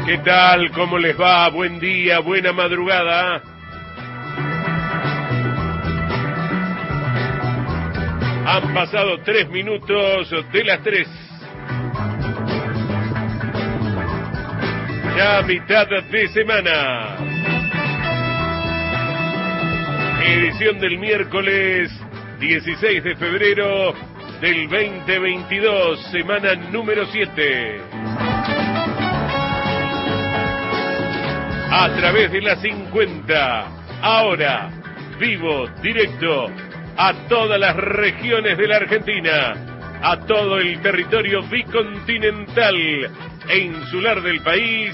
¿Qué tal? ¿Cómo les va? Buen día, buena madrugada. Han pasado 3 minutos de las 3. Ya mitad de semana. Edición del miércoles 16 de febrero del 2022, semana número 7. A través de la 50, ahora, vivo, directo, a todas las regiones de la Argentina, a todo el territorio bicontinental e insular del país.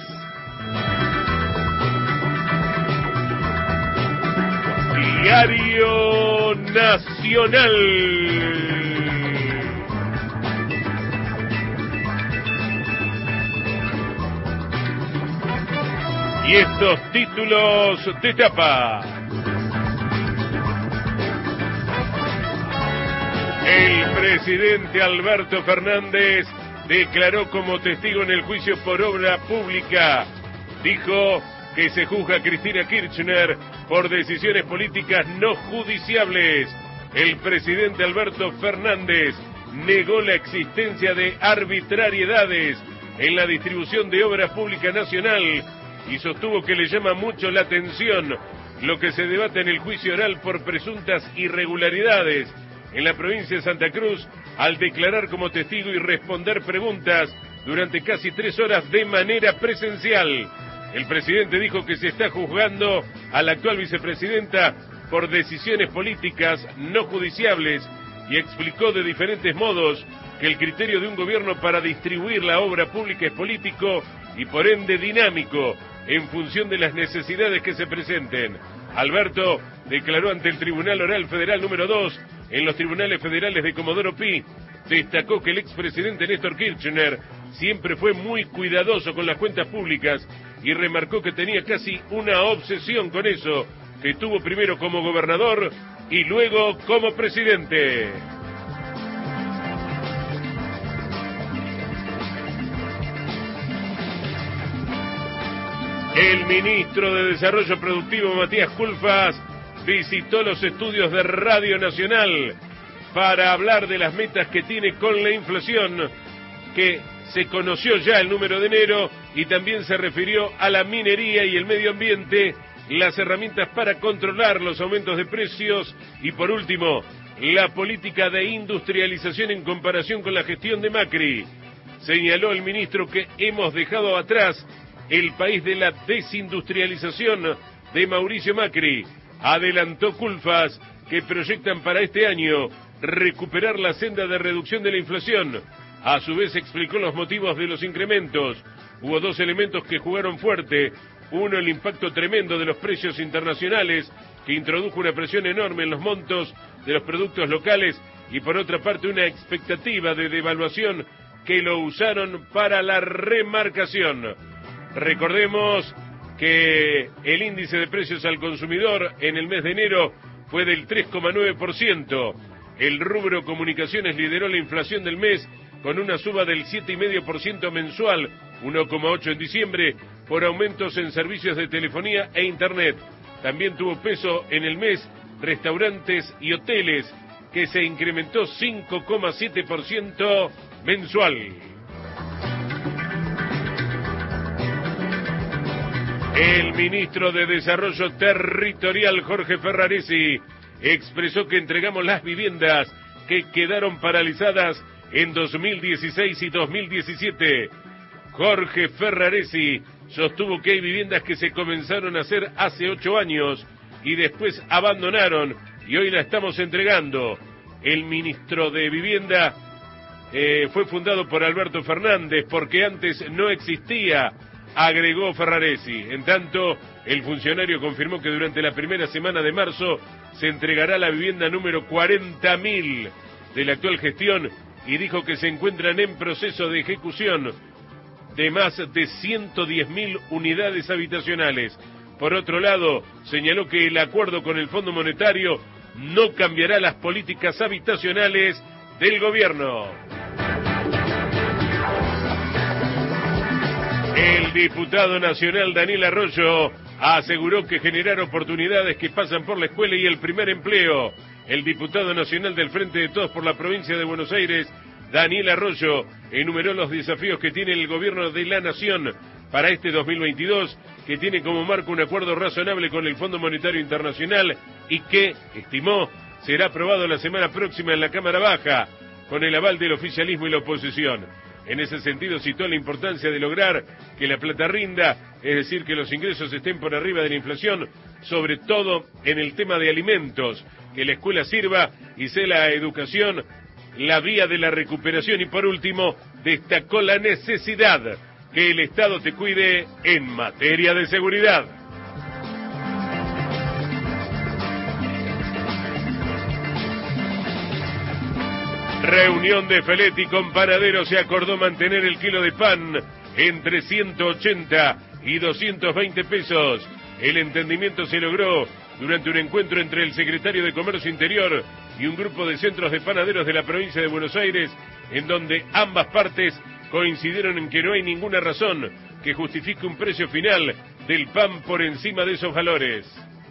Diario Nacional. Y estos títulos de tapa. El presidente Alberto Fernández declaró como testigo en el juicio por obra pública. Dijo que se juzga a Cristina Kirchner por decisiones políticas no judiciables. El presidente Alberto Fernández negó la existencia de arbitrariedades en la distribución de obra pública nacional y sostuvo que le llama mucho la atención lo que se debate en el juicio oral por presuntas irregularidades en la provincia de Santa Cruz al declarar como testigo y responder preguntas durante casi 3 horas de manera presencial. El presidente dijo que se está juzgando a la actual vicepresidenta por decisiones políticas no judiciables y explicó de diferentes modos que el criterio de un gobierno para distribuir la obra pública es político y por ende dinámico en función de las necesidades que se presenten. Alberto declaró ante el Tribunal Oral Federal número 2 en los tribunales federales de Comodoro Pi. Destacó que el expresidente Néstor Kirchner siempre fue muy cuidadoso con las cuentas públicas y remarcó que tenía casi una obsesión con eso, que tuvo primero como gobernador y luego como presidente. El ministro de Desarrollo Productivo, Matías Culfas, visitó los estudios de Radio Nacional para hablar de las metas que tiene con la inflación, que se conoció ya el número de enero, y también se refirió a la minería y el medio ambiente, las herramientas para controlar los aumentos de precios y, por último, la política de industrialización en comparación con la gestión de Macri. Señaló el ministro que hemos dejado atrás el país de la desindustrialización de Mauricio Macri. Adelantó Culfas que proyectan para este año recuperar la senda de reducción de la inflación. A su vez explicó los motivos de los incrementos. Hubo 2 elementos que jugaron fuerte. Uno, el impacto tremendo de los precios internacionales, que introdujo una presión enorme en los montos de los productos locales, y por otra parte una expectativa de devaluación que lo usaron para la remarcación. Recordemos que el índice de precios al consumidor en el mes de enero fue del 3,9%. El rubro comunicaciones lideró la inflación del mes con una suba del 7,5% mensual, 1,8% en diciembre, por aumentos en servicios de telefonía e internet. También tuvo peso en el mes restaurantes y hoteles, que se incrementó 5,7% mensual. El ministro de Desarrollo Territorial, Jorge Ferraresi, expresó que entregamos las viviendas que quedaron paralizadas en 2016 y 2017. Jorge Ferraresi sostuvo que hay viviendas que se comenzaron a hacer hace 8 años y después abandonaron y hoy la estamos entregando. El ministro de Vivienda fue fundado por Alberto Fernández porque antes no existía, agregó Ferraresi. En tanto, el funcionario confirmó que durante la primera semana de marzo se entregará la vivienda número 40.000 de la actual gestión y dijo que se encuentran en proceso de ejecución de más de 110.000 unidades habitacionales. Por otro lado, señaló que el acuerdo con el Fondo Monetario no cambiará las políticas habitacionales del gobierno. El diputado nacional Daniel Arroyo aseguró que generar oportunidades que pasan por la escuela y el primer empleo. El diputado nacional del Frente de Todos por la provincia de Buenos Aires, Daniel Arroyo, enumeró los desafíos que tiene el gobierno de la Nación para este 2022, que tiene como marco un acuerdo razonable con el Fondo Monetario Internacional y que, estimó, será aprobado la semana próxima en la Cámara Baja, con el aval del oficialismo y la oposición. En ese sentido citó la importancia de lograr que la plata rinda, es decir, que los ingresos estén por arriba de la inflación, sobre todo en el tema de alimentos, que la escuela sirva y sea la educación la vía de la recuperación. Y por último, destacó la necesidad que el Estado te cuide en materia de seguridad. Reunión de Feletti con panaderos. Se acordó mantener el kilo de pan entre 180 y 220 pesos. El entendimiento se logró durante un encuentro entre el secretario de Comercio Interior y un grupo de centros de panaderos de la provincia de Buenos Aires, en donde ambas partes coincidieron en que no hay ninguna razón que justifique un precio final del pan por encima de esos valores.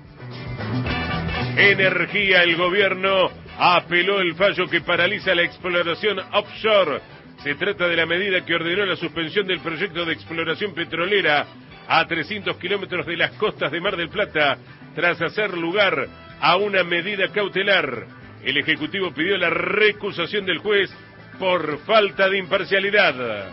Energía. El gobierno apeló el fallo que paraliza la exploración offshore. Se trata de la medida que ordenó la suspensión del proyecto de exploración petrolera a 300 kilómetros de las costas de Mar del Plata, tras hacer lugar a una medida cautelar. El Ejecutivo pidió la recusación del juez por falta de imparcialidad.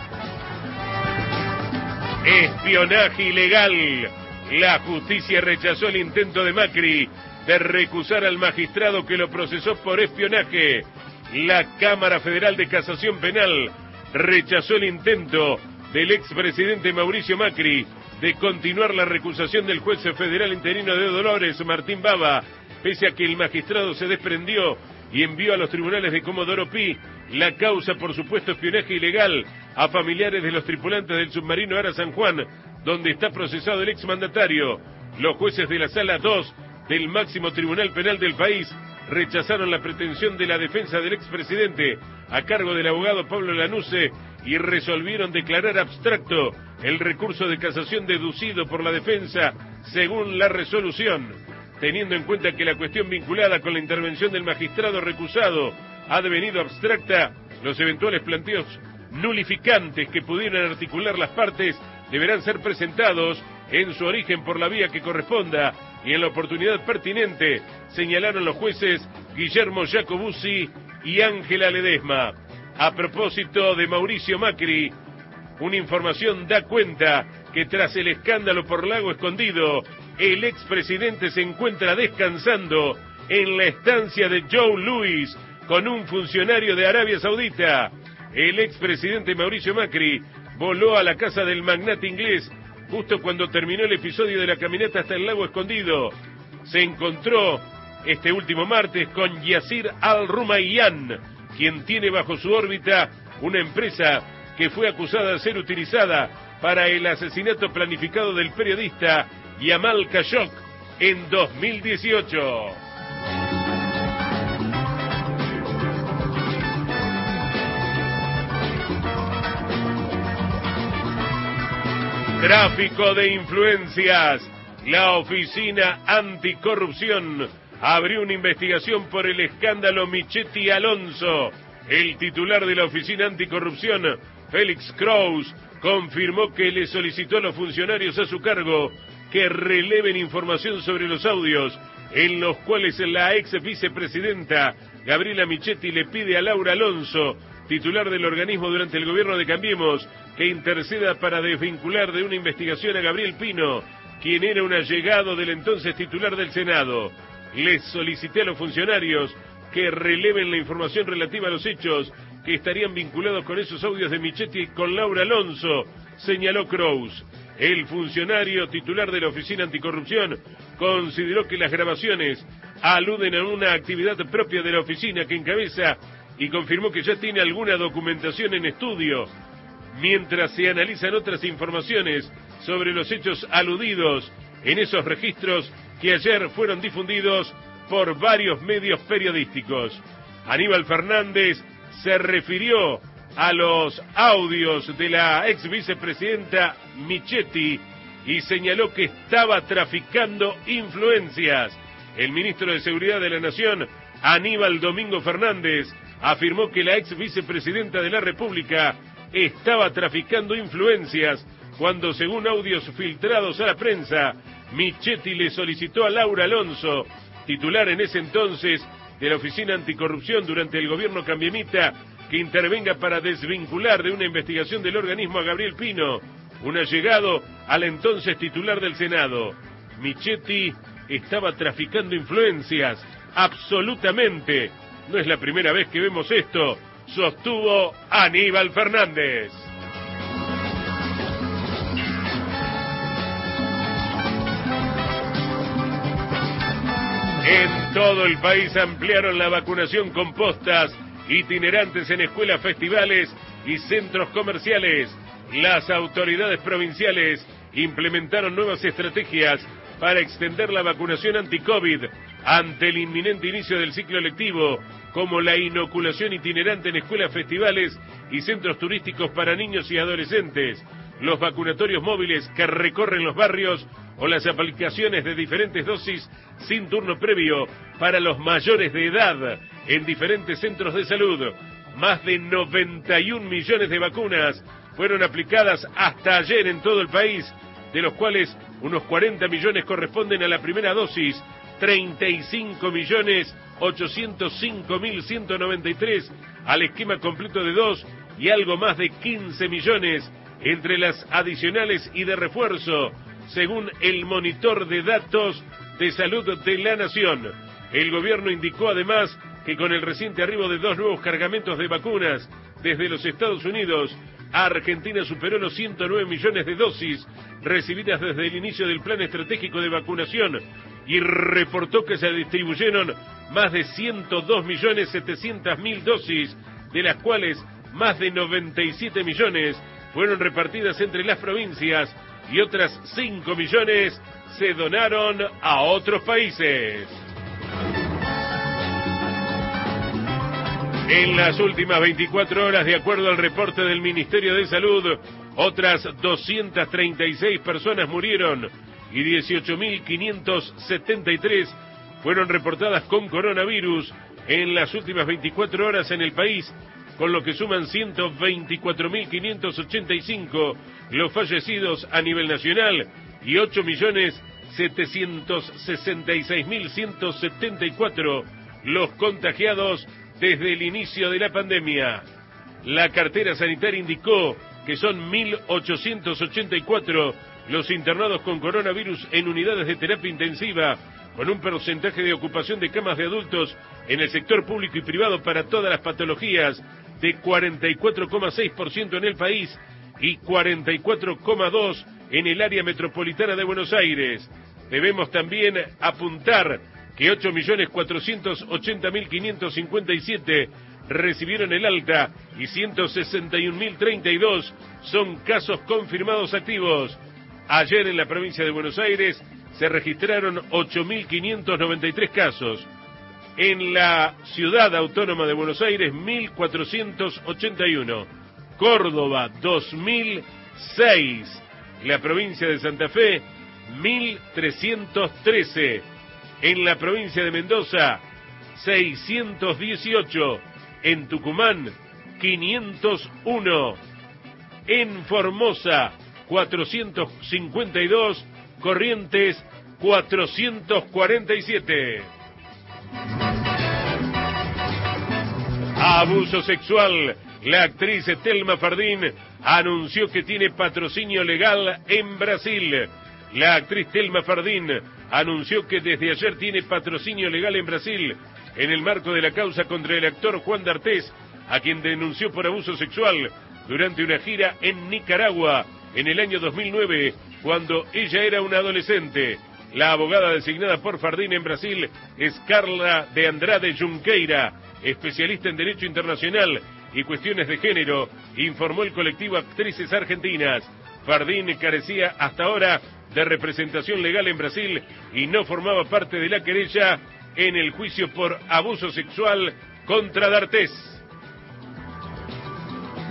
Espionaje ilegal. La justicia rechazó el intento de Macri de recusar al magistrado que lo procesó por espionaje. La Cámara Federal de Casación Penal rechazó el intento del expresidente Mauricio Macri de continuar la recusación del juez federal interino de Dolores, Martín Baba, pese a que el magistrado se desprendió y envió a los tribunales de Comodoro Pi la causa por supuesto espionaje ilegal a familiares de los tripulantes del submarino Ara San Juan, donde está procesado el exmandatario. Los jueces de la Sala 2 del máximo tribunal penal del país rechazaron la pretensión de la defensa del expresidente a cargo del abogado Pablo Lanuse y resolvieron declarar abstracto el recurso de casación deducido por la defensa según la resolución. Teniendo en cuenta que la cuestión vinculada con la intervención del magistrado recusado ha devenido abstracta, los eventuales planteos nulificantes que pudieran articular las partes deberán ser presentados en su origen por la vía que corresponda y en la oportunidad pertinente, señalaron los jueces Guillermo Jacobuzzi y Ángela Ledesma. A propósito de Mauricio Macri, una información da cuenta que tras el escándalo por Lago Escondido, el expresidente se encuentra descansando en la estancia de Joe Louis con un funcionario de Arabia Saudita. El expresidente Mauricio Macri voló a la casa del magnate inglés justo cuando terminó el episodio de la caminata hasta el Lago Escondido. Se encontró este último martes con Yasir Al-Rumayyan, quien tiene bajo su órbita una empresa que fue acusada de ser utilizada para el asesinato planificado del periodista Yamal Khashoggi en 2018. Tráfico de influencias. La Oficina Anticorrupción abrió una investigación por el escándalo Michetti Alonso. El titular de la Oficina Anticorrupción, Félix Kraus, confirmó que le solicitó a los funcionarios a su cargo que releven información sobre los audios en los cuales la ex vicepresidenta Gabriela Michetti le pide a Laura Alonso, titular del organismo durante el gobierno de Cambiemos, que interceda para desvincular de una investigación a Gabriel Pino, quien era un allegado del entonces titular del Senado. Les solicité a los funcionarios que releven la información relativa a los hechos que estarían vinculados con esos audios de Michetti con Laura Alonso, señaló Kraus. El funcionario titular de la Oficina Anticorrupción consideró que las grabaciones aluden a una actividad propia de la oficina que encabeza y confirmó que ya tiene alguna documentación en estudio, mientras se analizan otras informaciones sobre los hechos aludidos en esos registros que ayer fueron difundidos por varios medios periodísticos. Aníbal Fernández se refirió a los audios de la ex vicepresidenta Michetti y señaló que estaba traficando influencias. El ministro de Seguridad de la Nación, Aníbal Domingo Fernández, afirmó que la ex vicepresidenta de la República estaba traficando influencias cuando, según audios filtrados a la prensa, Michetti le solicitó a Laura Alonso, titular en ese entonces de la Oficina Anticorrupción durante el gobierno cambiemita, que intervenga para desvincular de una investigación del organismo a Gabriel Pino, un allegado al entonces titular del Senado. Michetti estaba traficando influencias, absolutamente. No es la primera vez que vemos esto, sostuvo Aníbal Fernández. En todo el país ampliaron la vacunación con postas itinerantes en escuelas, festivales y centros comerciales. Las autoridades provinciales implementaron nuevas estrategias para extender la vacunación anti-COVID ante el inminente inicio del ciclo lectivo, como la inoculación itinerante en escuelas, festivales y centros turísticos para niños y adolescentes, los vacunatorios móviles que recorren los barrios o las aplicaciones de diferentes dosis sin turno previo para los mayores de edad en diferentes centros de salud. Más de 91 millones de vacunas fueron aplicadas hasta ayer en todo el país, de los cuales unos 40 millones corresponden a la primera dosis, 35.805.193 al esquema completo de 2 y algo más de 15 millones entre las adicionales y de refuerzo, según el monitor de datos de salud de la Nación. El gobierno indicó además que con el reciente arribo de 2 nuevos cargamentos de vacunas desde los Estados Unidos, Argentina superó los 109 millones de dosis recibidas desde el inicio del plan estratégico de vacunación y reportó que se distribuyeron más de 102.700.000 dosis, de las cuales más de 97 millones fueron repartidas entre las provincias y otras 5 millones se donaron a otros países. En las últimas 24 horas, de acuerdo al reporte del Ministerio de Salud, otras 236 personas murieron y 18.573 fueron reportadas con coronavirus en las últimas 24 horas en el país, con lo que suman 124.585 los fallecidos a nivel nacional y 8.766.174 los contagiados desde el inicio de la pandemia. La cartera sanitaria indicó que son 1.884 los internados con coronavirus en unidades de terapia intensiva, con un porcentaje de ocupación de camas de adultos en el sector público y privado para todas las patologías de 44,6% en el país y 44,2% en el área metropolitana de Buenos Aires. Debemos también apuntar que 8.480.557 recibieron el alta y 161.032 son casos confirmados activos. Ayer en la provincia de Buenos Aires se registraron 8.593 casos. En la ciudad autónoma de Buenos Aires, 1.481. Córdoba, 2.006. La provincia de Santa Fe, 1.313. En la provincia de Mendoza, 618. En Tucumán, 501. En Formosa, 452. Corrientes, 447. Abuso sexual. La actriz Thelma Fardín anunció que tiene patrocinio legal en Brasil. La actriz Thelma Fardín anunció que desde ayer tiene patrocinio legal en Brasil en el marco de la causa contra el actor Juan D'Artés, a quien denunció por abuso sexual durante una gira en Nicaragua en el año 2009, cuando ella era una adolescente. La abogada designada por Fardín en Brasil es Carla de Andrade Junqueira, especialista en Derecho Internacional y Cuestiones de Género, informó el colectivo Actrices Argentinas. Fardín carecía hasta ahora de representación legal en Brasil y no formaba parte de la querella en el juicio por abuso sexual contra D'Artés.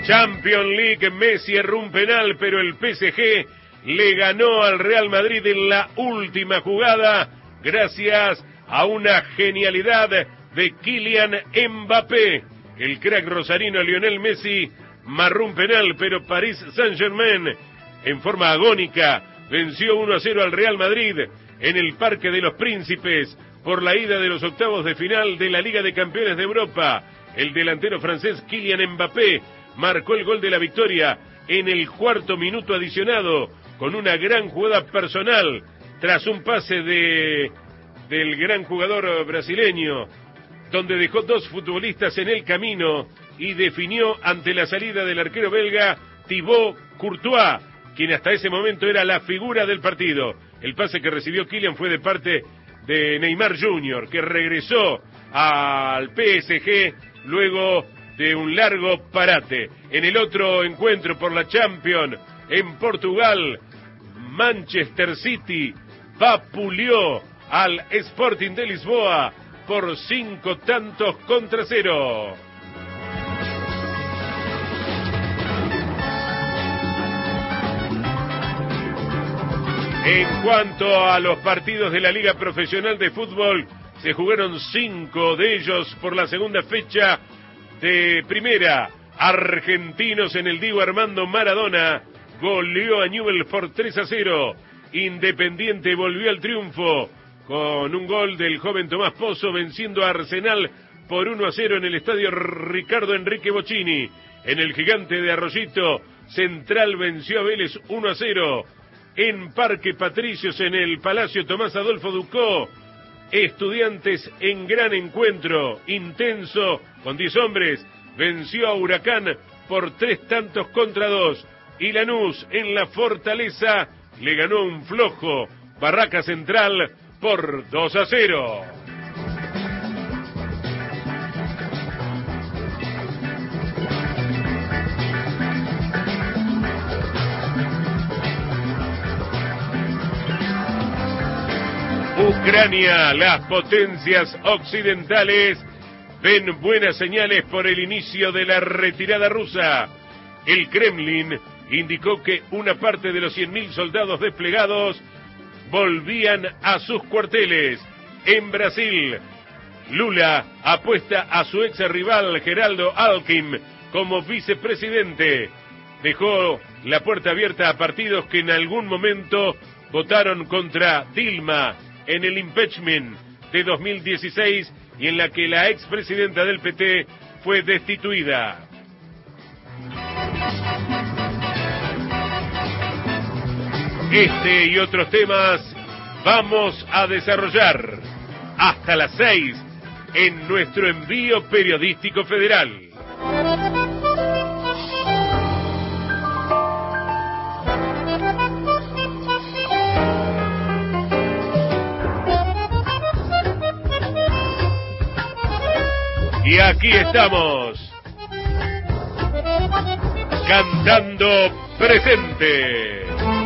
Champions League, Messi erró un penal, pero el PSG le ganó al Real Madrid en la última jugada, gracias a una genialidad de Kylian Mbappé. El crack rosarino Lionel Messi marró un penal, pero Paris Saint-Germain, en forma agónica, venció 1-0 al Real Madrid en el Parque de los Príncipes por la ida de los octavos de final de la Liga de Campeones de Europa. El delantero francés Kylian Mbappé marcó el gol de la victoria en el cuarto minuto adicionado con una gran jugada personal tras un pase del gran jugador brasileño, donde dejó dos futbolistas en el camino y definió ante la salida del arquero belga Thibaut Courtois, quien hasta ese momento era la figura del partido. El pase que recibió Kylian fue de parte de Neymar Jr., que regresó al PSG luego de un largo parate. En el otro encuentro por la Champions en Portugal, Manchester City vapuleó al Sporting de Lisboa por 5-0. En cuanto a los partidos de la Liga Profesional de Fútbol, se jugaron 5 de ellos por la segunda fecha de primera. Argentinos en el Diego Armando Maradona goleó a Newell's por 3-0. Independiente volvió al triunfo con un gol del joven Tomás Pozo, venciendo a Arsenal por 1-0 en el estadio Ricardo Enrique Bocchini. En el Gigante de Arroyito, Central venció a Vélez 1-0. En Parque Patricios, en el Palacio Tomás Adolfo Ducó, Estudiantes en gran encuentro intenso con 10 hombres venció a Huracán por 3-2. Y Lanús en la Fortaleza le ganó un flojo Barraca Central por 2-0. Ucrania, las potencias occidentales ven buenas señales por el inicio de la retirada rusa. El Kremlin indicó que una parte de los 100.000 soldados desplegados volvían a sus cuarteles. En Brasil, Lula apuesta a su ex rival Geraldo Alckmin como vicepresidente. Dejó la puerta abierta a partidos que en algún momento votaron contra Dilma en el impeachment de 2016 y en la que la expresidenta del PT fue destituida. Este y otros temas vamos a desarrollar hasta las 6 en nuestro envío periodístico federal. Y aquí estamos, cantando presente.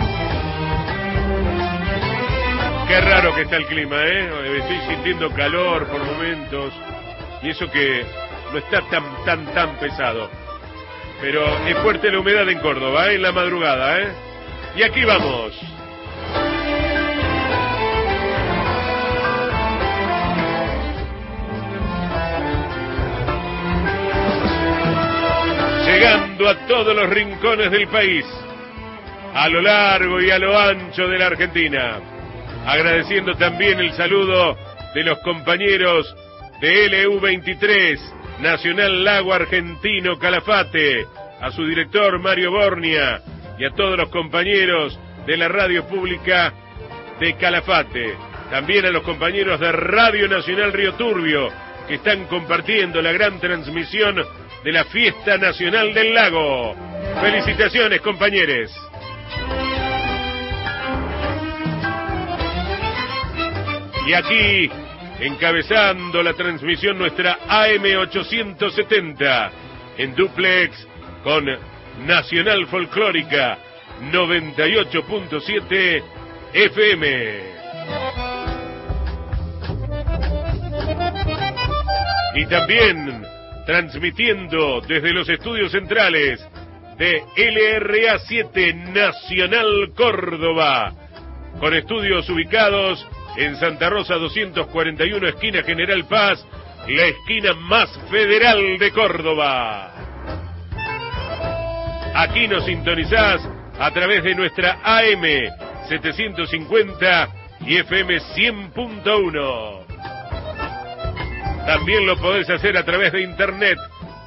Qué raro que está el clima, ¿eh? Estoy sintiendo calor por momentos, y eso que no está tan pesado. Pero es fuerte la humedad en Córdoba, en la madrugada, ¿eh? Y aquí vamos. Llegando a todos los rincones del país, a lo largo y a lo ancho de la Argentina. Agradeciendo también el saludo de los compañeros de LU23, Nacional Lago Argentino Calafate, a su director Mario Bornia y a todos los compañeros de la radio pública de Calafate. También a los compañeros de Radio Nacional Río Turbio, que están compartiendo la gran transmisión de la Fiesta Nacional del Lago. Felicitaciones, compañeros. Y aquí, encabezando la transmisión, nuestra AM870, en duplex con Nacional Folclórica 98.7 FM. Y también transmitiendo desde los estudios centrales de LRA 7 Nacional Córdoba, con estudios ubicados en Santa Rosa 241, esquina General Paz, la esquina más federal de Córdoba. Aquí nos sintonizás a través de nuestra AM 750 y FM 100.1. También lo podés hacer a través de internet,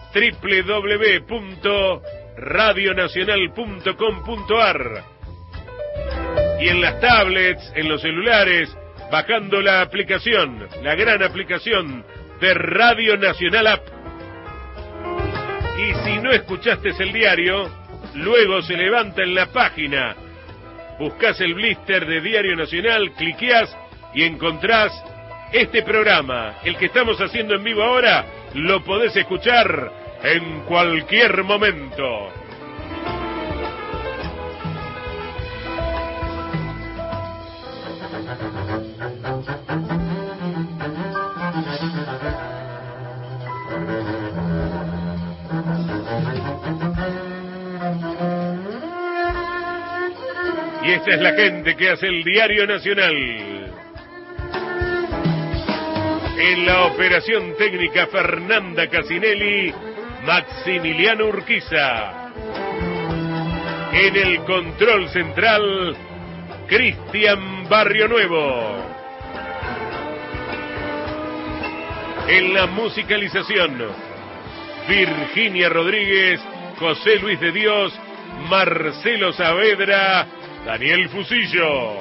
www.radionacional.com.ar, y en las tablets, en los celulares, bajando la aplicación, la gran aplicación de Radio Nacional App. Y si no escuchaste el diario, luego se levanta en la página, buscás el blister de Diario Nacional, cliqueás y encontrás este programa, el que estamos haciendo en vivo ahora, lo podés escuchar en cualquier momento. Y esta es la gente que hace el Diario Nacional. En la operación técnica, Fernanda Casinelli, Maximiliano Urquiza. En el control central, Cristian Barrio Nuevo. En la musicalización, Virginia Rodríguez, José Luis de Dios, Marcelo Saavedra, Daniel Fusillo.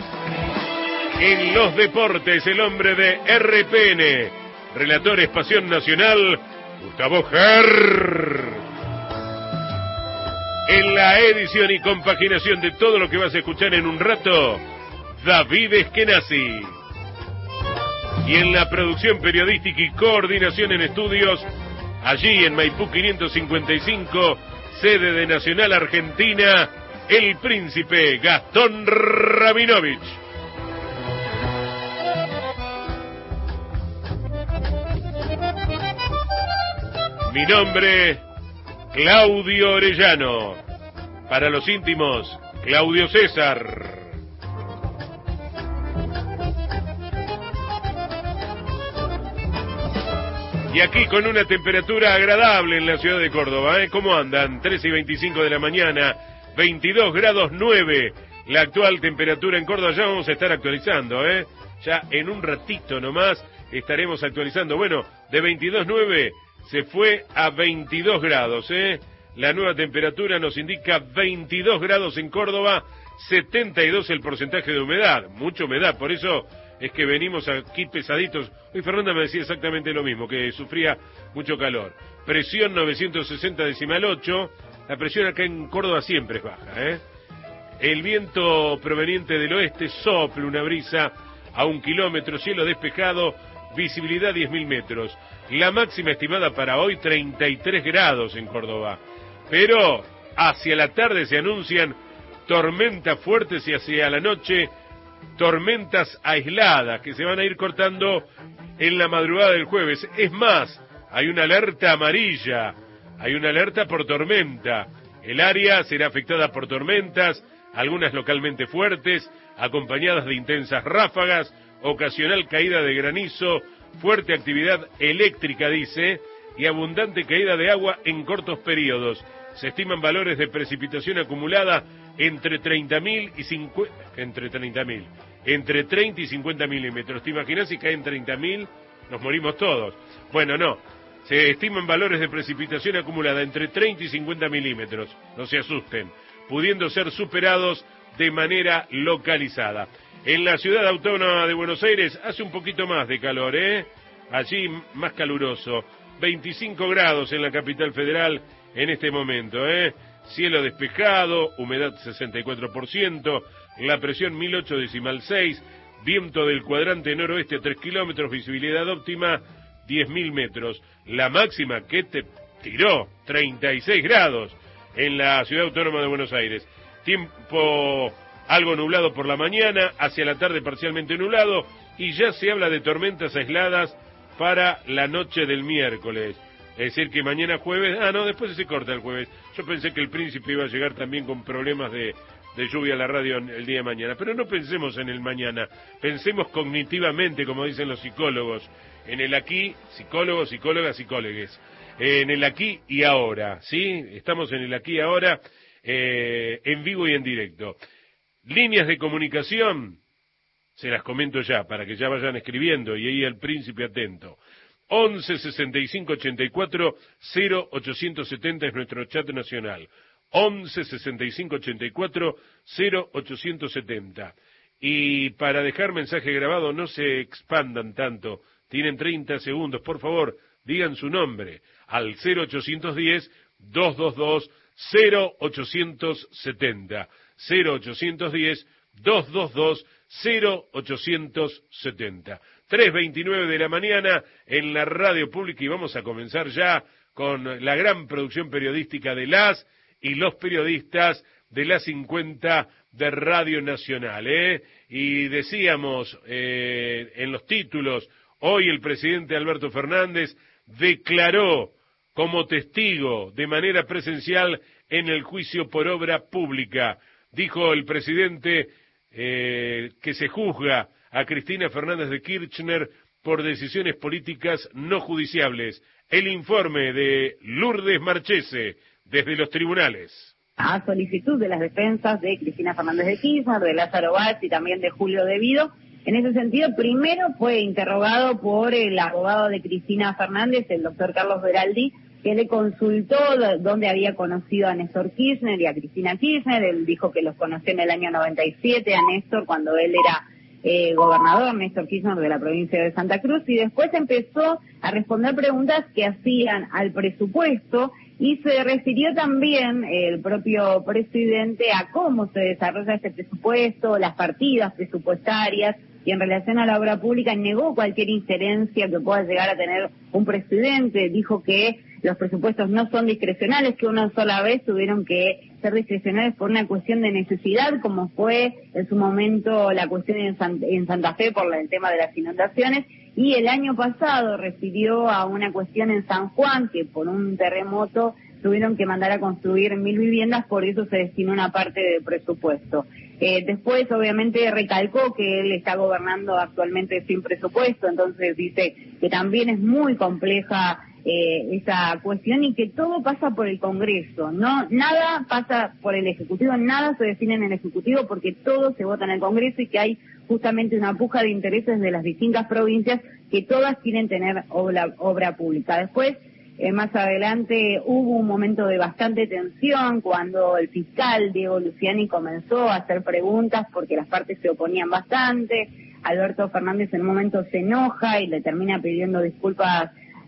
En los deportes, el hombre de RPN, Relatores Pasión Nacional, Gustavo Ger. En la edición y compaginación de todo lo que vas a escuchar en un rato, David Eskenazi. Y en la producción periodística y coordinación en estudios, allí en Maipú 555, sede de Nacional Argentina, el príncipe Gastón Rabinovich. Mi nombre, Claudio Orellano. Para los íntimos, Claudio César. Y aquí con una temperatura agradable en la ciudad de Córdoba, ¿eh? ¿Cómo andan? 13:25 de la mañana, 22 grados 9. La actual temperatura en Córdoba, ya vamos a estar actualizando, ¿eh? Ya en un ratito nomás estaremos actualizando. Bueno, de 22,9 se fue a 22 grados, ¿eh? La nueva temperatura nos indica 22 grados en Córdoba, 72 el porcentaje de humedad, mucha humedad, por eso es que venimos aquí pesaditos. Hoy Fernanda me decía exactamente lo mismo, que sufría mucho calor. Presión 960,8, la presión acá en Córdoba siempre es baja, ¿eh? El viento proveniente del oeste sopla una brisa a 1 kilómetro, cielo despejado, visibilidad 10.000 metros. La máxima estimada para hoy 33 grados en Córdoba. Pero hacia la tarde se anuncian tormentas fuertes y hacia la noche tormentas aisladas que se van a ir cortando en la madrugada del jueves. Es más, hay una alerta amarilla, hay una alerta por tormenta. El área será afectada por tormentas, algunas localmente fuertes, acompañadas de intensas ráfagas, ocasional caída de granizo, fuerte actividad eléctrica, dice, y abundante caída de agua en cortos periodos. Se estiman valores de precipitación acumulada entre 30.000 y 50, entre 30 y 50 milímetros. ¿Te imaginas si caen 30.000? Nos morimos todos. Bueno, no. Se estiman valores de precipitación acumulada entre 30 y 50 milímetros. No se asusten. Pudiendo ser superados de manera localizada. En la ciudad autónoma de Buenos Aires hace un poquito más de calor, ¿eh? Allí más caluroso. 25 grados en la capital federal en este momento, ¿eh? Cielo despejado, humedad 64%, la presión 1008,6, viento del cuadrante noroeste a 3 kilómetros, visibilidad óptima 10.000 metros. La máxima que te tiró, 36 grados en la ciudad autónoma de Buenos Aires. Tiempo algo nublado por la mañana, hacia la tarde parcialmente nublado, y ya se habla de tormentas aisladas para la noche del miércoles. Es decir, que mañana jueves... no, después se corta el jueves. Yo pensé que el príncipe iba a llegar también con problemas de lluvia a la radio el día de mañana. Pero no pensemos en el mañana. Pensemos cognitivamente, como dicen los psicólogos. En el aquí, psicólogos, psicólogas, psicólogues. En el aquí y ahora, ¿sí? Estamos en el aquí y ahora, en vivo y en directo. Líneas de comunicación, se las comento ya, para que ya vayan escribiendo, y ahí el príncipe atento. 11 65 84 0870 es nuestro chat nacional. 11 65 84 0870. Y para dejar mensaje grabado, no se expandan tanto, tienen 30 segundos, por favor, digan su nombre al 0810 222 0870. 0810 222 0870. 3:29 de la mañana en la radio pública, y vamos a comenzar ya con la gran producción periodística de las y los periodistas de las 50 de Radio Nacional. Y decíamos en los títulos, hoy el presidente Alberto Fernández declaró como testigo de manera presencial en el juicio por obra pública. Dijo el presidente que se juzga a Cristina Fernández de Kirchner por decisiones políticas no judiciables. El informe de Lourdes Marchese desde los tribunales. A solicitud de las defensas de Cristina Fernández de Kirchner, de Lázaro Báez y también de Julio De Vido. En ese sentido, primero fue interrogado por el abogado de Cristina Fernández, el doctor Carlos Beraldi, que le consultó dónde había conocido a Néstor Kirchner y a Cristina Kirchner. Él dijo que los conoció en el año 97 a Néstor, cuando él era gobernador, Néstor Kirchner, de la provincia de Santa Cruz, y después empezó a responder preguntas que hacían al presupuesto, y se refirió también el propio presidente a cómo se desarrolla este presupuesto, las partidas presupuestarias, y en relación a la obra pública negó cualquier injerencia que pueda llegar a tener un presidente. Dijo que los presupuestos no son discrecionales, que una sola vez tuvieron que ser discrecionales por una cuestión de necesidad, como fue en su momento la cuestión en Santa Fe por el tema de las inundaciones, y el año pasado refirió a una cuestión en San Juan, que por un terremoto tuvieron que mandar a construir 1.000 viviendas, por eso se destinó una parte del presupuesto. Después, obviamente, recalcó que él está gobernando actualmente sin presupuesto, entonces dice que también es muy compleja esa cuestión y que todo pasa por el Congreso, no, nada pasa por el Ejecutivo, nada se define en el Ejecutivo porque todo se vota en el Congreso, y que hay justamente una puja de intereses de las distintas provincias que todas quieren tener obra pública. Después, más adelante hubo un momento de bastante tensión cuando el fiscal Diego Luciani comenzó a hacer preguntas porque las partes se oponían bastante. Alberto Fernández en un momento se enoja y le termina pidiendo disculpas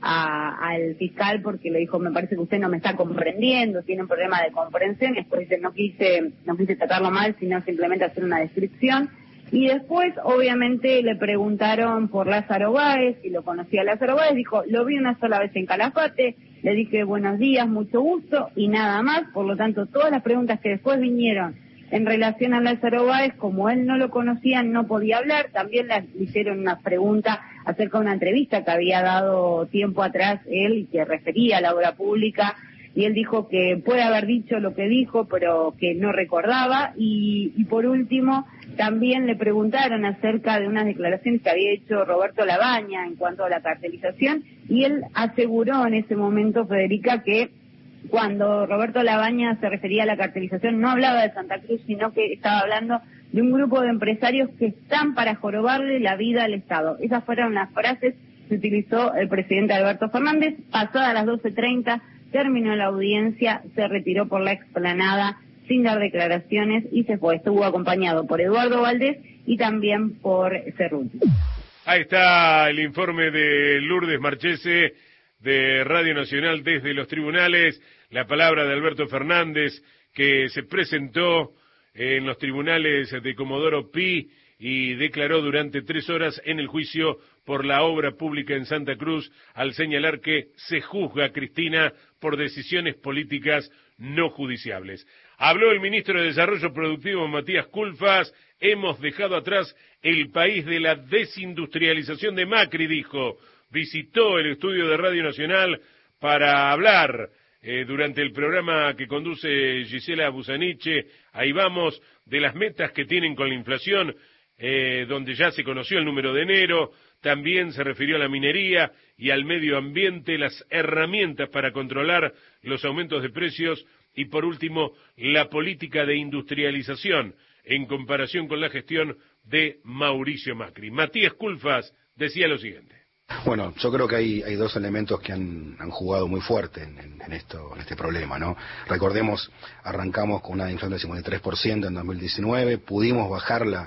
al fiscal porque le dijo: me parece que usted no me está comprendiendo, tiene un problema de comprensión, y después dice: no quise tratarlo mal, sino simplemente hacer una descripción. Y después, obviamente, le preguntaron por Lázaro Báez, si lo conocía a Lázaro Báez, dijo: lo vi una sola vez en Calafate, le dije buenos días, mucho gusto, y nada más. Por lo tanto, todas las preguntas que después vinieron en relación a Lázaro Báez, como él no lo conocía, no podía hablar. También le hicieron una pregunta acerca de una entrevista que había dado tiempo atrás él y que refería a la obra pública, y él dijo que puede haber dicho lo que dijo, pero que no recordaba. Y por último, también le preguntaron acerca de unas declaraciones que había hecho Roberto Labaña en cuanto a la cartelización, y él aseguró en ese momento, Federica, que cuando Roberto Labaña se refería a la cartelización no hablaba de Santa Cruz, sino que estaba hablando de un grupo de empresarios que están para jorobarle la vida al Estado. Esas fueron las frases que utilizó el presidente Alberto Fernández. Pasadas las 12:30 terminó la audiencia, se retiró por la explanada sin dar declaraciones y se fue. Estuvo acompañado por Eduardo Valdés y también por Cerruti. Ahí está el informe de Lourdes Marchese de Radio Nacional desde los tribunales. La palabra de Alberto Fernández, que se presentó en los tribunales de Comodoro Pi y declaró durante 3 horas en el juicio por la obra pública en Santa Cruz, al señalar que se juzga a Cristina por decisiones políticas no judiciables. Habló el ministro de Desarrollo Productivo, Matías Culfas. Hemos dejado atrás el país de la desindustrialización de Macri, dijo. Visitó el estudio de Radio Nacional para hablar durante el programa que conduce Gisela Busaniche. Ahí vamos, de las metas que tienen con la inflación, donde ya se conoció el número de enero. También se refirió a la minería y al medio ambiente, las herramientas para controlar los aumentos de precios y, por último, la política de industrialización en comparación con la gestión de Mauricio Macri. Matías Culfas decía lo siguiente. Bueno, yo creo que hay dos elementos que han jugado muy fuerte en este problema, ¿no? Recordemos, arrancamos con una inflación del 53% en 2019, pudimos bajarla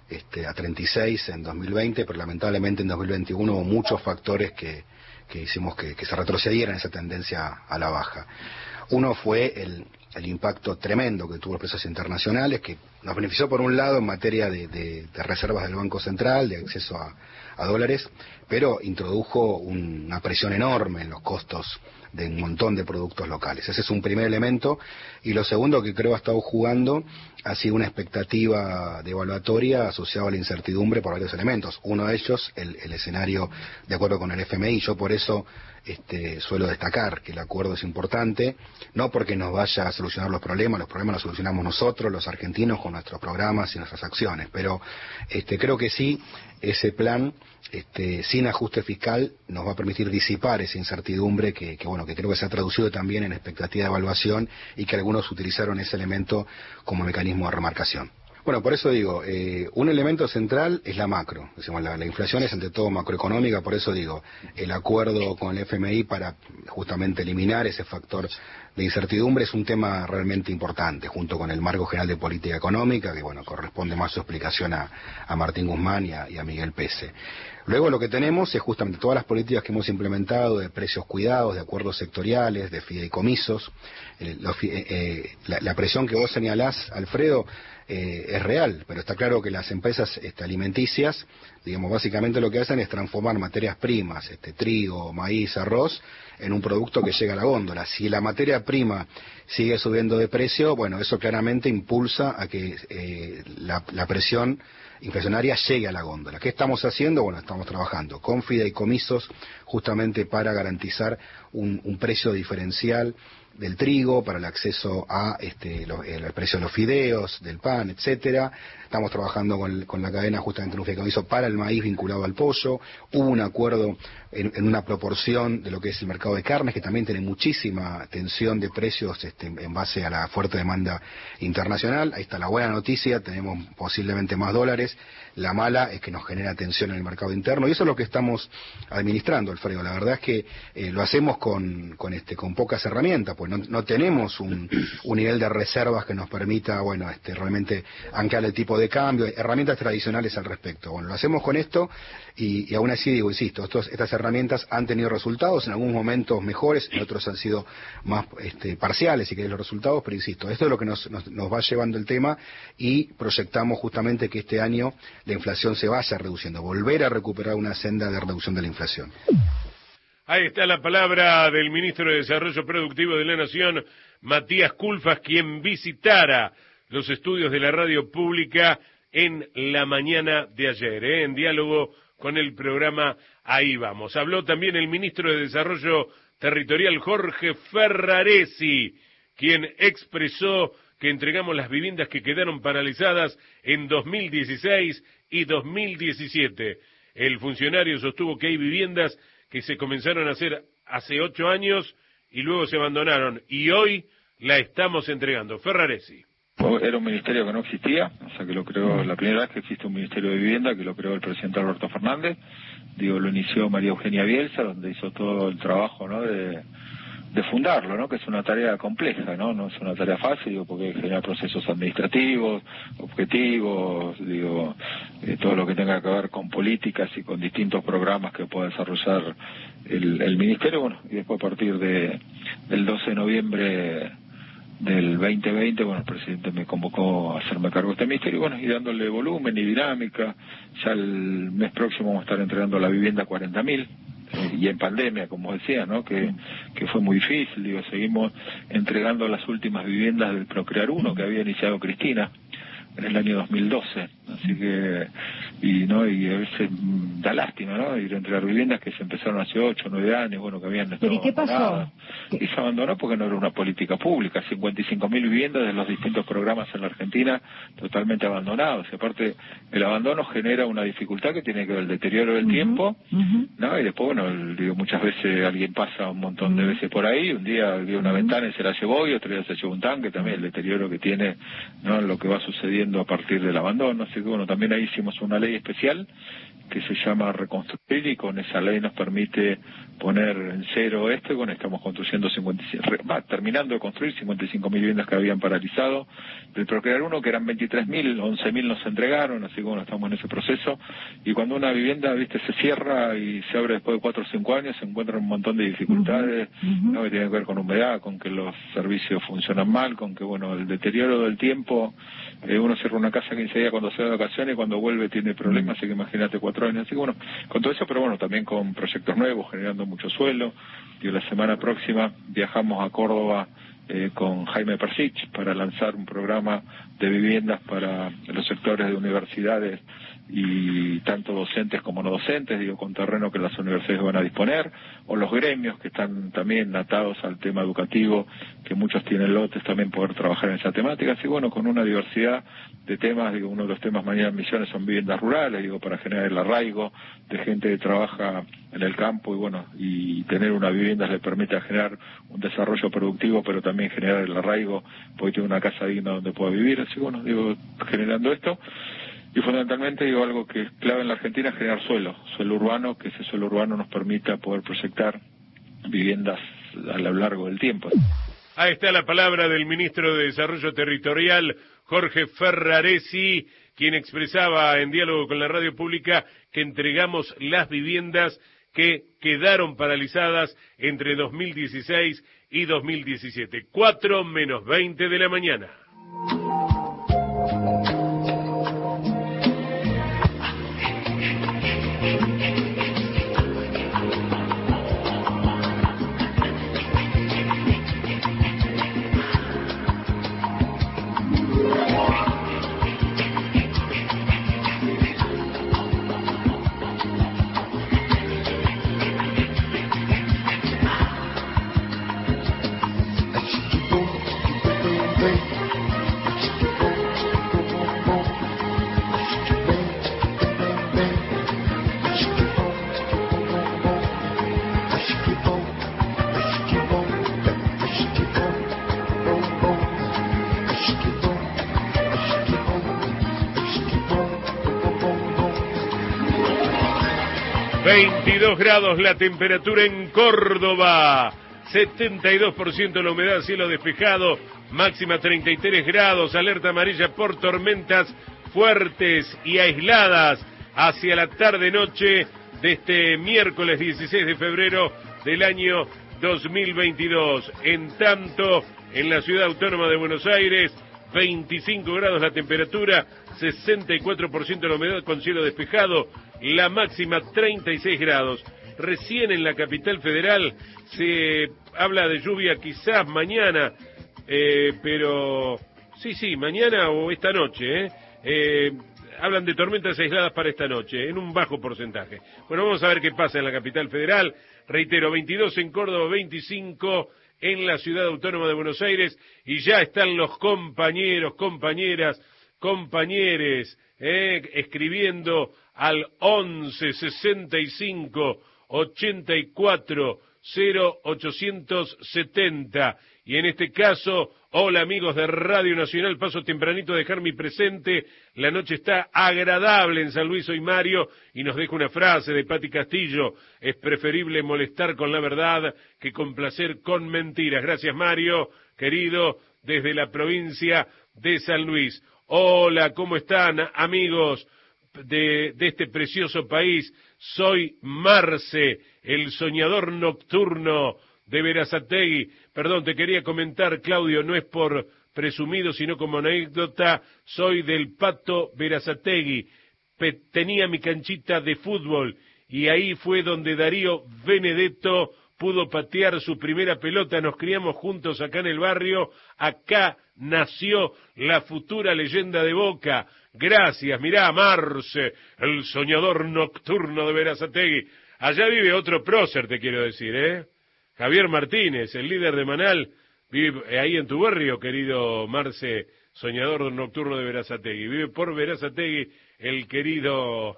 a 36% en 2020, pero lamentablemente en 2021 hubo muchos factores que hicimos que se retrocedieran esa tendencia a la baja. Uno fue el impacto tremendo que tuvo los precios internacionales, que nos benefició por un lado en materia de reservas del Banco Central, de acceso a dólares, pero introdujo una presión enorme en los costos de un montón de productos locales. Ese es un primer elemento. Y lo segundo que creo ha estado jugando ha sido una expectativa devaluatoria asociada a la incertidumbre por varios elementos. Uno de ellos, el escenario de acuerdo con el FMI. Yo por eso suelo destacar que el acuerdo es importante, no porque nos vaya a solucionar los problemas los solucionamos nosotros, los argentinos, con nuestros programas y nuestras acciones, pero creo que sí, ese plan, sin ajuste fiscal, nos va a permitir disipar esa incertidumbre que creo que se ha traducido también en expectativa de evaluación y que algunos utilizaron ese elemento como mecanismo de remarcación. Bueno, por eso digo, un elemento central es la macro, decimos, la inflación es ante todo macroeconómica, por eso digo, el acuerdo con el FMI para justamente eliminar ese factor de incertidumbre es un tema realmente importante, junto con el marco general de política económica, que corresponde más su explicación a Martín Guzmán y a Miguel Pese. Luego lo que tenemos es justamente todas las políticas que hemos implementado de precios cuidados, de acuerdos sectoriales, de fideicomisos, la presión que vos señalás, Alfredo, es real, pero está claro que las empresas alimenticias, digamos, básicamente lo que hacen es transformar materias primas, trigo, maíz, arroz, en un producto que llega a la góndola. Si la materia prima sigue subiendo de precio, eso claramente impulsa a que la presión inflacionaria llegue a la góndola. ¿Qué estamos haciendo? Estamos trabajando con fideicomisos justamente para garantizar un precio diferencial del trigo, para el acceso a el precio de los fideos, del pan, etcétera. Estamos trabajando con la cadena justamente en un fideicomiso para el maíz vinculado al pollo. Hubo un acuerdo en una proporción de lo que es el mercado de carnes, que también tiene muchísima tensión de precios en base a la fuerte demanda internacional. Ahí está la buena noticia, tenemos posiblemente más dólares. La mala es que nos genera tensión en el mercado interno, y eso es lo que estamos administrando, Alfredo. La verdad es que lo hacemos con pocas herramientas, pues no tenemos un nivel de reservas que nos permita, realmente anclar el tipo de cambio, herramientas tradicionales al respecto. Lo hacemos con esto, y aún así insisto, estas herramientas han tenido resultados, en algunos momentos mejores, en otros han sido más parciales, si querés, los resultados, pero insisto, esto es lo que nos va llevando el tema, y proyectamos justamente que este año la inflación se vaya reduciendo, volver a recuperar una senda de reducción de la inflación. Ahí está la palabra del ministro de Desarrollo Productivo de la Nación, Matías Culfas, quien visitara los estudios de la radio pública en la mañana de ayer, en diálogo con el programa Ahí Vamos. Habló también el ministro de Desarrollo Territorial, Jorge Ferraresi, quien expresó que entregamos las viviendas que quedaron paralizadas en 2016 y 2017. El funcionario sostuvo que hay viviendas que se comenzaron a hacer hace 8 años y luego se abandonaron, y hoy la estamos entregando. Ferraresi. Era un ministerio que no existía, o sea que lo creó, la primera vez que existe un ministerio de vivienda, que lo creó el presidente Alberto Fernández, lo inició María Eugenia Bielsa, donde hizo todo el trabajo, de fundarlo, que es una tarea compleja, no es una tarea fácil, porque genera procesos administrativos, objetivos, todo lo que tenga que ver con políticas y con distintos programas que pueda desarrollar el ministerio, y después a partir del 12 de noviembre del 2020, el presidente me convocó a hacerme cargo de este ministerio, y dándole volumen y dinámica. Ya el mes próximo vamos a estar entregando la vivienda 40.000, y en pandemia, como decía, que fue muy difícil. Seguimos entregando las últimas viviendas del Procrear 1 que había iniciado Cristina en el año 2012, Así que, y a veces da lástima, ¿no? Ir a entregar viviendas que se empezaron hace 8 o 9 años, bueno, que habían estado ¿Pero y qué pasó? Y se abandonó porque no era una política pública. 55.000 viviendas de los distintos programas en la Argentina totalmente abandonados. Y aparte, el abandono genera una dificultad que tiene que ver el deterioro del tiempo, ¿no? Y después, bueno, digo, muchas veces alguien pasa un montón de veces por ahí, un día vio una ventana y se la llevó, y otro día se llevó un tanque, también el deterioro que tiene, ¿no? Lo que va sucediendo a partir del abandono. Así que, bueno, también ahí hicimos una ley especial que se llama Reconstruir, y con esa ley nos permite poner en cero bueno, estamos construyendo terminando de construir 55.000 viviendas que habían paralizado del Procrear 1, que eran 23.000, 11.000 nos entregaron, así que bueno, estamos en ese proceso. Y cuando una vivienda, viste, se cierra y se abre después de 4 o 5 años, se encuentran un montón de dificultades, ¿no? Que tienen que ver con humedad, con que los servicios funcionan mal, con que, bueno, el deterioro del tiempo, uno cierra una casa 15 días cuando se va de vacaciones y cuando vuelve tiene problemas, así que imagínate 4 años. Así que bueno, con todo eso, pero bueno, también con proyectos nuevos, generando mucho suelo. Y la semana próxima viajamos a Córdoba con Jaime Persich para lanzar un programa de viviendas para los sectores de universidades, y tanto docentes como no docentes, digo, con terreno que las universidades van a disponer, o los gremios que están también atados al tema educativo, que muchos tienen lotes, también poder trabajar en esa temática. Así bueno, con una diversidad de temas, digo, uno de los temas mañana en Misiones son viviendas rurales, digo, para generar el arraigo de gente que trabaja en el campo, y bueno, y tener una vivienda le permite generar un desarrollo productivo, pero también generar el arraigo, porque tiene una casa digna donde pueda vivir. Así bueno, digo, generando esto. Y fundamentalmente, digo, algo que es clave en la Argentina es generar suelo urbano, que ese suelo urbano nos permita poder proyectar viviendas a lo largo del tiempo. Ahí está la palabra del ministro de Desarrollo Territorial, Jorge Ferraresi, quien expresaba en diálogo con la radio pública que entregamos las viviendas que quedaron paralizadas entre 2016 y 2017. 4:20 de la mañana. 22 grados la temperatura en Córdoba, 72% la humedad, cielo despejado, máxima 33 grados, alerta amarilla por tormentas fuertes y aisladas hacia la tarde-noche de este miércoles 16 de febrero del año 2022. En tanto, en la ciudad autónoma de Buenos Aires, 25 grados la temperatura, 64% la humedad con cielo despejado, la máxima 36 grados. Recién en la capital federal se habla de lluvia quizás mañana, pero sí, mañana o esta noche, hablan de tormentas aisladas para esta noche, en un bajo porcentaje. Bueno, vamos a ver qué pasa en la capital federal. Reitero, 22 en Córdoba, 25 en la ciudad autónoma de Buenos Aires, y ya están los compañeros, compañeras, compañeres, escribiendo al 11 65 84 0870. Y en este caso, hola amigos de Radio Nacional, paso tempranito a dejar mi presente. La noche está agradable en San Luis, soy Mario, y nos deja una frase de Pati Castillo: es preferible molestar con la verdad que complacer con mentiras. Gracias, Mario, querido, desde la provincia de San Luis. Hola, ¿cómo están, amigos de este precioso país? Soy Marce, el soñador nocturno de Berazategui. Perdón, te quería comentar, Claudio, no es por presumido, sino como anécdota, soy del Pato Berazategui. Tenía mi canchita de fútbol y ahí fue donde Darío Benedetto pudo patear su primera pelota, nos criamos juntos acá en el barrio, acá nació la futura leyenda de Boca. Gracias, mirá, Marce, el soñador nocturno de Berazategui. Allá vive otro prócer, te quiero decir, Javier Martínez, el líder de Manal, vive ahí en tu barrio, querido Marce, soñador nocturno de Berazategui. Vive por Berazategui el querido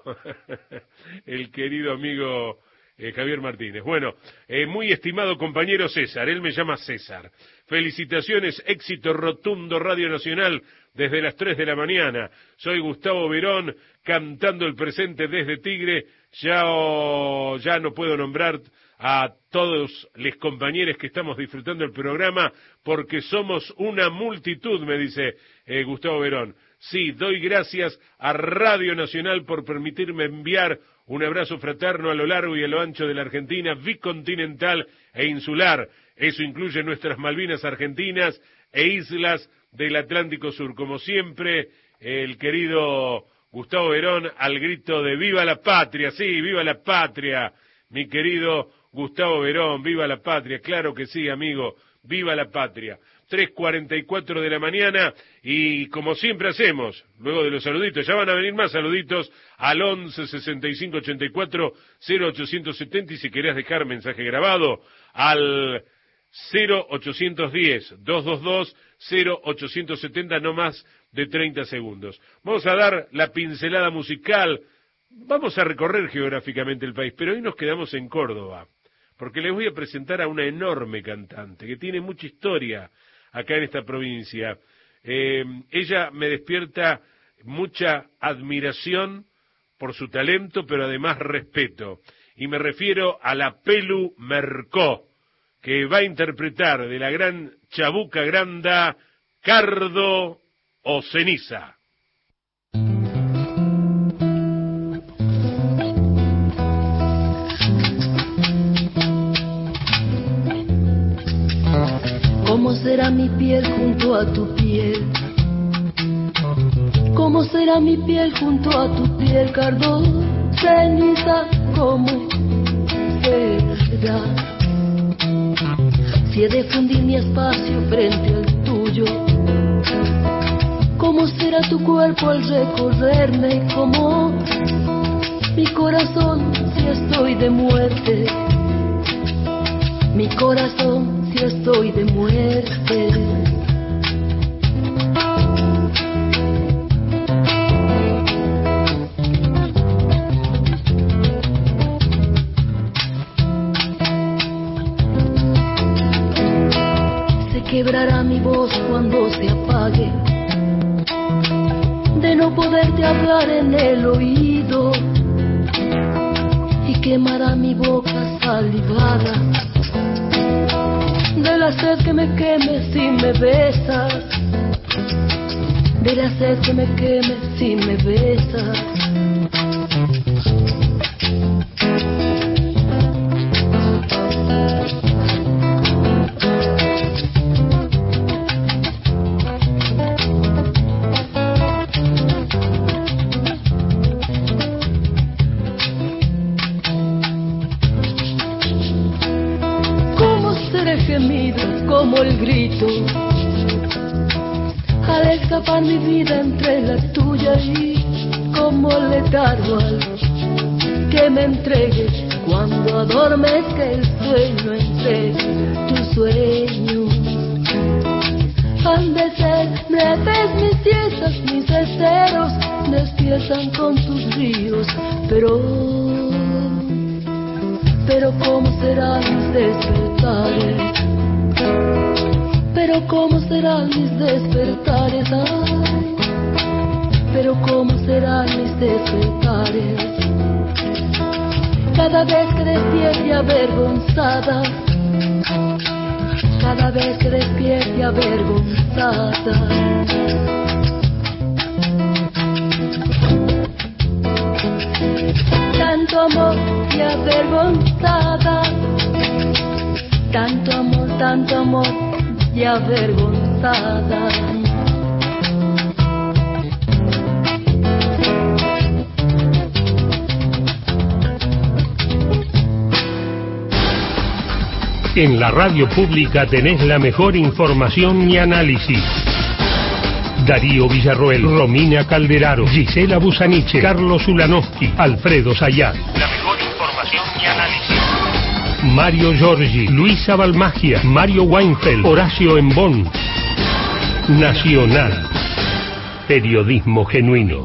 amigo Javier Martínez. Bueno, muy estimado compañero César, él me llama César. Felicitaciones, éxito rotundo Radio Nacional desde las 3 de la mañana. Soy Gustavo Verón, cantando el presente desde Tigre. Ya no puedo nombrar a todos los compañeros que estamos disfrutando el programa, porque somos una multitud, me dice Gustavo Verón. Sí, doy gracias a Radio Nacional por permitirme enviar un abrazo fraterno a lo largo y a lo ancho de la Argentina, bicontinental e insular. Eso incluye nuestras Malvinas argentinas e islas del Atlántico Sur. Como siempre, el querido Gustavo Verón al grito de ¡Viva la Patria! Sí, ¡viva la Patria! Mi querido Gustavo Verón, ¡viva la Patria! Claro que sí, amigo, ¡viva la Patria! 3:44 de la mañana, y como siempre hacemos, luego de los saluditos, ya van a venir más saluditos al 11 65 84 0870, y si querés dejar mensaje grabado al 0810 222 0870, no más de 30 segundos. Vamos a dar la pincelada musical, vamos a recorrer geográficamente el país, pero hoy nos quedamos en Córdoba, porque les voy a presentar a una enorme cantante que tiene mucha historia acá en esta provincia. Ella me despierta mucha admiración por su talento, pero además respeto. Y me refiero a la Pelu Mercó, que va a interpretar de la gran Chabuca Granda, Cardo o Ceniza. ¿Cómo será mi piel junto a tu piel? ¿Cómo será mi piel junto a tu piel, Cardo, ceniza? ¿Cómo será? Si he de fundir mi espacio frente al tuyo, ¿cómo será tu cuerpo al recorrerme? ¿Cómo mi corazón si estoy de muerte? Mi corazón si estoy de muerte. Se quebrará mi voz cuando se apague, de no poderte hablar en el oído, y quemará mi boca salivada de la sed que me queme si me besas, de la sed que me queme si me besas. Como el grito al escapar mi vida entre la tuya, y como el letargo al que me entregues cuando adormezca el sueño entre tus sueños. Han de ser breves mis siestas, mis esteros despiertan con tus ríos, pero ¿cómo serán mis despertares? Pero ¿cómo serán mis despertares? Ay, pero ¿cómo serán mis despertares? Cada vez que despierte avergonzada, cada vez que despierte avergonzada. Tanto amor y avergonzada, tanto amor y avergonzada. En la radio pública tenés la mejor información y análisis. Darío Villarroel, Romina Calderaro, Gisela Busaniche, Carlos Ulanowski, Alfredo Sayat. La mejor información y análisis. Mario Giorgi, Luisa Balmagia, Mario Weinfeld, Horacio Embón. Nacional. Periodismo genuino.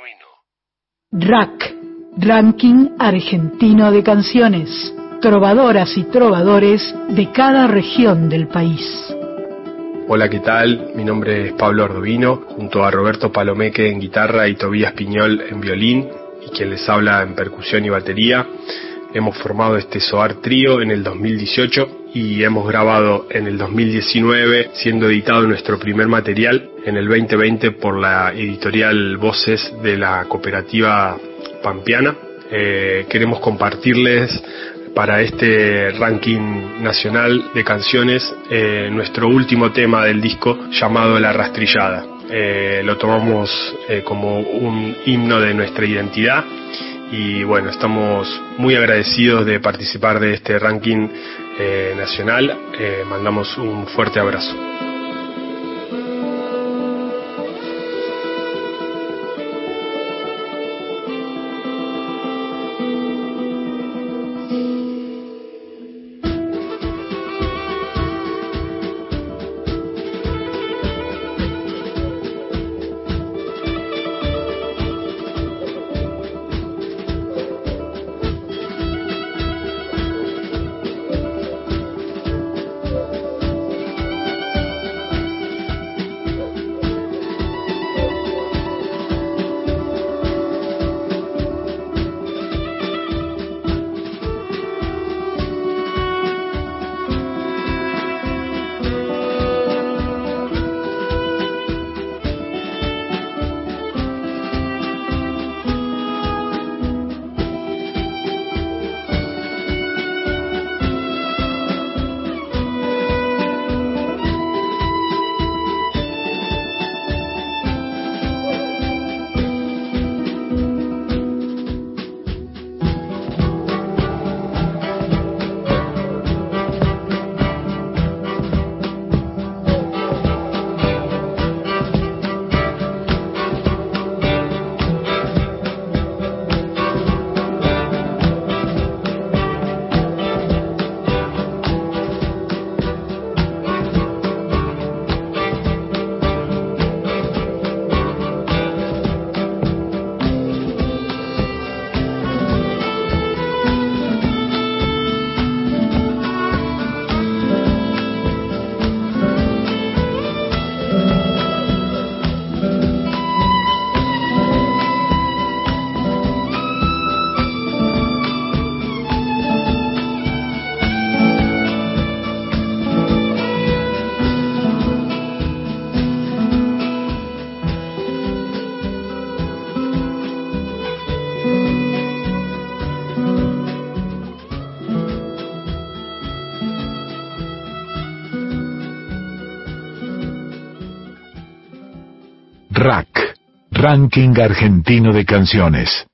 RAC, Ranking Argentino de Canciones. Trovadoras y trovadores de cada región del país. Hola, ¿qué tal? Mi nombre es Pablo Ordovino, junto a Roberto Palomeque en guitarra y Tobías Piñol en violín, y quien les habla en percusión y batería. Hemos formado este SOAR Trío en el 2018 y hemos grabado en el 2019, siendo editado nuestro primer material en el 2020 por la editorial Voces de la cooperativa pampeana. Queremos compartirles para este ranking nacional de canciones nuestro último tema del disco, llamado La Rastrillada. Lo tomamos como un himno de nuestra identidad y bueno, estamos muy agradecidos de participar de este ranking nacional. Mandamos un fuerte abrazo. RAC, Ranking Argentino de Canciones.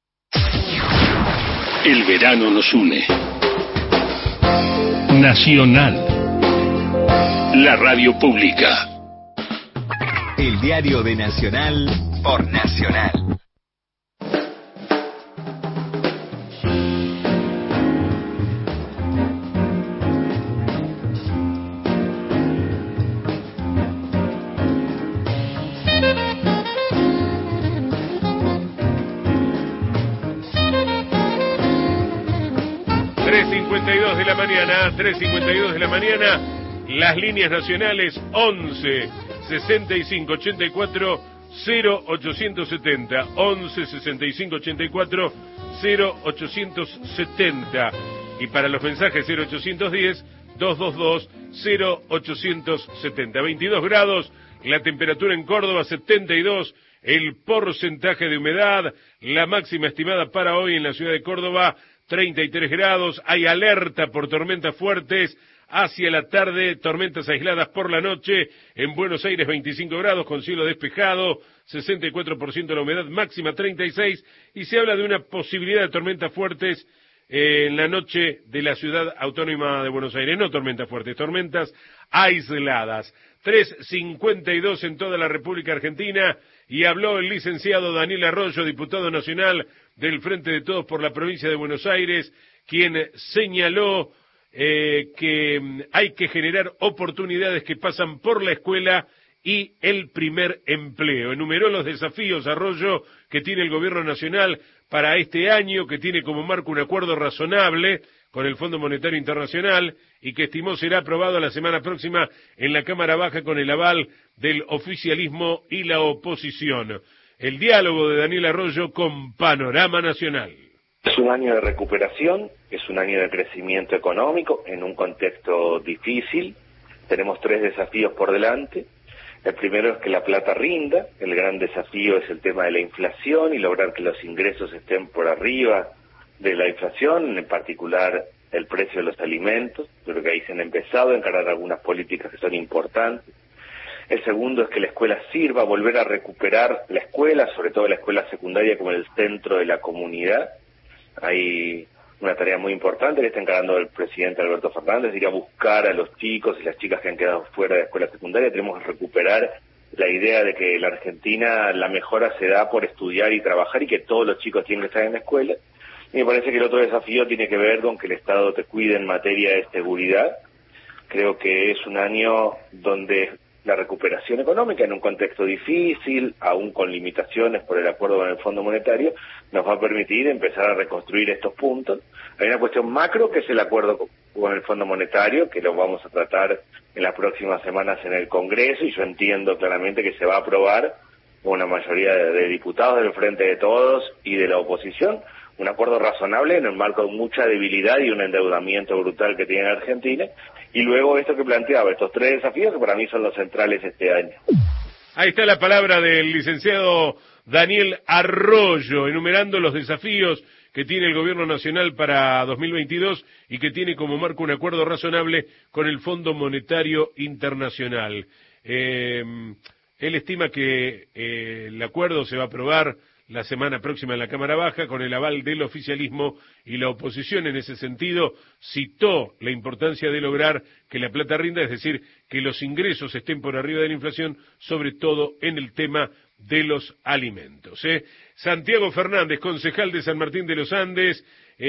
El verano nos une. Nacional. La radio pública. El diario de Nacional por Nacional. de la mañana, 3:52 de la mañana, las líneas nacionales 11 65 84 0870, 11 65 84 0870, y para los mensajes 0810 222 0870. 22 grados, la temperatura en Córdoba 72, el porcentaje de humedad, la máxima estimada para hoy en la ciudad de Córdoba 33 grados, hay alerta por tormentas fuertes hacia la tarde, tormentas aisladas por la noche, en Buenos Aires 25 grados con cielo despejado, 64% de la humedad, máxima 36, y se habla de una posibilidad de tormentas fuertes en la noche de la ciudad autónoma de Buenos Aires. No tormentas fuertes, tormentas aisladas. 3:52 en toda la República Argentina, y habló el licenciado Daniel Arroyo, diputado nacional del Frente de Todos por la provincia de Buenos Aires, quien señaló que hay que generar oportunidades que pasan por la escuela y el primer empleo. Enumeró los desafíos, Arroyo, que tiene el gobierno nacional para este año, que tiene como marco un acuerdo razonable con el Fondo Monetario Internacional y que estimó será aprobado la semana próxima en la Cámara Baja con el aval del oficialismo y la oposición. El diálogo de Daniel Arroyo con Panorama Nacional. Es un año de recuperación, es un año de crecimiento económico en un contexto difícil. Tenemos 3 desafíos por delante. El primero es que la plata rinda. El gran desafío es el tema de la inflación y lograr que los ingresos estén por arriba de la inflación, en particular el precio de los alimentos. Creo que ahí se han empezado a encarar algunas políticas que son importantes. El segundo es que la escuela sirva, volver a recuperar la escuela, sobre todo la escuela secundaria, como el centro de la comunidad. Hay una tarea muy importante que está encarando el presidente Alberto Fernández, ir a buscar a los chicos y las chicas que han quedado fuera de la escuela secundaria. Tenemos que recuperar la idea de que en la Argentina la mejora se da por estudiar y trabajar y que todos los chicos tienen que estar en la escuela. Y me parece que el otro desafío tiene que ver con que el Estado te cuide en materia de seguridad. Creo que es un año donde la recuperación económica, en un contexto difícil, aún con limitaciones por el acuerdo con el Fondo Monetario, nos va a permitir empezar a reconstruir estos puntos. Hay una cuestión macro, que es el acuerdo con el Fondo Monetario, que lo vamos a tratar en las próximas semanas en el Congreso, y yo entiendo claramente que se va a aprobar con una mayoría de diputados del Frente de Todos y de la oposición, un acuerdo razonable en el marco de mucha debilidad y un endeudamiento brutal que tiene Argentina. Y luego esto que planteaba, estos 3 desafíos que para mí son los centrales este año. Ahí está la palabra del licenciado Daniel Arroyo, enumerando los desafíos que tiene el gobierno nacional para 2022 y que tiene como marco un acuerdo razonable con el Fondo Monetario Internacional. Él estima que el acuerdo se va a aprobar la semana próxima en la Cámara Baja con el aval del oficialismo y la oposición. En ese sentido, citó la importancia de lograr que la plata rinda, es decir, que los ingresos estén por arriba de la inflación, sobre todo en el tema de los alimentos. Santiago Fernández, concejal de San Martín de los Andes,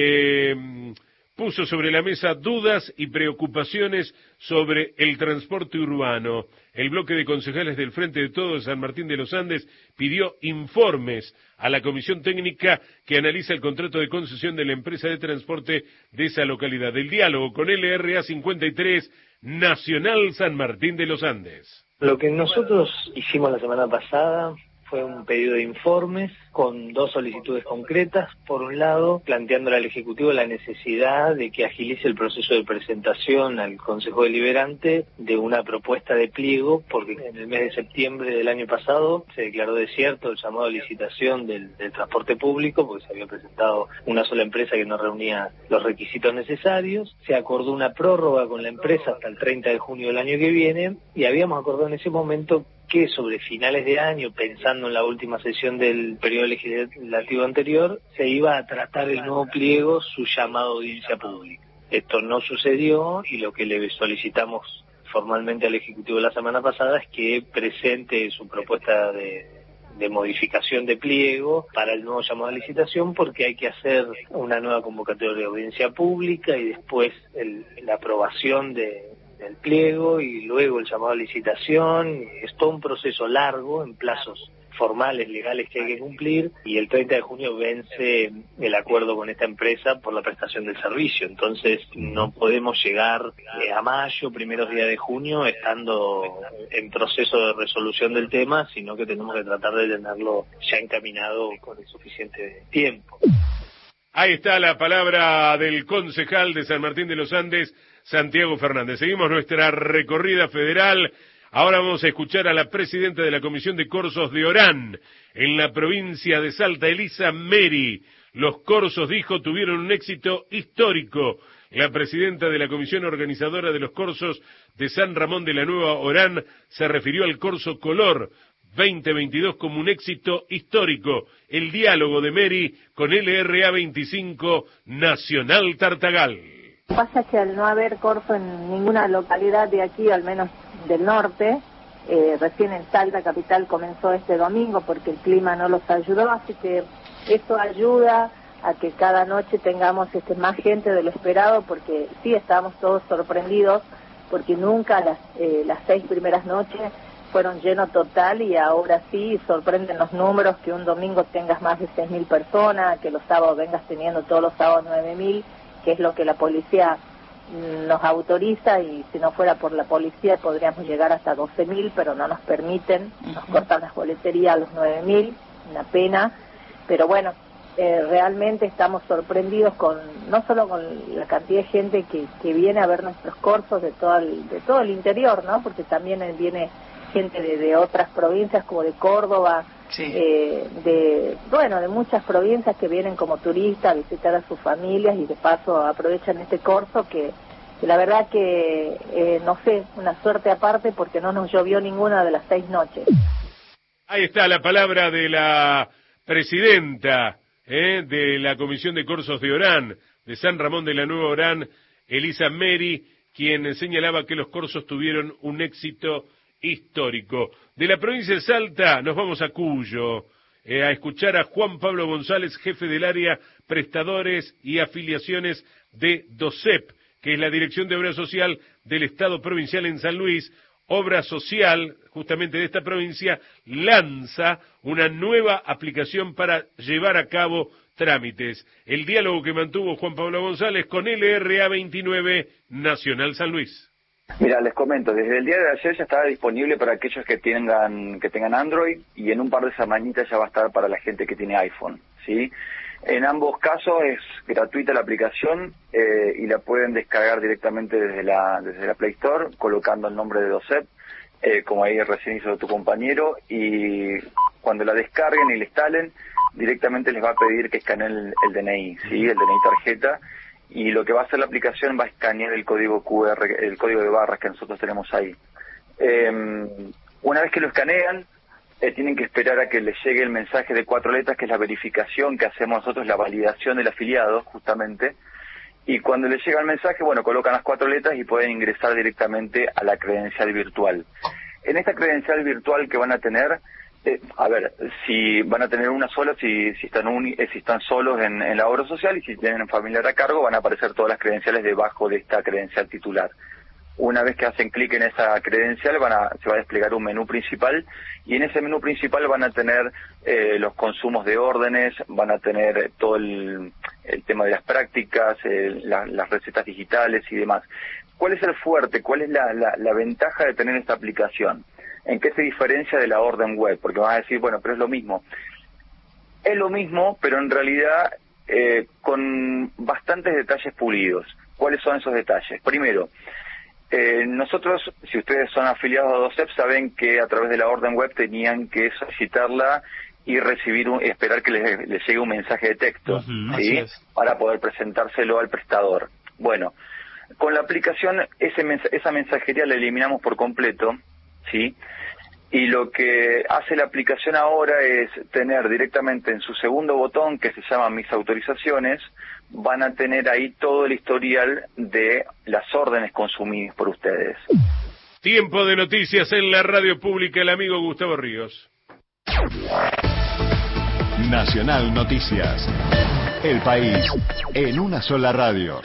puso sobre la mesa dudas y preocupaciones sobre el transporte urbano. El bloque de concejales del Frente de Todos de San Martín de los Andes pidió informes a la comisión técnica que analiza el contrato de concesión de la empresa de transporte de esa localidad. El diálogo con LRA 53, Nacional San Martín de los Andes. Lo que nosotros hicimos la semana pasada fue un pedido de informes con 2 solicitudes concretas. Por un lado, planteándole al Ejecutivo la necesidad de que agilice el proceso de presentación al Consejo Deliberante de una propuesta de pliego, porque en el mes de septiembre del año pasado se declaró desierto el llamado a licitación del transporte público, porque se había presentado una sola empresa que no reunía los requisitos necesarios. Se acordó una prórroga con la empresa hasta el 30 de junio del año que viene, y habíamos acordado en ese momento que sobre finales de año, pensando en la última sesión del periodo legislativo anterior, se iba a tratar el nuevo pliego, su llamado a audiencia pública. Esto no sucedió, y lo que le solicitamos formalmente al Ejecutivo la semana pasada es que presente su propuesta de modificación de pliego para el nuevo llamado a licitación, porque hay que hacer una nueva convocatoria de audiencia pública y después la aprobación del pliego y luego el llamado a licitación. Es todo un proceso largo en plazos formales, legales que hay que cumplir, y el 30 de junio vence el acuerdo con esta empresa por la prestación del servicio. Entonces no podemos llegar a mayo, primeros días de junio, estando en proceso de resolución del tema, sino que tenemos que tratar de tenerlo ya encaminado con el suficiente tiempo. Ahí está la palabra del concejal de San Martín de los Andes, Santiago Fernández. Seguimos nuestra recorrida federal. Ahora vamos a escuchar a la presidenta de la Comisión de Corsos de Orán, en la provincia de Salta, Elisa Meri. Los corsos, dijo, tuvieron un éxito histórico. La presidenta de la comisión organizadora de los corsos de San Ramón de la Nueva Orán se refirió al corso Color, 2022 como un éxito histórico. El diálogo de Mary con LRA 25 Nacional Tartagal. Pasa que al no haber corso en ninguna localidad de aquí, al menos del norte, recién en Salta capital comenzó este domingo porque el clima no los ayudó, así que eso ayuda a que cada noche tengamos más gente de lo esperado, porque sí estábamos todos sorprendidos, porque nunca las 6 primeras noches fueron lleno total, y ahora sí sorprenden los números, que un domingo tengas más de 6.000 personas, que los sábados vengas teniendo todos los sábados 9.000, que es lo que la policía nos autoriza, y si no fuera por la policía podríamos llegar hasta 12.000, pero no nos permiten, nos cortan las boleterías a los 9.000, una pena, pero bueno, realmente estamos sorprendidos no solo con la cantidad de gente que viene a ver nuestros cursos de todo el interior, ¿no? Porque también viene gente de otras provincias como de Córdoba, sí. de muchas provincias que vienen como turistas a visitar a sus familias y de paso aprovechan este curso que la verdad que no sé, una suerte aparte porque no nos llovió ninguna de las 6 noches. Ahí está la palabra de la presidenta de la Comisión de Cursos de Orán, de San Ramón de la Nueva Orán, Elisa Mary, quien señalaba que los cursos tuvieron un éxito histórico. De la provincia de Salta nos vamos a Cuyo, a escuchar a Juan Pablo González, jefe del área prestadores y afiliaciones de DOCEP, que es la Dirección de Obra Social del Estado Provincial en San Luis. Obra Social, justamente de esta provincia, lanza una nueva aplicación para llevar a cabo trámites. El diálogo que mantuvo Juan Pablo González con LRA 29 Nacional San Luis. Mira, les comento, desde el día de ayer ya estaba disponible para aquellos que tengan Android, y en un par de semanitas ya va a estar para la gente que tiene iPhone, ¿sí? En ambos casos es gratuita la aplicación y la pueden descargar directamente desde la Play Store, colocando el nombre de DOCEP, como ahí recién hizo tu compañero, y cuando la descarguen y la instalen, directamente les va a pedir que escaneen el DNI, ¿sí? El DNI tarjeta, y lo que va a hacer la aplicación va a escanear el código QR, el código de barras que nosotros tenemos ahí. Una vez que lo escanean, tienen que esperar a que les llegue el mensaje de 4 letras, que es la verificación que hacemos nosotros, la validación del afiliado, justamente, y cuando les llega el mensaje, bueno, colocan las 4 letras y pueden ingresar directamente a la credencial virtual. En esta credencial virtual que van a tener, si van a tener una sola, si están solos en la obra social, y si tienen un familiar a cargo, van a aparecer todas las credenciales debajo de esta credencial titular. Una vez que hacen clic en esa credencial, se va a desplegar un menú principal, y en ese menú principal van a tener los consumos de órdenes, van a tener todo el tema de las prácticas, las recetas digitales y demás. ¿Cuál es el fuerte? ¿Cuál es la ventaja de tener esta aplicación? ¿En qué se diferencia de la orden web? Porque van a decir, bueno, pero es lo mismo. Es lo mismo, pero en realidad con bastantes detalles pulidos. ¿Cuáles son esos detalles? Primero, nosotros, si ustedes son afiliados a DOCEP, saben que a través de la orden web tenían que solicitarla y esperar que les llegue un mensaje de texto, ¿sí? Para poder presentárselo al prestador. Bueno, con la aplicación esa mensajería la eliminamos por completo, ¿sí? Y lo que hace la aplicación ahora es tener directamente en su segundo botón, que se llama Mis autorizaciones, van a tener ahí todo el historial de las órdenes consumidas por ustedes. Tiempo de noticias en la radio pública, el amigo Gustavo Ríos. Nacional Noticias. El país en una sola radio.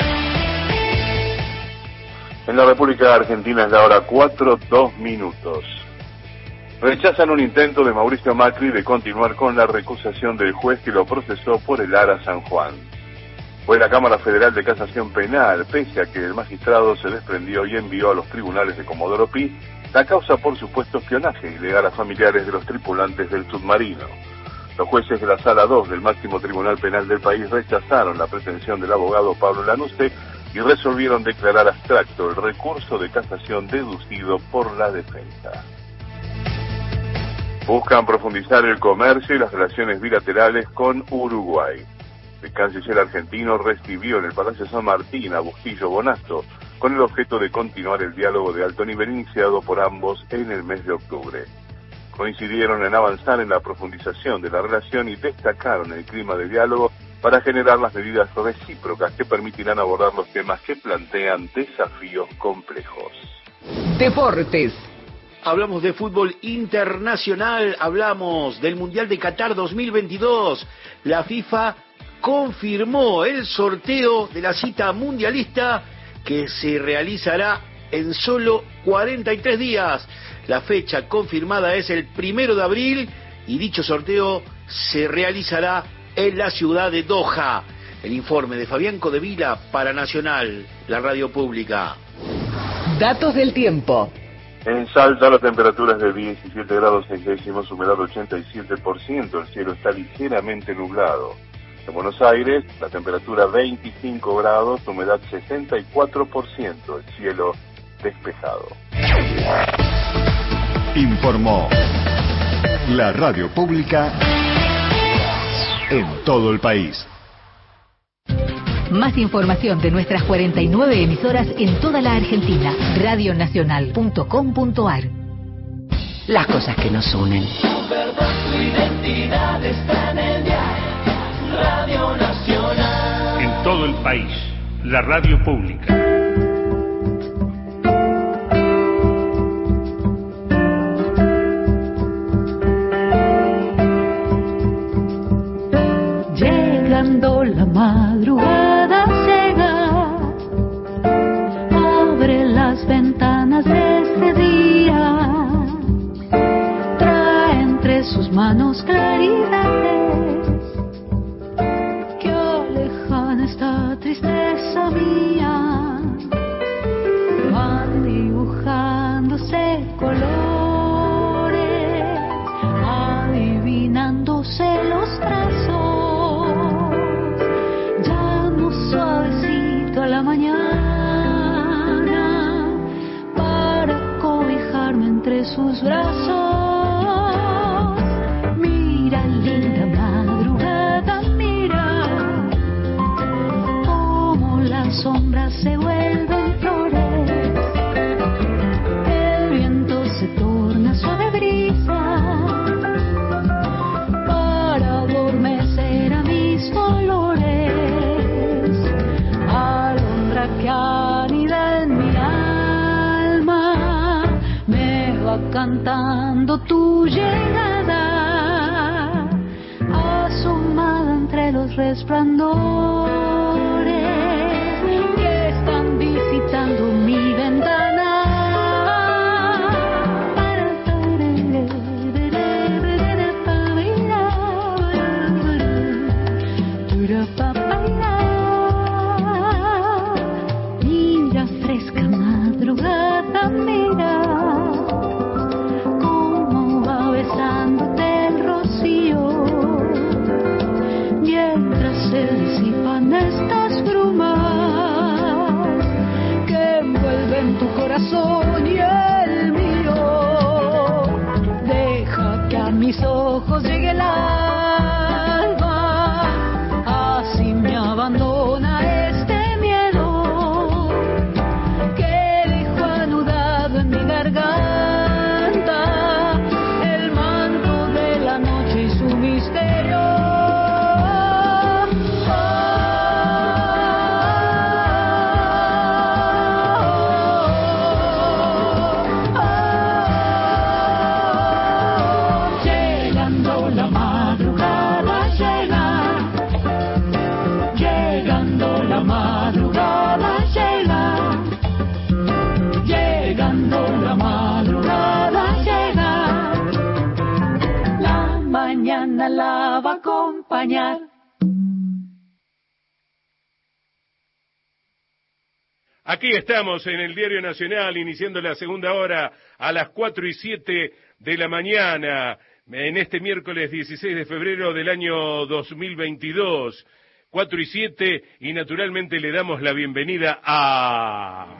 En la República Argentina es la hora 4:02. Rechazan un intento de Mauricio Macri de continuar con la recusación del juez que lo procesó por el ARA San Juan. Fue la Cámara Federal de Casación Penal, pese a que el magistrado se desprendió y envió a los tribunales de Comodoro Pi la causa por supuesto espionaje ilegal a familiares de los tripulantes del submarino. Los jueces de la Sala 2 del máximo tribunal penal del país rechazaron la pretensión del abogado Pablo Lanusse y resolvieron declarar abstracto el recurso de casación deducido por la defensa. Buscan profundizar el comercio y las relaciones bilaterales con Uruguay. El canciller argentino recibió en el Palacio San Martín a Bustillo Bonazo con el objeto de continuar el diálogo de alto nivel iniciado por ambos en el mes de octubre. coincidieron en avanzar en la profundización de la relación y destacaron el clima de diálogo para generar las medidas recíprocas que permitirán abordar los temas que plantean desafíos complejos. Deportes. Hablamos de fútbol internacional, hablamos del Mundial de Qatar 2022. La FIFA confirmó el sorteo de la cita mundialista que se realizará en solo 43 días. La fecha confirmada es el 1 de abril y dicho sorteo se realizará en la ciudad de Doha. El informe de Fabián Codevila para Nacional, la radio pública. Datos del tiempo. En Salta la temperatura es de 17 grados 6 décimos, humedad 87%, el cielo está ligeramente nublado. En Buenos Aires la temperatura 25 grados, humedad 64%, el cielo despejado. Informó la radio pública en todo el país. Más información de nuestras 49 emisoras en toda la Argentina. Radionacional.com.ar. Las cosas que nos unen. Tu verdad, tu identidad está en el diario Radio Nacional. En todo el país, la radio pública. Llegando la madrugada llega, abre las ventanas de este día, trae entre sus manos claridades que alejan esta tristeza mía, van dibujándose colores, adivinándose los trazos. Suavecito a la mañana para cobijarme entre sus brazos. Mira, linda madrugada, mira cómo las sombras se vuelven flores. El viento se torna suave brisa para adormecer a mis dolores. Que anida en mi alma me va cantando tu llegada, asomada entre los resplandores que están visitando mi ventana. Mira cómo va besándote el rocío mientras se disipan estas brumas que envuelven tu corazón y el mío. Deja que a mis ojos llegue el alba, así me abandona este miedo en mi garganta, el manto de la noche y su misterio. Llegando la madrugada llega, llegando la madrugada llega. Llegando la madrugada llega, la mañana la va a acompañar. Aquí estamos en el Diario Nacional, iniciando la segunda hora a las 4:07 de la mañana, en este miércoles 16 de febrero del año 2022. 4:07 y naturalmente le damos la bienvenida a...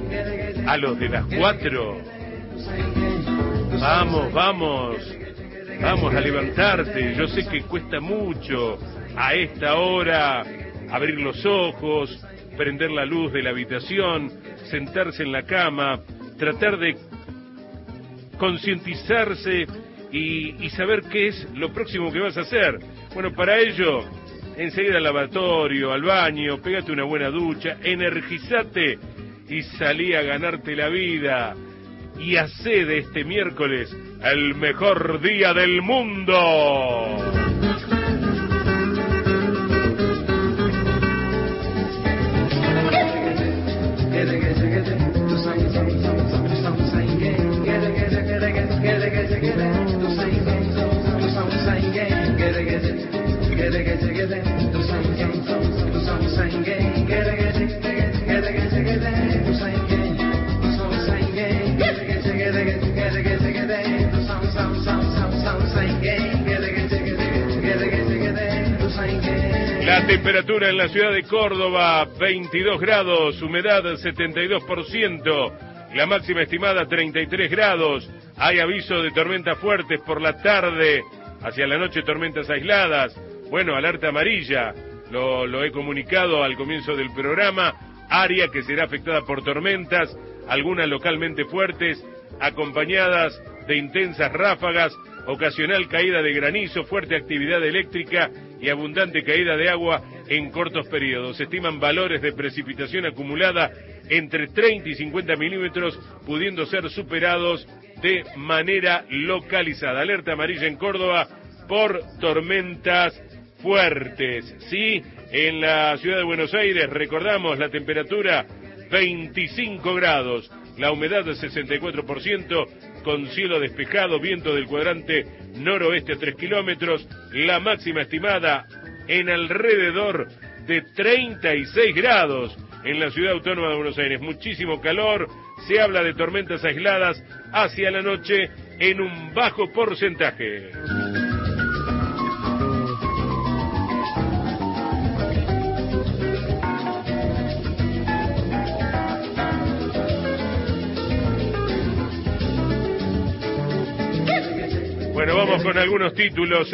A los de las 4. Vamos, vamos. Vamos a levantarte. Yo sé que cuesta mucho a esta hora abrir los ojos, prender la luz de la habitación, sentarse en la cama, tratar de concientizarse y saber qué es lo próximo que vas a hacer. Bueno, para ello, enseguida al lavatorio, al baño, pégate una buena ducha, energizate y salí a ganarte la vida. Y hacé de este miércoles el mejor día del mundo. La temperatura en la ciudad de Córdoba, 22 grados, humedad 72%, la máxima estimada 33 grados, hay aviso de tormentas fuertes por la tarde, hacia la noche tormentas aisladas, bueno, alerta amarilla, lo he comunicado al comienzo del programa, área que será afectada por tormentas, algunas localmente fuertes, acompañadas de intensas ráfagas, ocasional caída de granizo, fuerte actividad eléctrica y abundante caída de agua en cortos periodos. Se estiman valores de precipitación acumulada entre 30 y 50 milímetros, pudiendo ser superados de manera localizada. Alerta amarilla en Córdoba por tormentas fuertes. Sí, en la ciudad de Buenos Aires, recordamos, la temperatura 25 grados, la humedad del 64%, con cielo despejado, viento del cuadrante noroeste a 3 kilómetros, la máxima estimada en alrededor de 36 grados en la ciudad autónoma de Buenos Aires. Muchísimo calor, se habla de tormentas aisladas hacia la noche en un bajo porcentaje. Bueno, vamos con algunos títulos,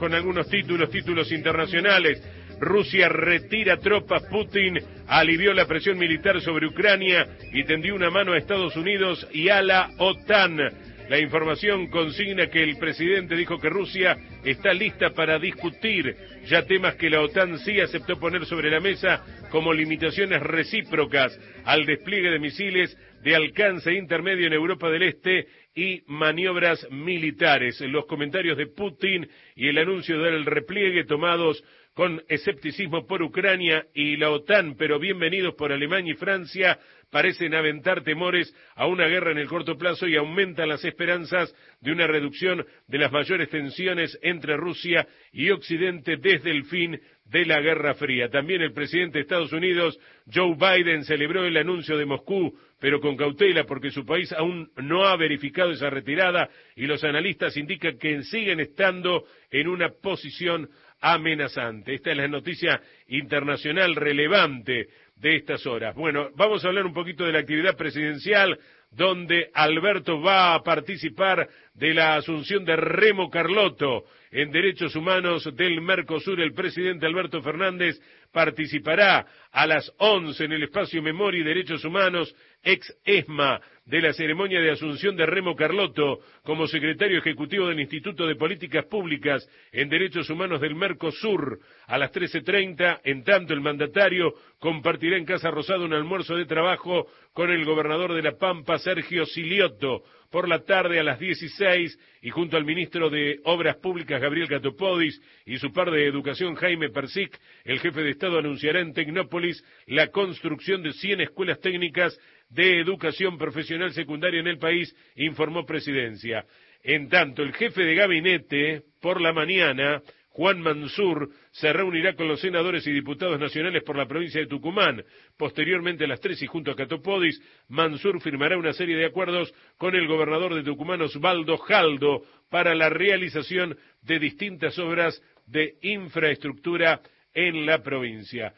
títulos internacionales. Rusia retira tropas, Putin alivió la presión militar sobre Ucrania y tendió una mano a Estados Unidos y a la OTAN. La información consigna que el presidente dijo que Rusia está lista para discutir ya temas que la OTAN sí aceptó poner sobre la mesa, como limitaciones recíprocas al despliegue de misiles de alcance intermedio en Europa del Este y maniobras militares. Los comentarios de Putin y el anuncio del repliegue tomados con escepticismo por Ucrania y la OTAN, pero bienvenidos por Alemania y Francia, parecen aventar temores a una guerra en el corto plazo y aumentan las esperanzas de una reducción de las mayores tensiones entre Rusia y Occidente desde el fin de la Guerra Fría. También el presidente de Estados Unidos, Joe Biden, celebró el anuncio de Moscú, pero con cautela porque su país aún no ha verificado esa retirada y los analistas indican que siguen estando en una posición amenazante. Esta es la noticia internacional relevante de estas horas. Bueno, vamos a hablar un poquito de la actividad presidencial, donde Alberto va a participar de la asunción de Remo Carlotto en Derechos Humanos del Mercosur. El presidente Alberto Fernández participará a las 11 en el espacio Memoria y Derechos Humanos, ex ESMA, de la ceremonia de asunción de Remo Carlotto como secretario ejecutivo del Instituto de Políticas Públicas en Derechos Humanos del Mercosur. A las 13:30, en tanto, el mandatario compartirá en Casa Rosada un almuerzo de trabajo con el gobernador de La Pampa, Sergio Siliotto. Por la tarde, a las 16, y junto al ministro de Obras Públicas, Gabriel Catopodis, y su par de Educación, Jaime Persic, el jefe de Estado anunciará en Tecnópolis la construcción de 100 escuelas técnicas de educación profesional secundaria en el país, informó Presidencia. En tanto, el jefe de gabinete, por la mañana, Juan Mansur, se reunirá con los senadores y diputados nacionales por la provincia de Tucumán. Posteriormente, a las 3, y junto a Catopodis, Mansur firmará una serie de acuerdos con el gobernador de Tucumán, Osvaldo Jaldo, para la realización de distintas obras de infraestructura en la provincia.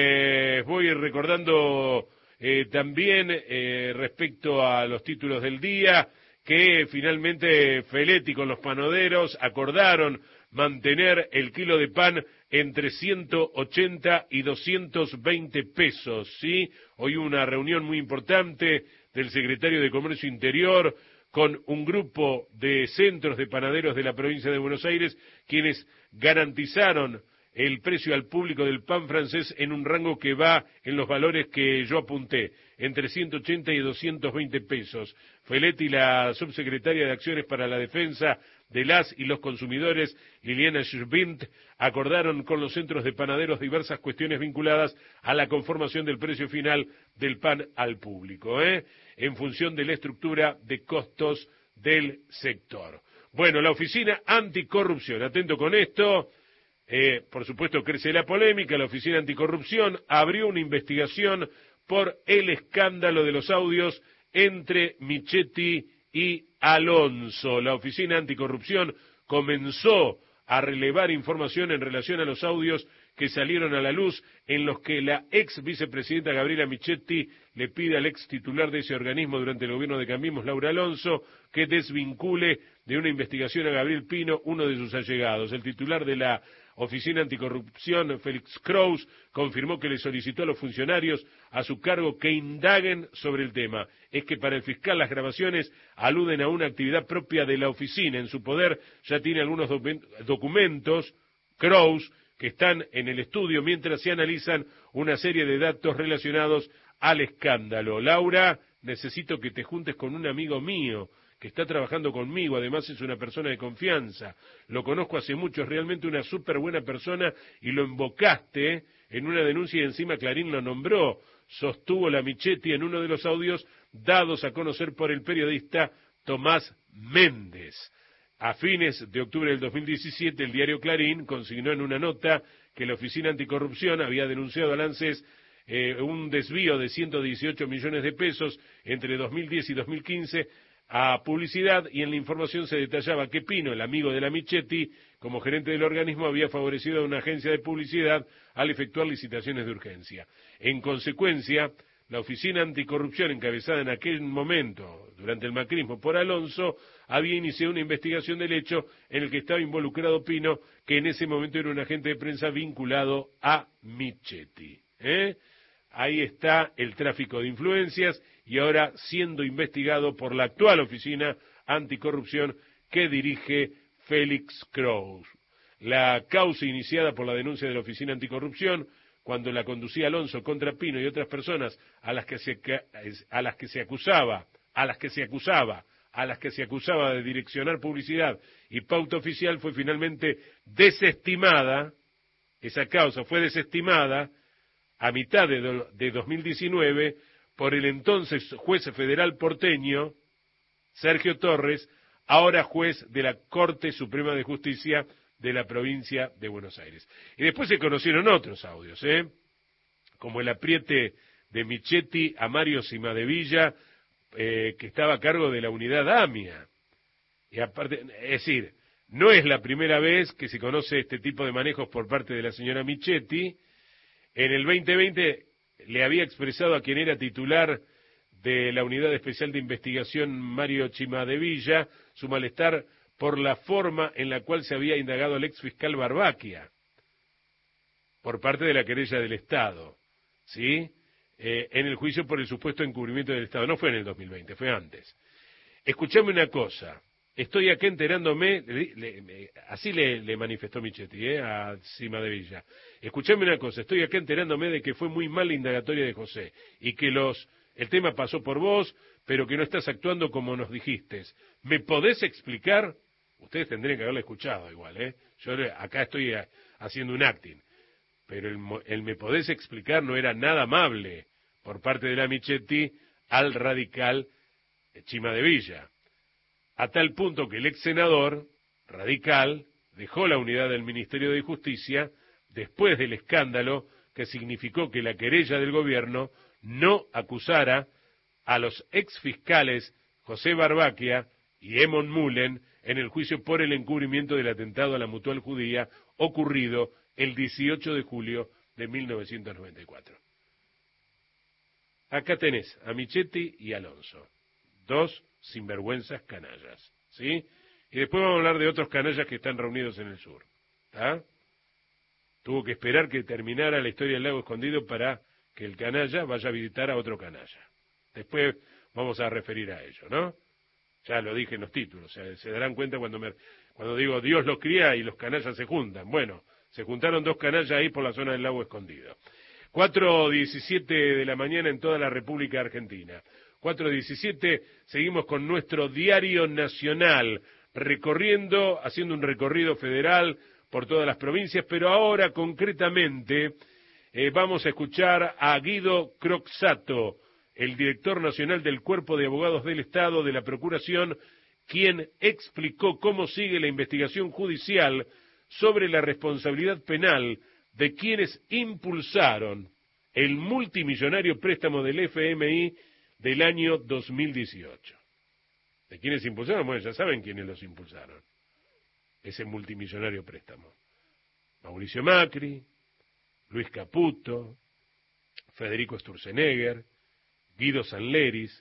Les voy recordando también respecto a los títulos del día, que finalmente Feletti con los panaderos acordaron mantener el kilo de pan entre 180 y 220 pesos, ¿sí? Hoy una reunión muy importante del secretario de Comercio Interior con un grupo de centros de panaderos de la provincia de Buenos Aires, quienes garantizaron el precio al público del pan francés en un rango que va en los valores que yo apunté, entre 180 y 220 pesos. Feletti, la subsecretaria de Acciones para la Defensa de las y los Consumidores, Liliana Schwindt, acordaron con los centros de panaderos diversas cuestiones vinculadas a la conformación del precio final del pan al público, en función de la estructura de costos del sector. Bueno, la Oficina Anticorrupción, atento con esto. Por supuesto crece la polémica, la Oficina Anticorrupción abrió una investigación por el escándalo de los audios entre Michetti y Alonso. La Oficina Anticorrupción comenzó a relevar información en relación a los audios que salieron a la luz en los que la ex vicepresidenta Gabriela Michetti le pide al ex titular de ese organismo durante el gobierno de Cambiemos, Laura Alonso, que desvincule de una investigación a Gabriel Pino, uno de sus allegados. El titular de la Oficina Anticorrupción, Félix Kraus, confirmó que le solicitó a los funcionarios a su cargo que indaguen sobre el tema. Es que para el fiscal las grabaciones aluden a una actividad propia de la oficina. En su poder ya tiene algunos documentos, Kraus, que están en el estudio mientras se analizan una serie de datos relacionados al escándalo. Laura, necesito que te juntes con un amigo mío que está trabajando conmigo, además es una persona de confianza, lo conozco hace mucho, es realmente una súper buena persona y lo invocaste en una denuncia y encima Clarín lo nombró, sostuvo la Michetti en uno de los audios dados a conocer por el periodista Tomás Méndez. A fines de octubre del 2017, el diario Clarín consignó en una nota que la Oficina Anticorrupción había denunciado al ANSES un desvío de 118 millones de pesos entre 2010 y 2015 a publicidad, y en la información se detallaba que Pino, el amigo de la Michetti, como gerente del organismo, había favorecido a una agencia de publicidad al efectuar licitaciones de urgencia. En consecuencia, la Oficina Anticorrupción, encabezada en aquel momento, durante el macrismo, por Alonso, había iniciado una investigación del hecho en el que estaba involucrado Pino, que en ese momento era un agente de prensa vinculado a Michetti. Ahí está el tráfico de influencias y ahora siendo investigado por la actual Oficina Anticorrupción que dirige Félix Kraus. La causa iniciada por la denuncia de la Oficina Anticorrupción, cuando la conducía Alonso contra Pino y otras personas a las que se acusaba de direccionar publicidad y pauta oficial, fue finalmente desestimada. Esa causa fue desestimada a mitad de 2019 por el entonces juez federal porteño, Sergio Torres, ahora juez de la Corte Suprema de Justicia de la provincia de Buenos Aires. Y después se conocieron otros audios, como el apriete de Michetti a Mario Cimadevilla, que estaba a cargo de la unidad AMIA. Y aparte, es decir, no es la primera vez que se conoce este tipo de manejos por parte de la señora Michetti. En el 2020 le había expresado a quien era titular de la Unidad Especial de Investigación, Mario Cimadevilla, su malestar por la forma en la cual se había indagado al ex fiscal Barbacchia por parte de la querella del Estado, ¿sí? En el juicio por el supuesto encubrimiento del Estado. No fue en el 2020, fue antes. Escuchame una cosa, estoy acá enterándome, así le manifestó Michetti a Cimadevilla. Escuchame una cosa, estoy acá enterándome de que fue muy mal la indagatoria de José y que el tema pasó por vos, pero que no estás actuando como nos dijiste. ¿Me podés explicar? Ustedes tendrían que haberlo escuchado igual, Yo acá estoy haciendo un acting, pero el me podés explicar no era nada amable por parte de la Michetti al radical Cimadevilla. A tal punto que el ex senador radical dejó la unidad del Ministerio de Justicia después del escándalo que significó que la querella del gobierno no acusara a los ex fiscales José Barbacchia y Emon Mullen en el juicio por el encubrimiento del atentado a la Mutual Judía ocurrido el 18 de julio de 1994. Acá tenés a Michetti y Alonso, dos sinvergüenzas canallas, ¿sí? Y después vamos a hablar de otros canallas que están reunidos en el sur, ¿está? Tuvo que esperar que terminara la historia del lago escondido para que el canalla vaya a visitar a otro canalla. Después vamos a referir a ello, ¿no? Ya lo dije en los títulos, se darán cuenta cuando digo Dios los cría y los canallas se juntan. Bueno, se juntaron dos canallas ahí por la zona del lago escondido. 4:17 de la mañana en toda la República Argentina. 4:17, seguimos con nuestro diario nacional, haciendo un recorrido federal por todas las provincias, pero ahora concretamente vamos a escuchar a Guido Croxatto, el director nacional del Cuerpo de Abogados del Estado de la Procuración, quien explicó cómo sigue la investigación judicial sobre la responsabilidad penal de quienes impulsaron el multimillonario préstamo del FMI del año 2018. ¿De quiénes impulsaron? Bueno, ya saben quiénes los impulsaron. Ese multimillonario préstamo. Mauricio Macri, Luis Caputo, Federico Sturzenegger, Guido Sanleris.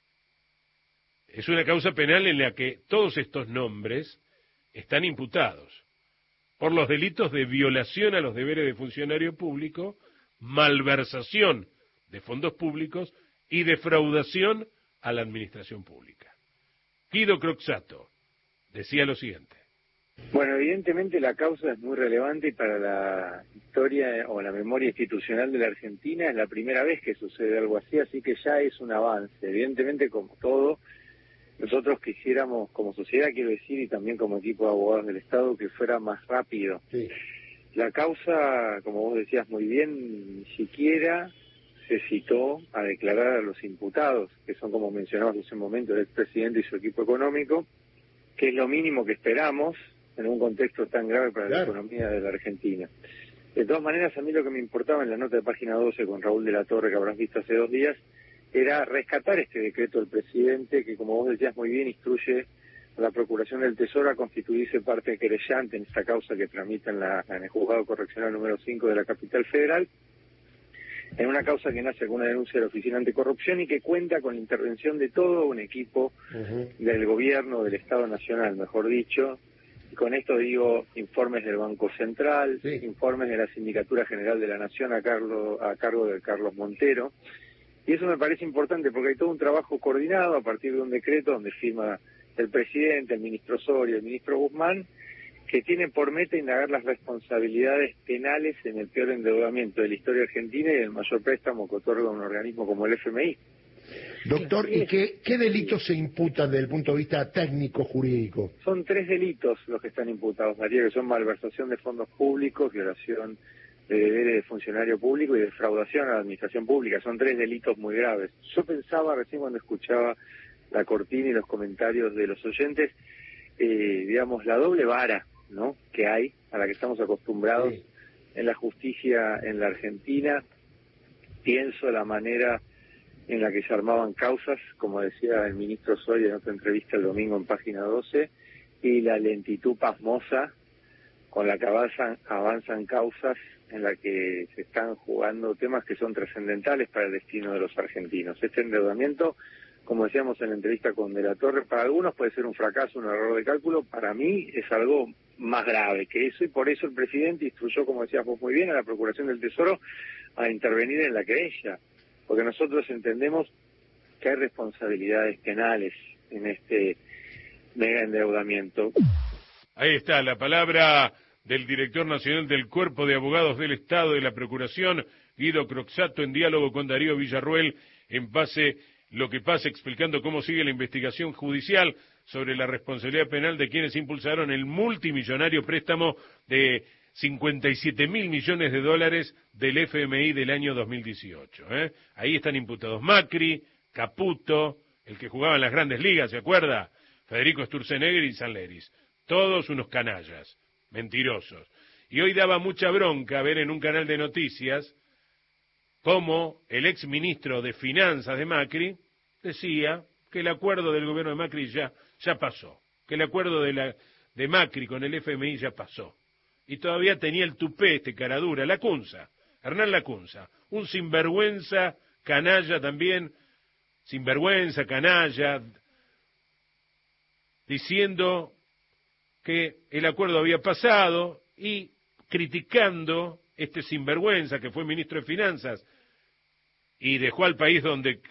Es una causa penal en la que todos estos nombres están imputados por los delitos de violación a los deberes de funcionario público, malversación de fondos públicos y defraudación a la administración pública. Guido Croxatto decía lo siguiente. Bueno, evidentemente la causa es muy relevante para la historia o la memoria institucional de la Argentina. Es la primera vez que sucede algo así que ya es un avance. Evidentemente, como todo, nosotros quisiéramos, como sociedad quiero decir, y también como equipo de abogados del Estado, que fuera más rápido. Sí. La causa, como vos decías muy bien, ni siquiera se citó a declarar a los imputados, que son, como mencionabas hace un momento, el expresidente y su equipo económico, que es lo mínimo que esperamos en un contexto tan grave para la economía de la Argentina. De todas maneras, a mí lo que me importaba en la nota de página 12 con Raúl de la Torre, que habrás visto hace 2 días, era rescatar este decreto del presidente, que como vos decías muy bien, instruye a la Procuración del Tesoro a constituirse parte querellante en esta causa que tramita en el Juzgado Correccional número 5 de la Capital Federal, en una causa que nace con una denuncia de la Oficina Anticorrupción y que cuenta con la intervención de todo un equipo del gobierno, del Estado Nacional, mejor dicho. Y con esto digo informes del Banco Central, informes de la Sindicatura General de la Nación a cargo de Carlos Montero. Y eso me parece importante porque hay todo un trabajo coordinado a partir de un decreto donde firma el presidente, el ministro Osorio, el ministro Guzmán, que tiene por meta indagar las responsabilidades penales en el peor endeudamiento de la historia argentina y el mayor préstamo que otorga un organismo como el FMI. Doctor, ¿y qué delitos se imputan desde el punto de vista técnico-jurídico? Son 3 delitos los que están imputados, María, que son malversación de fondos públicos, violación de deberes de funcionario público y defraudación a la administración pública. Son 3 delitos muy graves. Yo pensaba recién cuando escuchaba la cortina y los comentarios de los oyentes, digamos, la doble vara, ¿no?, que hay, a la que estamos acostumbrados en la justicia en la Argentina. Pienso la manera en la que se armaban causas, como decía el ministro Soria en otra entrevista el domingo en página 12, y la lentitud pasmosa con la que avanzan causas en la que se están jugando temas que son trascendentales para el destino de los argentinos. Este endeudamiento, como decíamos en la entrevista con De la Torre, para algunos puede ser un fracaso, un error de cálculo, para mí es algo más grave que eso, y por eso el presidente instruyó, como decías vos muy bien, a la Procuración del Tesoro a intervenir en la querella, porque nosotros entendemos que hay responsabilidades penales en este mega endeudamiento. Ahí está la palabra del director nacional del Cuerpo de Abogados del Estado de la Procuración, Guido Croxatto, en diálogo con Darío Villarroel, en Pase lo que pasa, explicando cómo sigue la investigación judicial sobre la responsabilidad penal de quienes impulsaron el multimillonario préstamo de 57.000 millones de dólares del FMI del año 2018. Ahí están imputados Macri, Caputo, el que jugaba en las grandes ligas, ¿se acuerda? Federico Sturzenegger y Sanleris. Todos unos canallas, mentirosos. Y hoy daba mucha bronca ver en un canal de noticias cómo el exministro de Finanzas de Macri decía que el acuerdo del gobierno de Macri ya pasó, que el acuerdo de Macri con el FMI ya pasó. Y todavía tenía el tupé, este caradura, Lacunza, Hernán Lacunza, un sinvergüenza, canalla también, sinvergüenza, canalla, diciendo que el acuerdo había pasado y criticando este sinvergüenza que fue ministro de Finanzas y dejó al país donde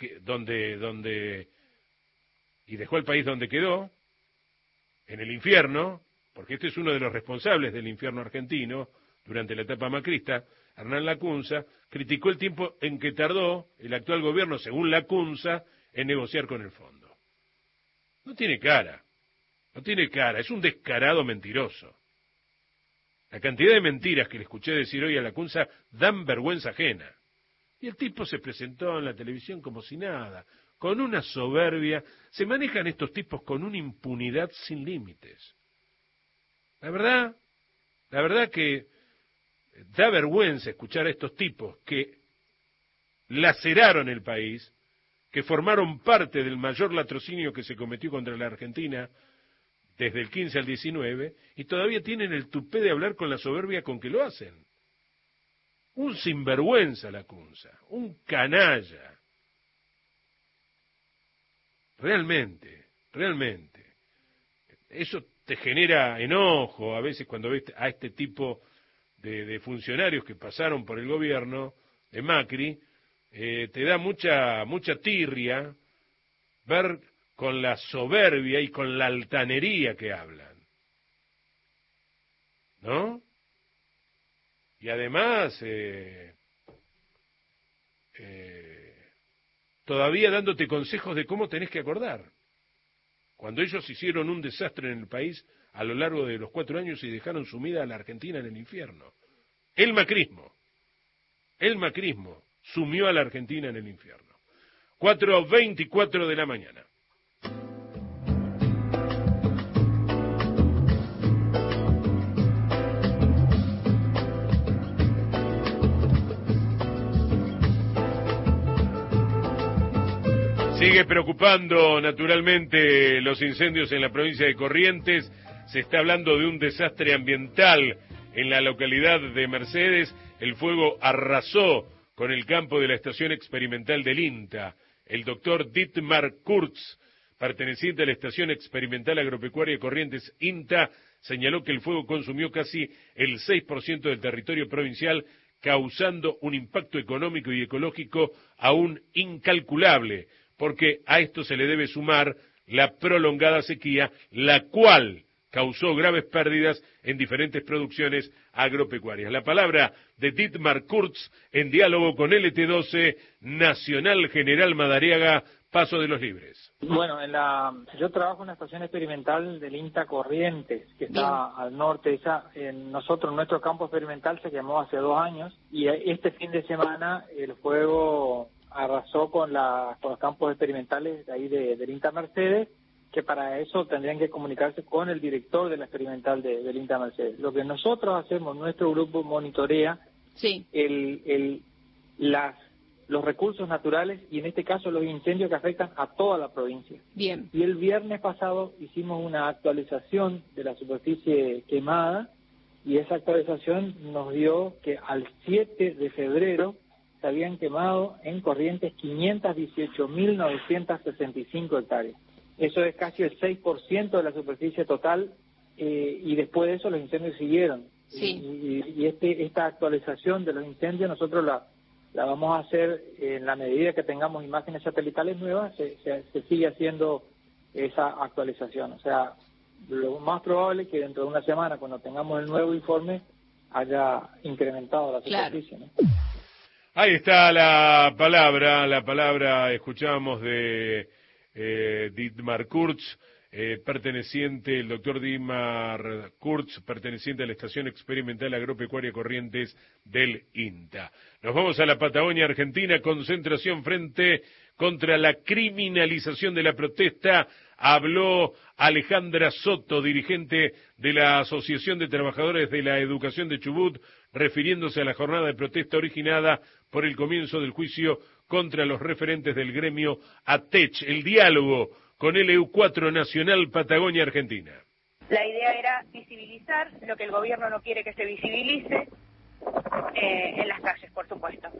quedó, en el infierno, porque este es uno de los responsables del infierno argentino durante la etapa macrista. Hernán Lacunza criticó el tiempo en que tardó el actual gobierno, según Lacunza, en negociar con el fondo. No tiene cara, es un descarado mentiroso. La cantidad de mentiras que le escuché decir hoy a Lacunza dan vergüenza ajena. Y el tipo se presentó en la televisión como si nada, con una soberbia. Se manejan estos tipos con una impunidad sin límites. La verdad que da vergüenza escuchar a estos tipos que laceraron el país, que formaron parte del mayor latrocinio que se cometió contra la Argentina desde el 15 al 19, y todavía tienen el tupé de hablar con la soberbia con que lo hacen. Un sinvergüenza Lacunza, un canalla. Realmente. Eso te genera enojo a veces cuando ves a este tipo de funcionarios que pasaron por el gobierno de Macri. Te da mucha tirria ver con la soberbia y con la altanería que hablan, ¿no? Y además todavía dándote consejos de cómo tenés que acordar, cuando ellos hicieron un desastre en el país a lo largo de los 4 años y dejaron sumida a la Argentina en el infierno. El macrismo sumió a la Argentina en el infierno. 4:24 de la mañana. Sigue preocupando naturalmente los incendios en la provincia de Corrientes. Se está hablando de un desastre ambiental en la localidad de Mercedes. El fuego arrasó con el campo de la estación experimental del INTA. El doctor Dietmar Kurz, perteneciente a la estación experimental agropecuaria de Corrientes INTA, señaló que el fuego consumió casi el 6% del territorio provincial, causando un impacto económico y ecológico aún incalculable, porque a esto se le debe sumar la prolongada sequía, la cual causó graves pérdidas en diferentes producciones agropecuarias. La palabra de Dietmar Kurz en diálogo con LT12, Nacional General Madariaga, Paso de los Libres. Bueno, yo trabajo en la estación experimental del INTA Corrientes, que está al norte. Nuestro campo experimental se quemó hace 2 años y este fin de semana el fuego arrasó con los campos experimentales de ahí del INTA Mercedes, que para eso tendrían que comunicarse con el director de la experimental del INTA Mercedes. Lo que nosotros hacemos, nuestro grupo monitorea los recursos naturales y en este caso los incendios que afectan a toda la provincia. Bien. Y el viernes pasado hicimos una actualización de la superficie quemada y esa actualización nos dio que al 7 de febrero se habían quemado en Corrientes 518.965 hectáreas. Eso es casi el 6% de la superficie total, y después de eso los incendios siguieron. Sí. Y esta actualización de los incendios nosotros la vamos a hacer en la medida que tengamos imágenes satelitales nuevas, se sigue haciendo esa actualización. O sea, lo más probable es que dentro de una semana, cuando tengamos el nuevo informe, haya incrementado la superficie, ¿no? Ahí está la palabra escuchamos de Dietmar Kurz, el doctor Dietmar Kurz, perteneciente a la Estación Experimental Agropecuaria Corrientes del INTA. Nos vamos a la Patagonia Argentina, concentración frente contra la criminalización de la protesta. Habló Alejandra Soto, dirigente de la Asociación de Trabajadores de la Educación de Chubut, refiriéndose a la jornada de protesta originada por el comienzo del juicio contra los referentes del gremio ATECH, el diálogo con LU4 Nacional Patagonia Argentina. La idea era visibilizar lo que el gobierno no quiere que se visibilice en las calles, por supuesto.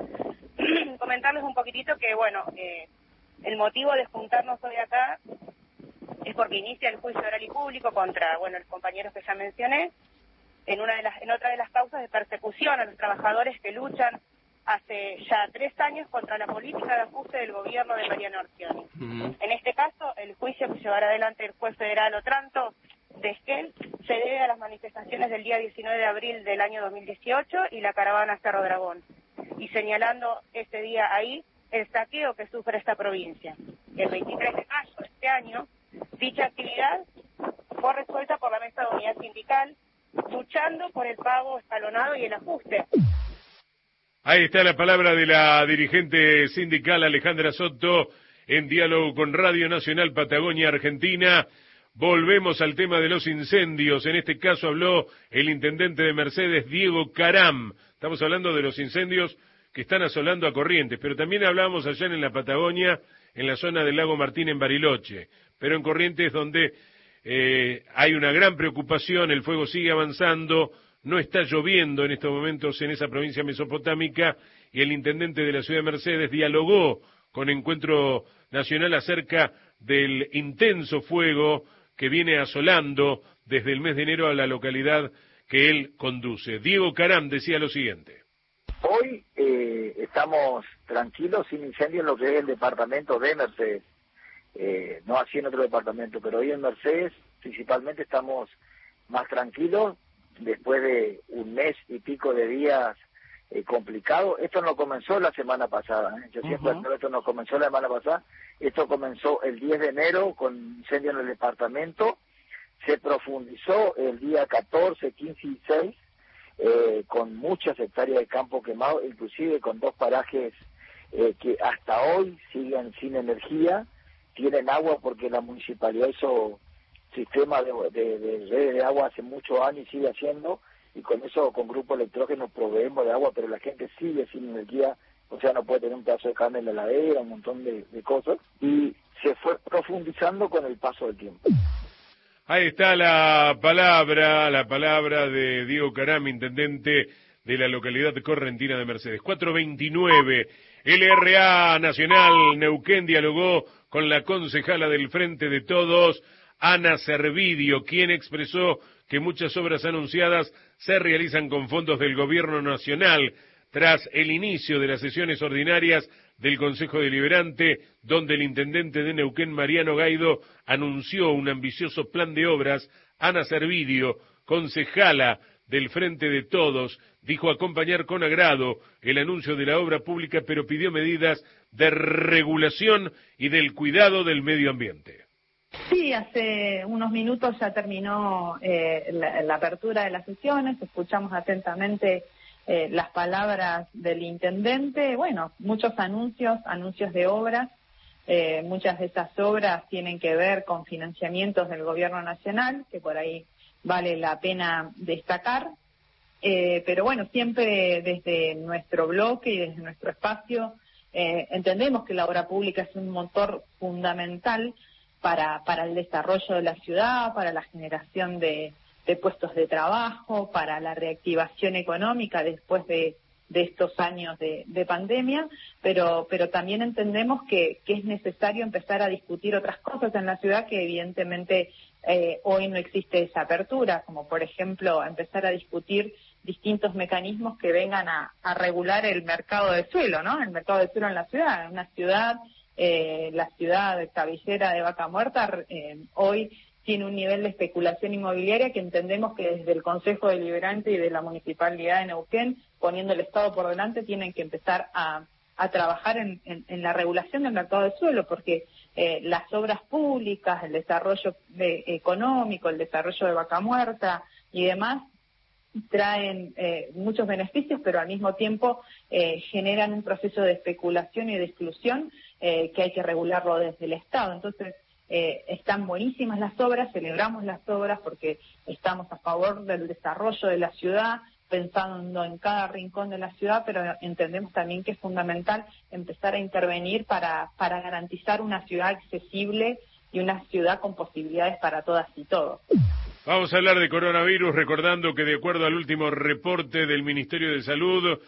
Comentarles un poquitito que, bueno, el motivo de juntarnos hoy acá es porque inicia el juicio oral y público contra, los compañeros que ya mencioné, en otra de las causas de persecución a los trabajadores que luchan hace ya 3 años contra la política de ajuste del gobierno de Mariano Orsioni. En este caso, el juicio que llevará adelante el juez federal Otranto de Esquel se debe a las manifestaciones del día 19 de abril del año 2018 y la caravana Cerro Dragón, y señalando ese día ahí el saqueo que sufre esta provincia. El 23 de mayo de este año, dicha actividad fue resuelta por la Mesa de Unidad Sindical, luchando por el pago escalonado y el ajuste. Ahí está la palabra de la dirigente sindical Alejandra Soto en diálogo con Radio Nacional Patagonia Argentina. Volvemos al tema de los incendios. En este caso habló el intendente de Mercedes, Diego Caram. Estamos hablando de los incendios que están asolando a Corrientes, pero también hablamos allá en la Patagonia, en la zona del lago Martín, en Bariloche, pero en Corrientes donde hay una gran preocupación, el fuego sigue avanzando, no está lloviendo en estos momentos en esa provincia mesopotámica, y el intendente de la ciudad de Mercedes dialogó con Encuentro Nacional acerca del intenso fuego que viene asolando desde el mes de enero a la localidad que él conduce. Diego Caram decía lo siguiente. Hoy estamos tranquilos, sin incendio en lo que es el departamento de Mercedes, no así en otro departamento, pero hoy en Mercedes principalmente estamos más tranquilos después de un mes y pico de días complicados. Esto no comenzó la semana pasada, yo siempre digo, esto no comenzó la semana pasada, esto comenzó el 10 de enero con incendio en el departamento, se profundizó el día 14, 15 y 6, con muchas hectáreas de campo quemado, inclusive con 2 parajes que hasta hoy siguen sin energía, tienen agua porque la municipalidad hizo sistema de redes de agua hace muchos años y sigue haciendo, y con eso, con Grupo Electrógeno proveemos de agua, pero la gente sigue sin energía, o sea, no puede tener un pedazo de carne en la heladera, un montón de cosas, y se fue profundizando con el paso del tiempo. Ahí está la palabra de Diego Caram, intendente de la localidad correntina de Mercedes. 429, LRA Nacional Neuquén dialogó con la concejala del Frente de Todos, Ana Servidio, quien expresó que muchas obras anunciadas se realizan con fondos del Gobierno Nacional tras el inicio de las sesiones ordinarias del Consejo Deliberante, donde el intendente de Neuquén, Mariano Gaido, anunció un ambicioso plan de obras. Ana Servidio, concejala del Frente de Todos, dijo acompañar con agrado el anuncio de la obra pública, pero pidió medidas de regulación y del cuidado del medio ambiente. Sí, hace unos minutos ya terminó la apertura de las sesiones, escuchamos atentamente las palabras del intendente, muchos anuncios de obras, muchas de esas obras tienen que ver con financiamientos del gobierno nacional, que por ahí vale la pena destacar, pero siempre desde nuestro bloque y desde nuestro espacio entendemos que la obra pública es un motor fundamental para el desarrollo de la ciudad, para la generación de puestos de trabajo, para la reactivación económica después de estos años de pandemia, pero también entendemos que es necesario empezar a discutir otras cosas en la ciudad que evidentemente hoy no existe esa apertura, como por ejemplo empezar a discutir distintos mecanismos que vengan a regular el mercado de suelo, ¿no? El mercado de suelo en la ciudad, en una ciudad, la ciudad cabecera de Vaca Muerta, hoy tiene un nivel de especulación inmobiliaria que entendemos que desde el Consejo Deliberante y de la Municipalidad de Neuquén, poniendo el Estado por delante, tienen que empezar a trabajar en la regulación del mercado de suelo, porque las obras públicas, el desarrollo económico, el desarrollo de Vaca Muerta y demás, traen muchos beneficios, pero al mismo tiempo generan un proceso de especulación y de exclusión que hay que regularlo desde el Estado. Entonces, están buenísimas las obras, celebramos las obras porque estamos a favor del desarrollo de la ciudad, pensando en cada rincón de la ciudad, pero entendemos también que es fundamental empezar a intervenir para garantizar una ciudad accesible y una ciudad con posibilidades para todas y todos. Vamos a hablar de coronavirus, recordando que de acuerdo al último reporte del Ministerio de Salud,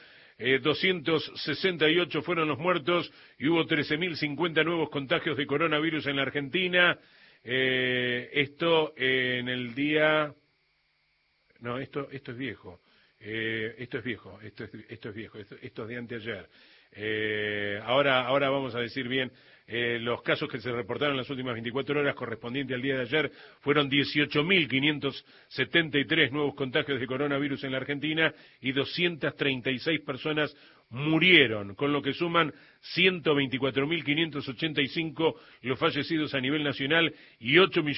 268 fueron los muertos y hubo 13.050 nuevos contagios de coronavirus en la Argentina. Esto en el día... No, esto es viejo. Esto es viejo. Esto es de anteayer. Ahora vamos a decir bien. Los casos que se reportaron en las últimas 24 horas correspondiente al día de ayer fueron 18.573 nuevos contagios de coronavirus en la Argentina y 236 personas murieron, con lo que suman 124.585 los fallecidos a nivel nacional y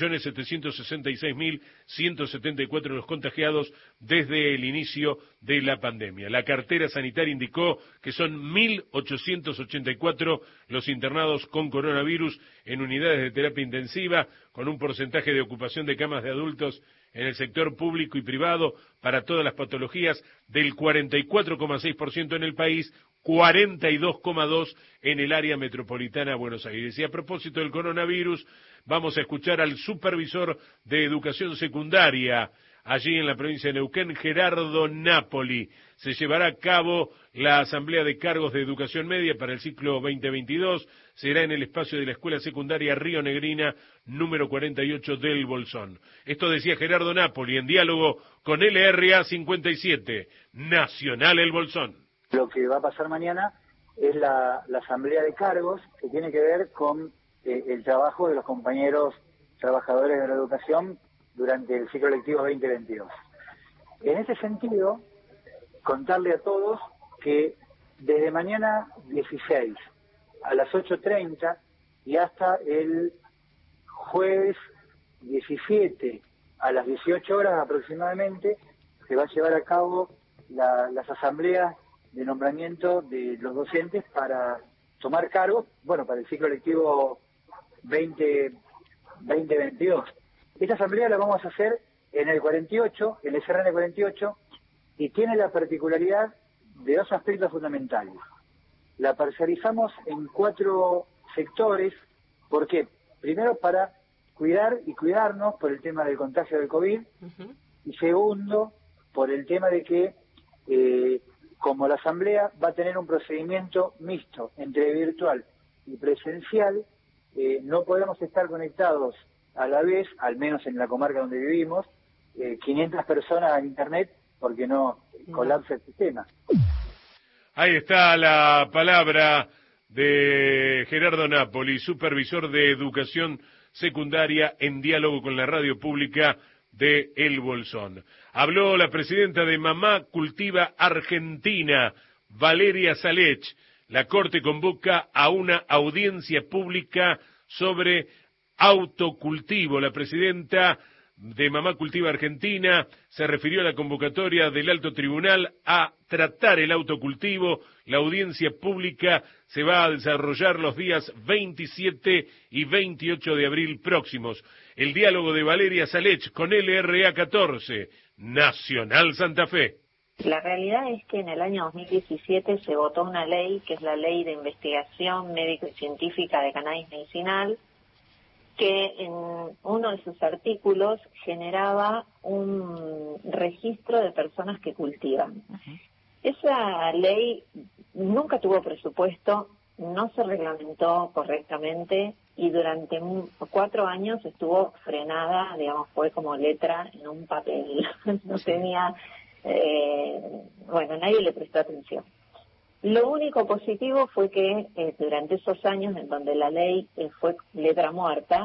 8.766.174 los contagiados desde el inicio de la pandemia. La cartera sanitaria indicó que son 1.884 los internados con coronavirus en unidades de terapia intensiva, con un porcentaje de ocupación de camas de adultos en el sector público y privado para todas las patologías del 44,6% en el país, 42,2% en el área metropolitana de Buenos Aires. Y a propósito del coronavirus, vamos a escuchar al supervisor de educación secundaria allí en la provincia de Neuquén, Gerardo Napoli. Se llevará a cabo la Asamblea de Cargos de Educación Media para el ciclo 2022. Será en el espacio de la Escuela Secundaria Río Negrina, número 48 del Bolsón. Esto decía Gerardo Napoli en diálogo con LRA 57, Nacional El Bolsón. Lo que va a pasar mañana es la Asamblea de Cargos, que tiene que ver con el trabajo de los compañeros trabajadores de la educación durante el ciclo lectivo 2022. En ese sentido, contarle a todos que desde mañana 16 a las 8:30 y hasta el jueves 17 a las 18 horas aproximadamente se va a llevar a cabo las asambleas de nombramiento de los docentes para tomar cargos, para el ciclo lectivo 2022. Esta asamblea la vamos a hacer en el 48, en el CRN 48, y tiene la particularidad de dos aspectos fundamentales. La parcializamos en 4 sectores. ¿Por qué? Primero, para cuidar y cuidarnos por el tema del contagio del COVID, y segundo, por el tema de que, como la asamblea va a tener un procedimiento mixto entre virtual y presencial, no podemos estar conectados a la vez, al menos en la comarca donde vivimos, 500 personas en internet, porque no colapsa el sistema. Ahí está la palabra de Gerardo Napoli, supervisor de educación secundaria, en diálogo con la radio pública de El Bolsón. Habló la presidenta de Mamá Cultiva Argentina, Valeria Salech. La Corte convoca a una audiencia pública sobre autocultivo. La presidenta de Mamá Cultiva Argentina se refirió a la convocatoria del Alto Tribunal a tratar el autocultivo. La audiencia pública se va a desarrollar los días 27 y 28 de abril próximos. El diálogo de Valeria Salech con LRA 14, Nacional Santa Fe. La realidad es que en el año 2017 se votó una ley, que es la Ley de Investigación Médico y Científica de Cannabis Medicinal, que en uno de sus artículos generaba un registro de personas que cultivan. Esa ley nunca tuvo presupuesto, no se reglamentó correctamente y durante 4 años estuvo frenada, fue como letra en un papel, no tenía, nadie le prestó atención. Lo único positivo fue que durante esos años en donde la ley fue letra muerta,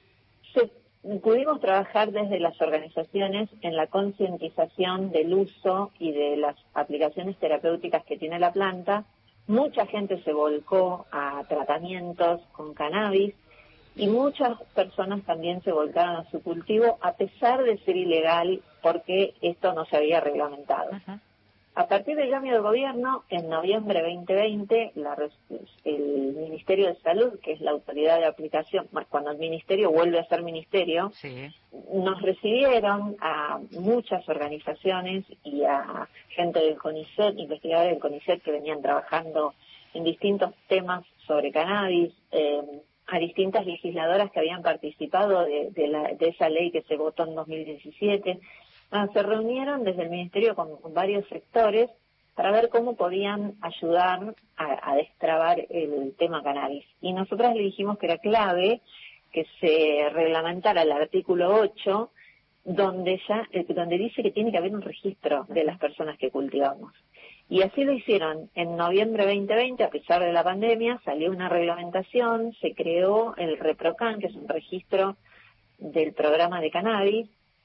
pudimos trabajar desde las organizaciones en la concientización del uso y de las aplicaciones terapéuticas que tiene la planta. Mucha gente se volcó a tratamientos con cannabis y muchas personas también se volcaron a su cultivo a pesar de ser ilegal porque esto no se había reglamentado. A partir del cambio de gobierno, en noviembre de 2020, el Ministerio de Salud, que es la autoridad de aplicación, cuando el ministerio vuelve a ser ministerio, nos recibieron a muchas organizaciones y a gente del CONICET, investigadores del CONICET que venían trabajando en distintos temas sobre cannabis, a distintas legisladoras que habían participado de esa ley que se votó en 2017. Se reunieron desde el Ministerio con varios sectores para ver cómo podían ayudar a destrabar el tema cannabis. Y nosotras le dijimos que era clave que se reglamentara el artículo 8, donde dice que tiene que haber un registro de las personas que cultivamos. Y así lo hicieron. En noviembre de 2020, a pesar de la pandemia, salió una reglamentación, se creó el ReproCan, que es un registro del programa de cannabis,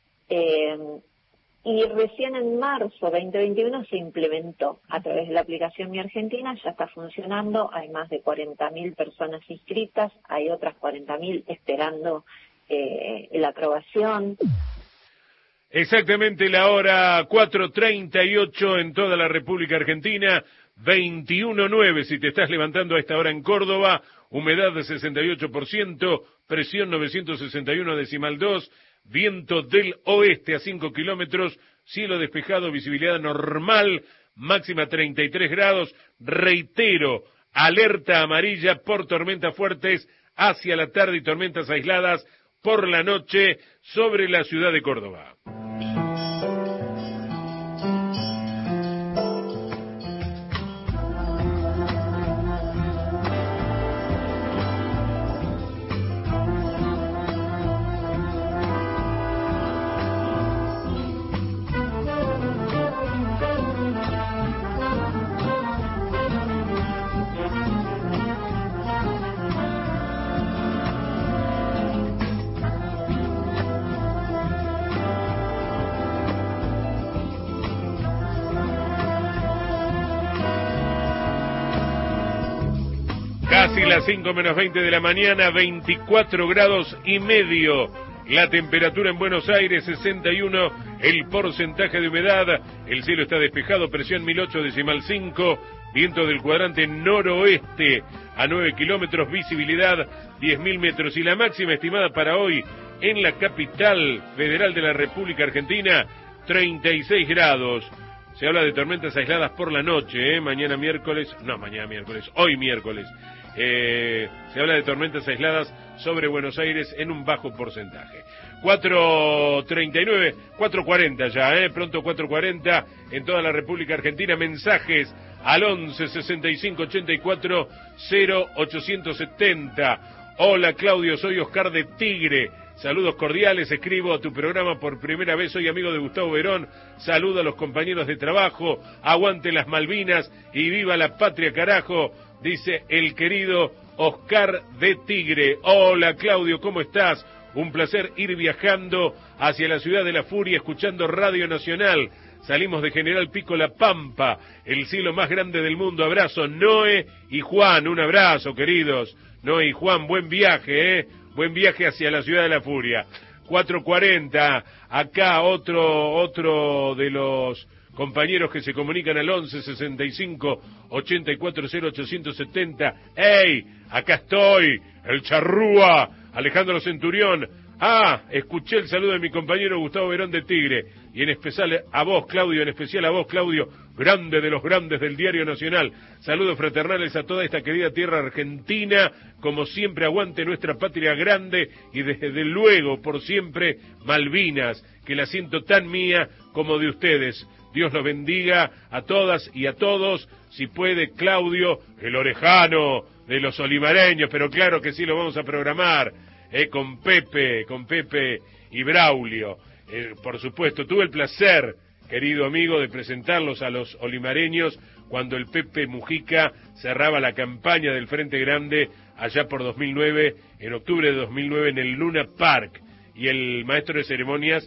y recién en marzo de 2021 se implementó a través de la aplicación Mi Argentina, ya está funcionando, hay más de 40.000 personas inscritas, hay otras 40.000 esperando la aprobación. Exactamente la hora 4:38 en toda la República Argentina, 21:09 si te estás levantando a esta hora en Córdoba, humedad de 68%, presión 961,2, viento del oeste a 5 kilómetros, cielo despejado, visibilidad normal, máxima 33 grados, reitero, alerta amarilla por tormentas fuertes hacia la tarde y tormentas aisladas por la noche sobre la ciudad de Córdoba. Casi las 5:20 de la mañana, 24 grados y medio. La temperatura en Buenos Aires, 61, el porcentaje de humedad, el cielo está despejado, presión 1008,5, viento del cuadrante noroeste a 9 kilómetros, visibilidad 10.000 metros. Y la máxima estimada para hoy en la capital federal de la República Argentina, 36 grados. Se habla de tormentas aisladas por la noche, hoy miércoles. Se habla de tormentas aisladas sobre Buenos Aires en un bajo porcentaje. 4:39, 4:40 ya, pronto 4:40 en toda la República Argentina. Mensajes al 11 65 84 0870. Hola Claudio, soy Oscar de Tigre. Saludos cordiales, escribo a tu programa por primera vez, soy amigo de Gustavo Verón, saludo a los compañeros de trabajo, aguante las Malvinas y viva la patria carajo, dice el querido Oscar de Tigre. Hola Claudio, ¿cómo estás? Un placer ir viajando hacia la ciudad de la furia, escuchando Radio Nacional. Salimos de General Pico La Pampa, el cielo más grande del mundo. Abrazo, Noé y Juan, un abrazo queridos. Noé y Juan, buen viaje, Buen viaje hacia la ciudad de la furia. 4:40, acá otro de los compañeros que se comunican al 11 65 84 0870. ¡Ey! Acá estoy, el charrúa, Alejandro Centurión. Escuché el saludo de mi compañero Gustavo Verón de Tigre. Y en especial a vos, Claudio, grande de los grandes del Diario Nacional. Saludos fraternales a toda esta querida tierra argentina. Como siempre, aguante nuestra patria grande y desde luego, por siempre, Malvinas, que la siento tan mía como de ustedes. Dios los bendiga a todas y a todos. Si puede, Claudio, el orejano de los olivareños, pero claro que sí lo vamos a programar, con Pepe y Braulio. Por supuesto, tuve el placer, querido amigo, de presentarlos a los olimareños cuando el Pepe Mujica cerraba la campaña del Frente Grande allá por 2009, en octubre de 2009 en el Luna Park, y el maestro de ceremonias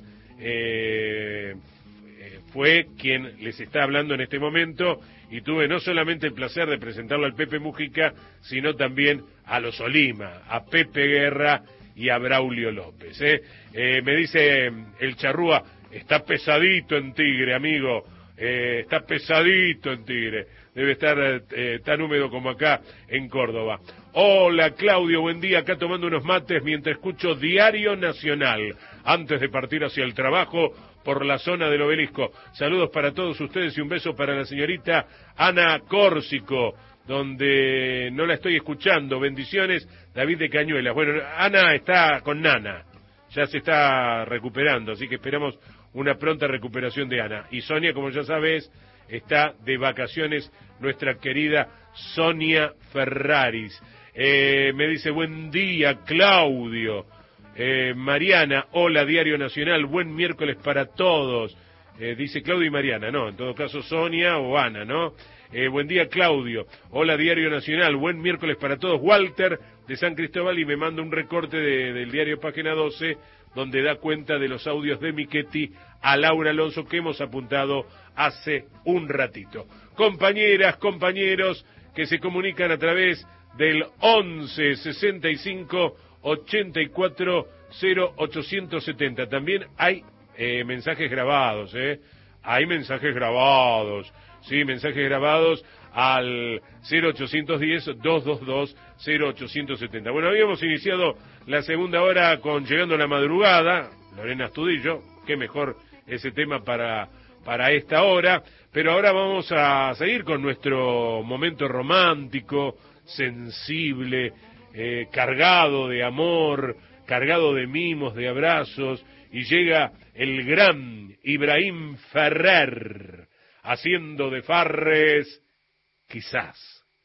fue quien les está hablando en este momento, y tuve no solamente el placer de presentarlo al Pepe Mujica, sino también a los Olima, a Pepe Guerra y a Braulio López. Me dice el charrúa, está pesadito en Tigre, amigo, está pesadito en Tigre, debe estar tan húmedo como acá en Córdoba. Hola Claudio, buen día, acá tomando unos mates mientras escucho Diario Nacional, antes de partir hacia el trabajo por la zona del Obelisco. Saludos para todos ustedes y un beso para la señorita Ana Córsico, donde no la estoy escuchando. Bendiciones, David de Cañuelas. Bueno, Ana está con Nana, ya se está recuperando, así que esperamos una pronta recuperación de Ana. Y Sonia, como ya sabes, está de vacaciones, nuestra querida Sonia Ferraris. Me dice, buen día, Claudio. Mariana, hola, Diario Nacional, buen miércoles para todos. Dice Claudio y Mariana, no, en todo caso Sonia o Ana, ¿no? Buen día, Claudio. Hola, Diario Nacional, buen miércoles para todos. Walter, de San Cristóbal, y me manda un recorte del diario Página 12, donde da cuenta de los audios de Michetti a Laura Alonso que hemos apuntado hace un ratito. Compañeras, compañeros, que se comunican a través del 11 65 84 0870. También hay mensajes grabados, hay mensajes grabados, sí, mensajes grabados al 0810-222-0870. Bueno, habíamos iniciado la segunda hora con Llegando a la Madrugada, Lorena Astudillo, qué mejor ese tema para esta hora, pero ahora vamos a seguir con nuestro momento romántico, sensible, cargado de amor, cargado de mimos, de abrazos, y llega el gran Ibrahim Ferrer, haciendo de Farres, quizás.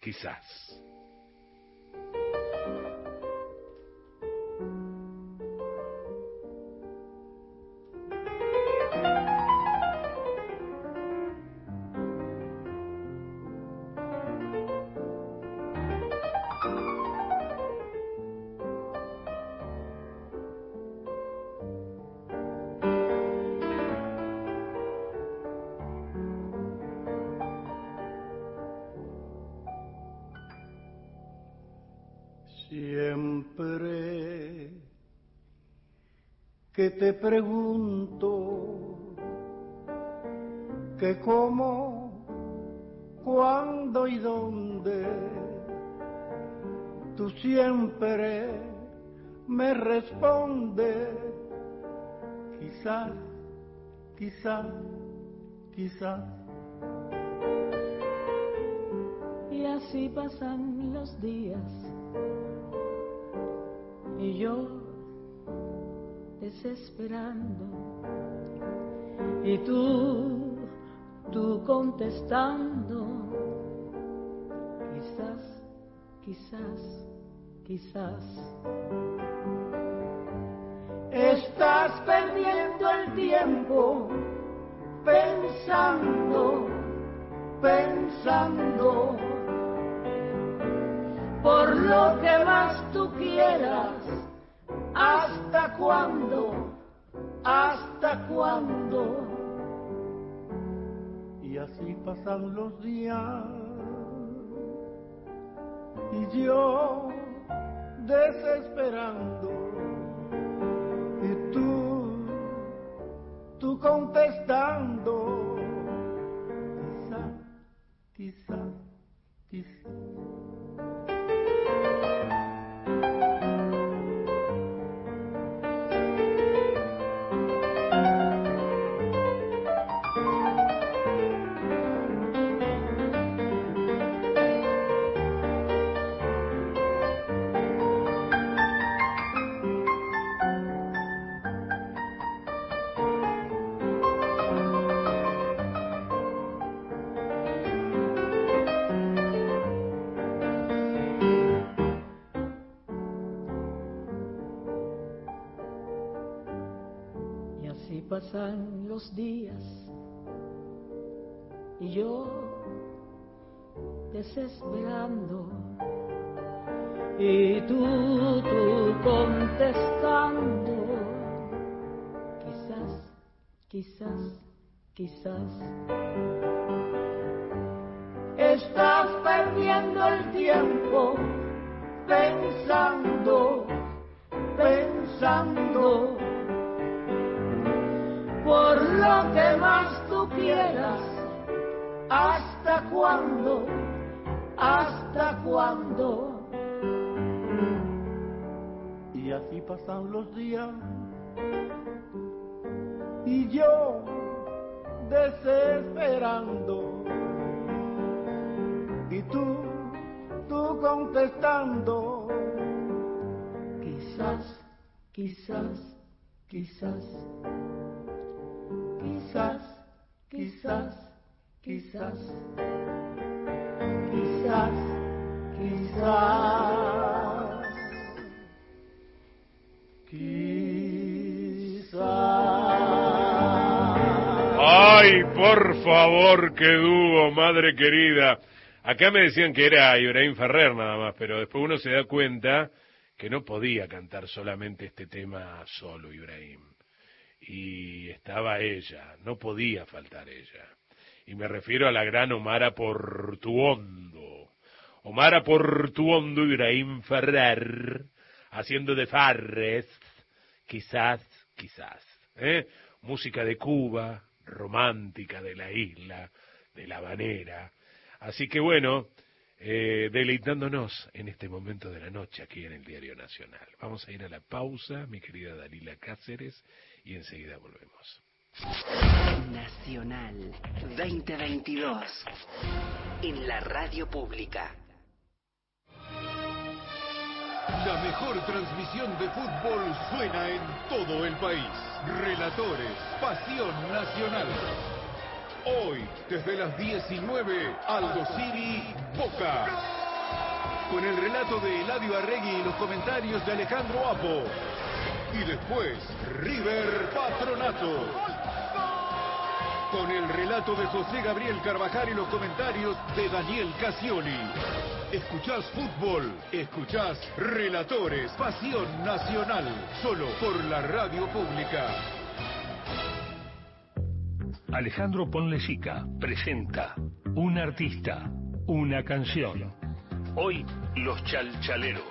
Siempre que te pregunto que cómo, cuándo y dónde, tú siempre me respondes, quizás. Y así pasan los días y yo desesperando y tú contestando, quizás. Estás perdiendo el tiempo pensando por lo que más tú quieras. ¿Hasta cuándo? Y así pasan los días y yo desesperando y tú contestando, quizás. Pasan los días y yo desesperando y tú contestando, quizás. Estás perdiendo el tiempo pensando por lo que más tú quieras. ¿Hasta cuándo? Y así pasan los días y yo desesperando y tú contestando, quizás. Quizás. Ay, por favor, qué dúo, madre querida. Acá me decían que era Ibrahim Ferrer nada más, pero después uno se da cuenta que no podía cantar solamente este tema solo, Ibrahim. Y estaba ella, no podía faltar ella. Y me refiero a la gran Omara Portuondo. Omara Portuondo, Ibrahim Ferrer, haciendo de Farres, quizás. Música de Cuba, romántica de la isla, de La Habanera. Así que bueno, deleitándonos en este momento de la noche aquí en el Diario Nacional. Vamos a ir a la pausa, mi querida Dalila Cáceres, y enseguida volvemos. Nacional 2022 en la radio pública. La mejor transmisión de fútbol suena en todo el país. Relatores, Pasión Nacional. Hoy, desde las 19, Aldo Civi, Boca. Con el relato de Eladio Arregui y los comentarios de Alejandro Apo. Y después, River Patronato. Con el relato de José Gabriel Carvajal y los comentarios de Daniel Casioli. Escuchás fútbol, escuchás Relatores, Pasión Nacional, solo por la radio pública. Alejandro Ponlecica presenta Un artista, una canción. Hoy, Los Chalchaleros.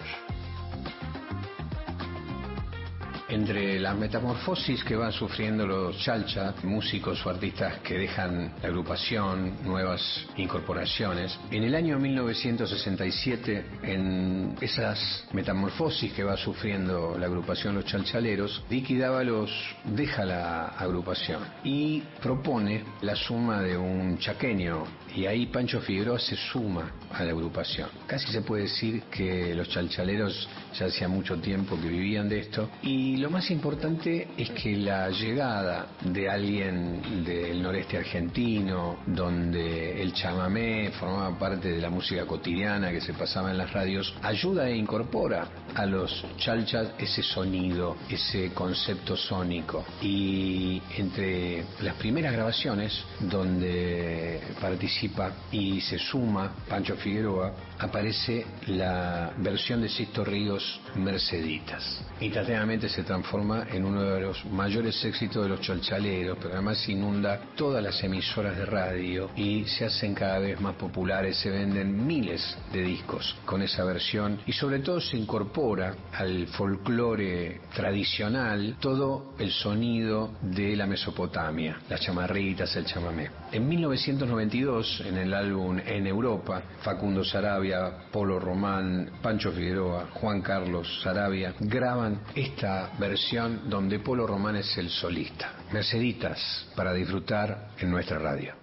Entre la metamorfosis que van sufriendo los chalcha, músicos o artistas que dejan la agrupación, nuevas incorporaciones, en el año 1967, en esas metamorfosis que va sufriendo la agrupación Los Chalchaleros, Vicky Dávalos deja la agrupación y propone la suma de un chaqueño, y ahí Pancho Figueroa se suma a la agrupación. Casi se puede decir que los chalchaleros ya hacía mucho tiempo que vivían de esto, y lo más importante es que la llegada de alguien del noreste argentino, donde el chamamé formaba parte de la música cotidiana que se pasaba en las radios, ayuda e incorpora a los chalchas ese sonido, ese concepto sónico. Y entre las primeras grabaciones donde participa y se suma Pancho Figueroa, aparece la versión de Sisto Ríos, Merceditas. Instantáneamente se transforma en uno de los mayores éxitos de los chalchaleros, pero además inunda todas las emisoras de radio y se hacen cada vez más populares, se venden miles de discos con esa versión, y sobre todo se incorpora al folclore tradicional todo el sonido de la Mesopotamia, las chamarritas, el chamamé. En 1992, en el álbum En Europa, Facundo Sarabia, Polo Román, Pancho Figueroa, Juan Carlos Sarabia graban esta versión donde Polo Román es el solista. Merceditas, para disfrutar en nuestra radio.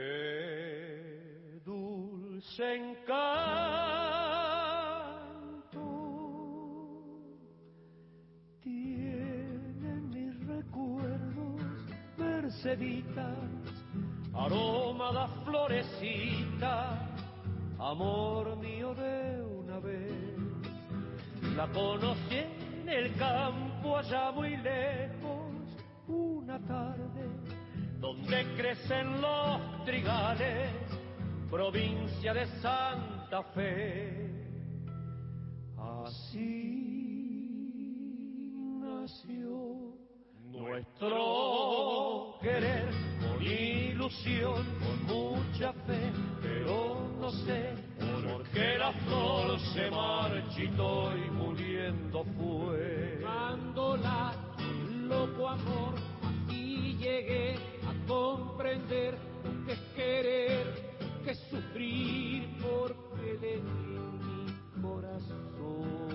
Qué dulce encanto tienen mis recuerdos, Merceditas, aroma da florecita, amor mío de una vez. La conocí en el campo allá muy lejos, una tarde donde crecen los trigales, provincia de Santa Fe. Así nació nuestro querer, con ilusión, con mucha fe, pero no sé por qué la flor se marchitó y muriendo fue. Dándola loco amor, así llegué a comprender lo que es querer, lo que es sufrir, porque le di mi corazón.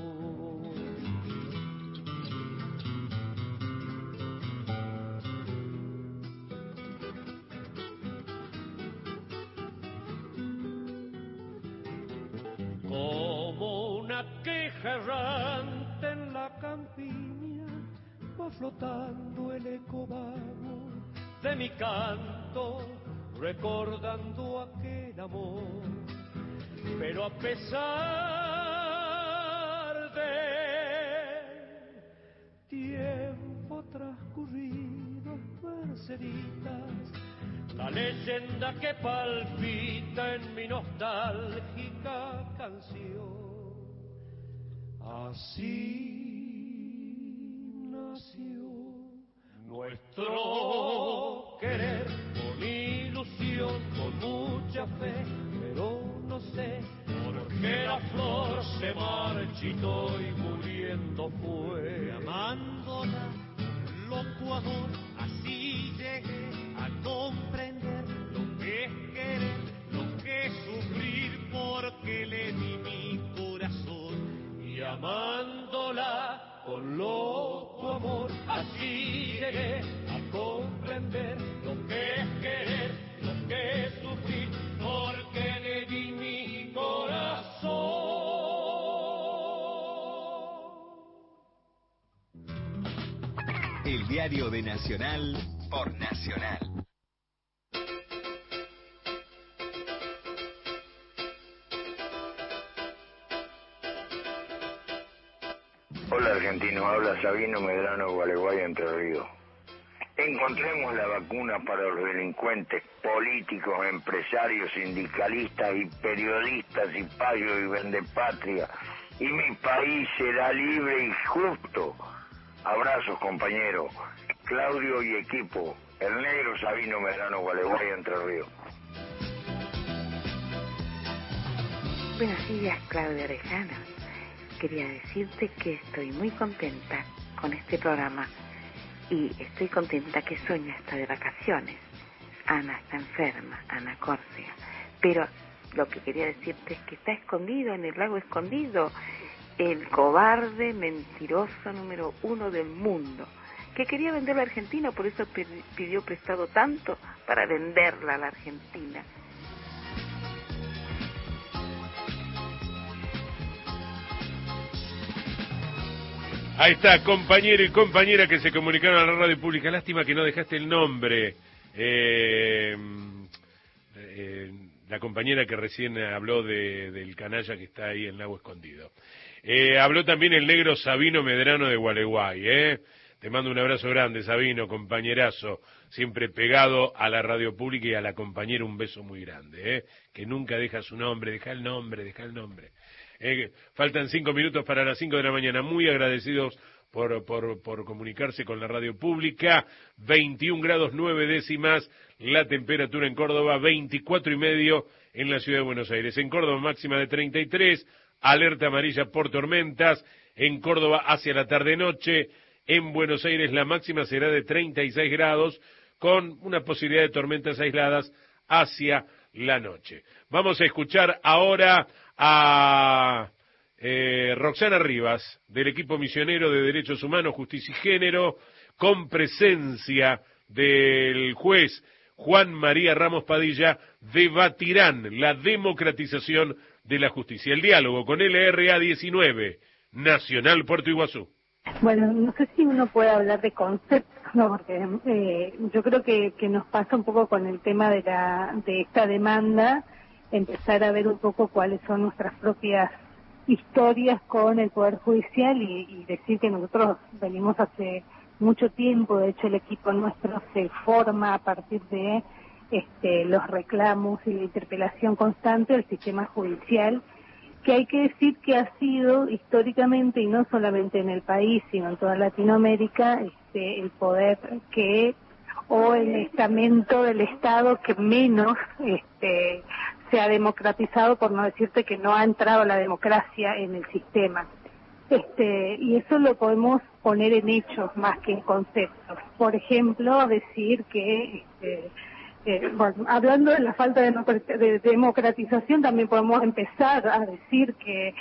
Como una queja errante en la campiña, va flotando el eco vago de mi canto, recordando aquel amor. Pero a pesar del tiempo transcurrido, merceditas, la leyenda que palpita en mi nostálgica canción. Así nació nuestro querer, con ilusión, con mucha fe, pero no sé por qué la flor se marchitó y muriendo fue. Amándola, loco amor, así llegué a comprender lo que es querer, lo que es sufrir, porque le di mi corazón. Y amándola con loco amor, así llegué a comprender lo que es querer, lo que es sufrir, porque le di mi corazón. El diario de Nacional por Nacional. Hola argentino, habla Sabino Medrano, Gualeguay, Entre Ríos. Encontremos la vacuna para los delincuentes políticos, empresarios, sindicalistas y periodistas y payos y vendepatria, y mi país será libre y justo. Abrazos, compañeros. Claudio y equipo. El negro Sabino Medrano, Gualeguay, Entre Ríos. Buenos días, Claudia Orejano. Quería decirte que estoy muy contenta con este programa y estoy contenta que Sonia está de vacaciones. Ana está enferma, Ana Córcega. Pero lo que quería decirte es que está escondido en el lago escondido el cobarde mentiroso número 1 del mundo, que quería venderla a Argentina, por eso pidió prestado tanto para venderla a la Argentina. Ahí está, compañero y compañera que se comunicaron a la radio pública. Lástima que no dejaste el nombre. La compañera que recién habló del canalla que está ahí en Lago Escondido. Habló también el negro Sabino Medrano de Gualeguay. Te mando un abrazo grande, Sabino, compañerazo. Siempre pegado a la radio pública y a la compañera un beso muy grande. Que nunca deja su nombre, deja el nombre. Faltan 5 minutos para las 5 de la mañana. Muy agradecidos por comunicarse con la radio pública. 21 grados 9 décimas la temperatura en Córdoba, 24,5 en la ciudad de Buenos Aires. En Córdoba máxima de 33, alerta amarilla por tormentas. En Córdoba hacia la tarde-noche. En Buenos Aires la máxima será de 36 grados con una posibilidad de tormentas aisladas hacia la noche. Vamos a escuchar ahora a Roxana Rivas, del equipo misionero de Derechos Humanos, Justicia y Género, con presencia del juez Juan María Ramos Padilla. Debatirán la democratización de la justicia. El diálogo con LRA 19, Nacional Puerto Iguazú. Bueno, no sé si uno puede hablar de conceptos, ¿no? Porque yo creo que nos pasa un poco con el tema de esta demanda, empezar a ver un poco cuáles son nuestras propias historias con el Poder Judicial y decir que nosotros venimos hace mucho tiempo, de hecho el equipo nuestro se forma a partir de los reclamos y la interpelación constante del sistema judicial, que hay que decir que ha sido históricamente, y no solamente en el país, sino en toda Latinoamérica, el poder o el estamento del Estado que menos se ha democratizado, por no decirte que no ha entrado la democracia en el sistema. Y eso lo podemos poner en hechos más que en conceptos. Por ejemplo, decir que bueno, hablando de la falta de democratización, también podemos empezar a decir que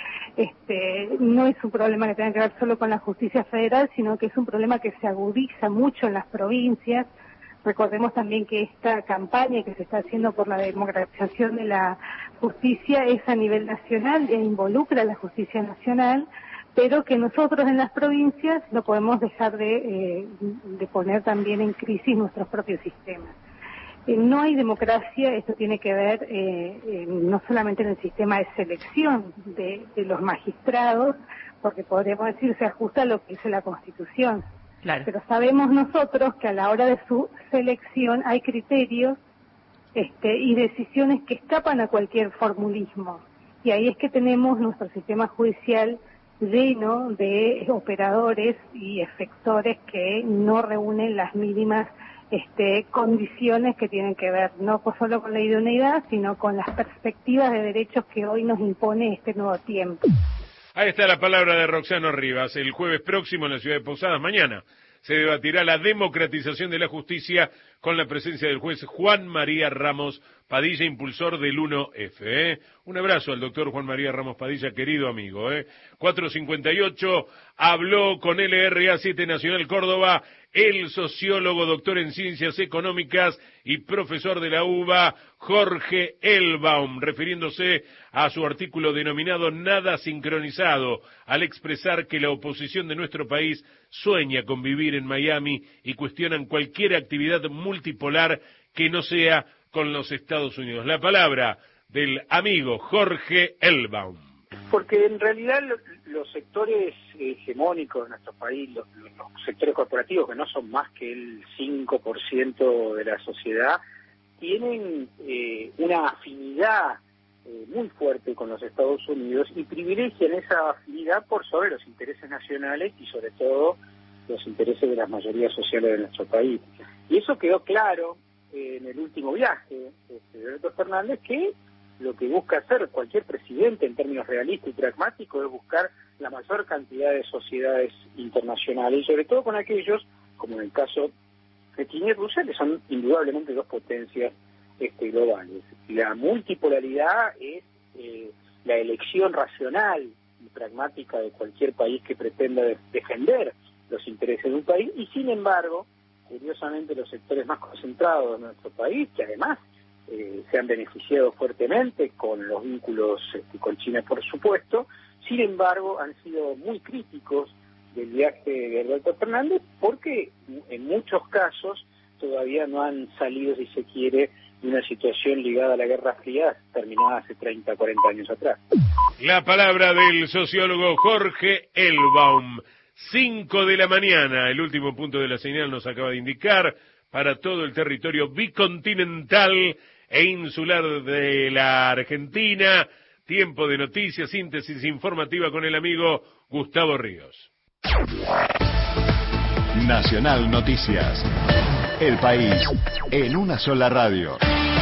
no es un problema que tenga que ver solo con la justicia federal, sino que es un problema que se agudiza mucho en las provincias. Recordemos también que esta campaña que se está haciendo por la democratización de la justicia es a nivel nacional e involucra a la justicia nacional, pero que nosotros en las provincias no podemos dejar de poner también en crisis nuestros propios sistemas. No hay democracia, esto tiene que ver no solamente en el sistema de selección de los magistrados, porque podríamos decir se ajusta a lo que dice la Constitución, Claro. Pero sabemos nosotros que a la hora de su selección hay criterios y decisiones que escapan a cualquier formulismo. Y ahí es que tenemos nuestro sistema judicial lleno de operadores y efectores que no reúnen las mínimas condiciones que tienen que ver no solo con la idoneidad, sino con las perspectivas de derechos que hoy nos impone este nuevo tiempo. Ahí está la palabra de Roxano Rivas. El jueves próximo en la ciudad de Posadas, mañana, se debatirá la democratización de la justicia con la presencia del juez Juan María Ramos Padilla, impulsor del 1F. Un abrazo al doctor Juan María Ramos Padilla, querido amigo. 4:58, habló con LRA 7 Nacional Córdoba el sociólogo, doctor en Ciencias Económicas y profesor de la UBA, Jorge Elbaum, refiriéndose a su artículo denominado Nada Sincronizado, al expresar que la oposición de nuestro país sueña con vivir en Miami y cuestionan cualquier actividad multipolar que no sea con los Estados Unidos. La palabra del amigo Jorge Elbaum. Porque en realidad los sectores hegemónicos de nuestro país, los sectores corporativos, que no son más que el 5% de la sociedad, tienen una afinidad muy fuerte con los Estados Unidos y privilegian esa afinidad por sobre los intereses nacionales y sobre todo los intereses de las mayorías sociales de nuestro país. Y eso quedó claro en el último viaje de Alberto Fernández, que lo que busca hacer cualquier presidente en términos realistas y pragmáticos es buscar la mayor cantidad de sociedades internacionales, y sobre todo con aquellos, como en el caso de China y Rusia, que son indudablemente dos potencias globales. La multipolaridad es la elección racional y pragmática de cualquier país que pretenda defender los intereses de un país, y sin embargo, curiosamente, los sectores más concentrados de nuestro país, que además se han beneficiado fuertemente con los vínculos con China, por supuesto, sin embargo, han sido muy críticos del viaje de Alberto Fernández, porque en muchos casos todavía no han salido, si se quiere, de una situación ligada a la Guerra Fría terminada hace 30, 40 años atrás. La palabra del sociólogo Jorge Elbaum. 5 de la mañana, el último punto de la señal nos acaba de indicar, para todo el territorio bicontinental e insular de la Argentina. Tiempo de noticias, síntesis informativa con el amigo Gustavo Ríos. Nacional Noticias. El país en una sola radio.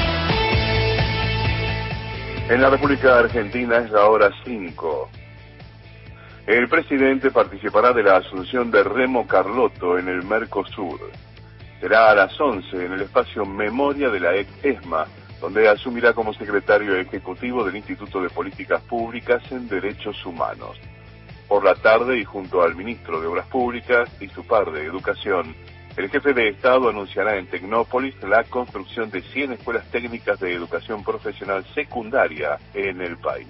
En la República Argentina es la hora 5. El presidente participará de la asunción de Remo Carlotto en el Mercosur. Será a las 11 en el espacio Memoria de la ESMA, donde asumirá como secretario ejecutivo del Instituto de Políticas Públicas en Derechos Humanos. Por la tarde, y junto al ministro de Obras Públicas y su par de Educación, el jefe de Estado anunciará en Tecnópolis la construcción de 100 escuelas técnicas de educación profesional secundaria en el país.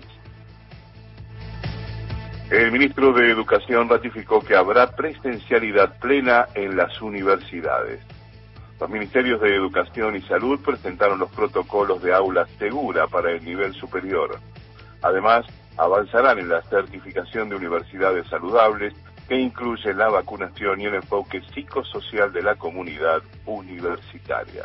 El ministro de Educación ratificó que habrá presencialidad plena en las universidades. Los ministerios de Educación y Salud presentaron los protocolos de aula segura para el nivel superior. Además, avanzarán en la certificación de universidades saludables, que incluye la vacunación y el enfoque psicosocial de la comunidad universitaria.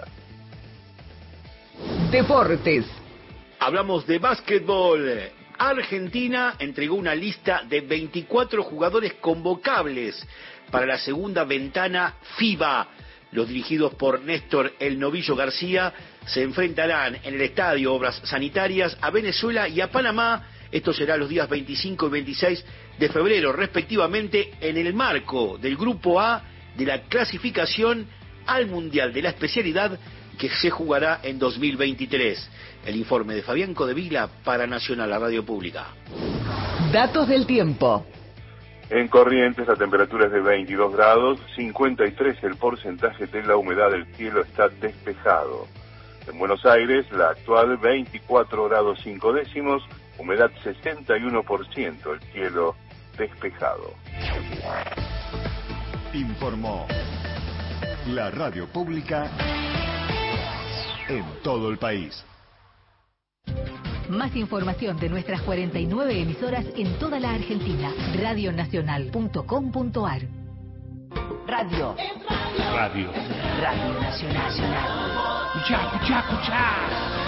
Deportes. Hablamos de básquetbol. Argentina entregó una lista de 24 jugadores convocables para la segunda ventana FIBA. Los dirigidos por Néstor El Novillo García se enfrentarán en el Estadio Obras Sanitarias a Venezuela y a Panamá. Esto será los días 25 y 26 de febrero, respectivamente, en el marco del Grupo A de la clasificación al Mundial de la especialidad que se jugará en 2023. El informe de Fabián Codevila para Nacional, la radio pública. Datos del tiempo. En Corrientes la temperatura es de 22 grados, 53 el porcentaje de la humedad del cielo está despejado. En Buenos Aires la actual 24 grados 5 décimos, humedad 61%, el cielo despejado. Informó la radio pública en todo el país. Más información de nuestras 49 emisoras en toda la Argentina. Radionacional.com.ar Radio. Radio. Radio Nacional. Escuchá, escuchá, escuchá.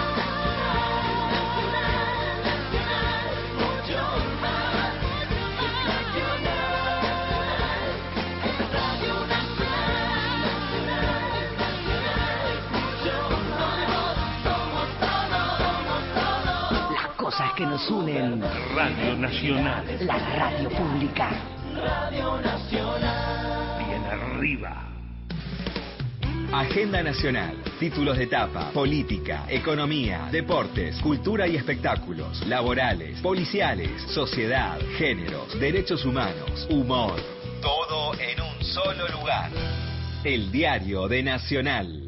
Cosas que nos unen. Radio Nacional. La radio pública. Radio Nacional. Bien arriba. Agenda Nacional, títulos de etapa, política, economía, deportes, cultura y espectáculos, laborales, policiales, sociedad, géneros, derechos humanos, humor. Todo en un solo lugar. El Diario de Nacional.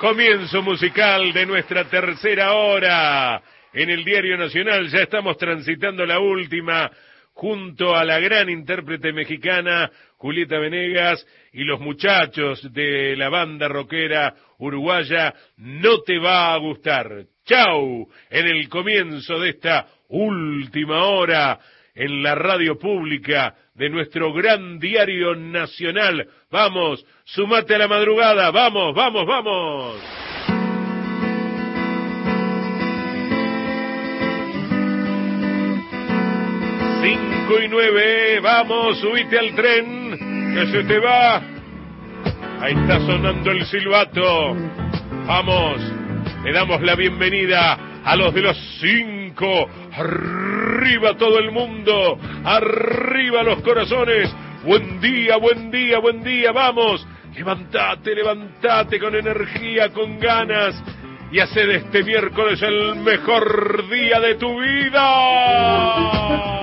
Comienzo musical de nuestra tercera hora en el Diario Nacional. Ya estamos transitando la última junto a la gran intérprete mexicana Julieta Venegas y los muchachos de la banda rockera uruguaya No Te Va a Gustar. Chau, en el comienzo de esta última hora en la radio pública de nuestro gran Diario Nacional. Vamos, sumate a la madrugada, vamos, vamos, vamos. 5:09, vamos, subite al tren, que se te va. Ahí está sonando el silbato. Vamos, le damos la bienvenida a los de los 5. Arriba todo el mundo, arriba los corazones. Buen día, buen día, buen día, vamos. Levántate, levántate con energía, con ganas. Y hace de este miércoles el mejor día de tu vida.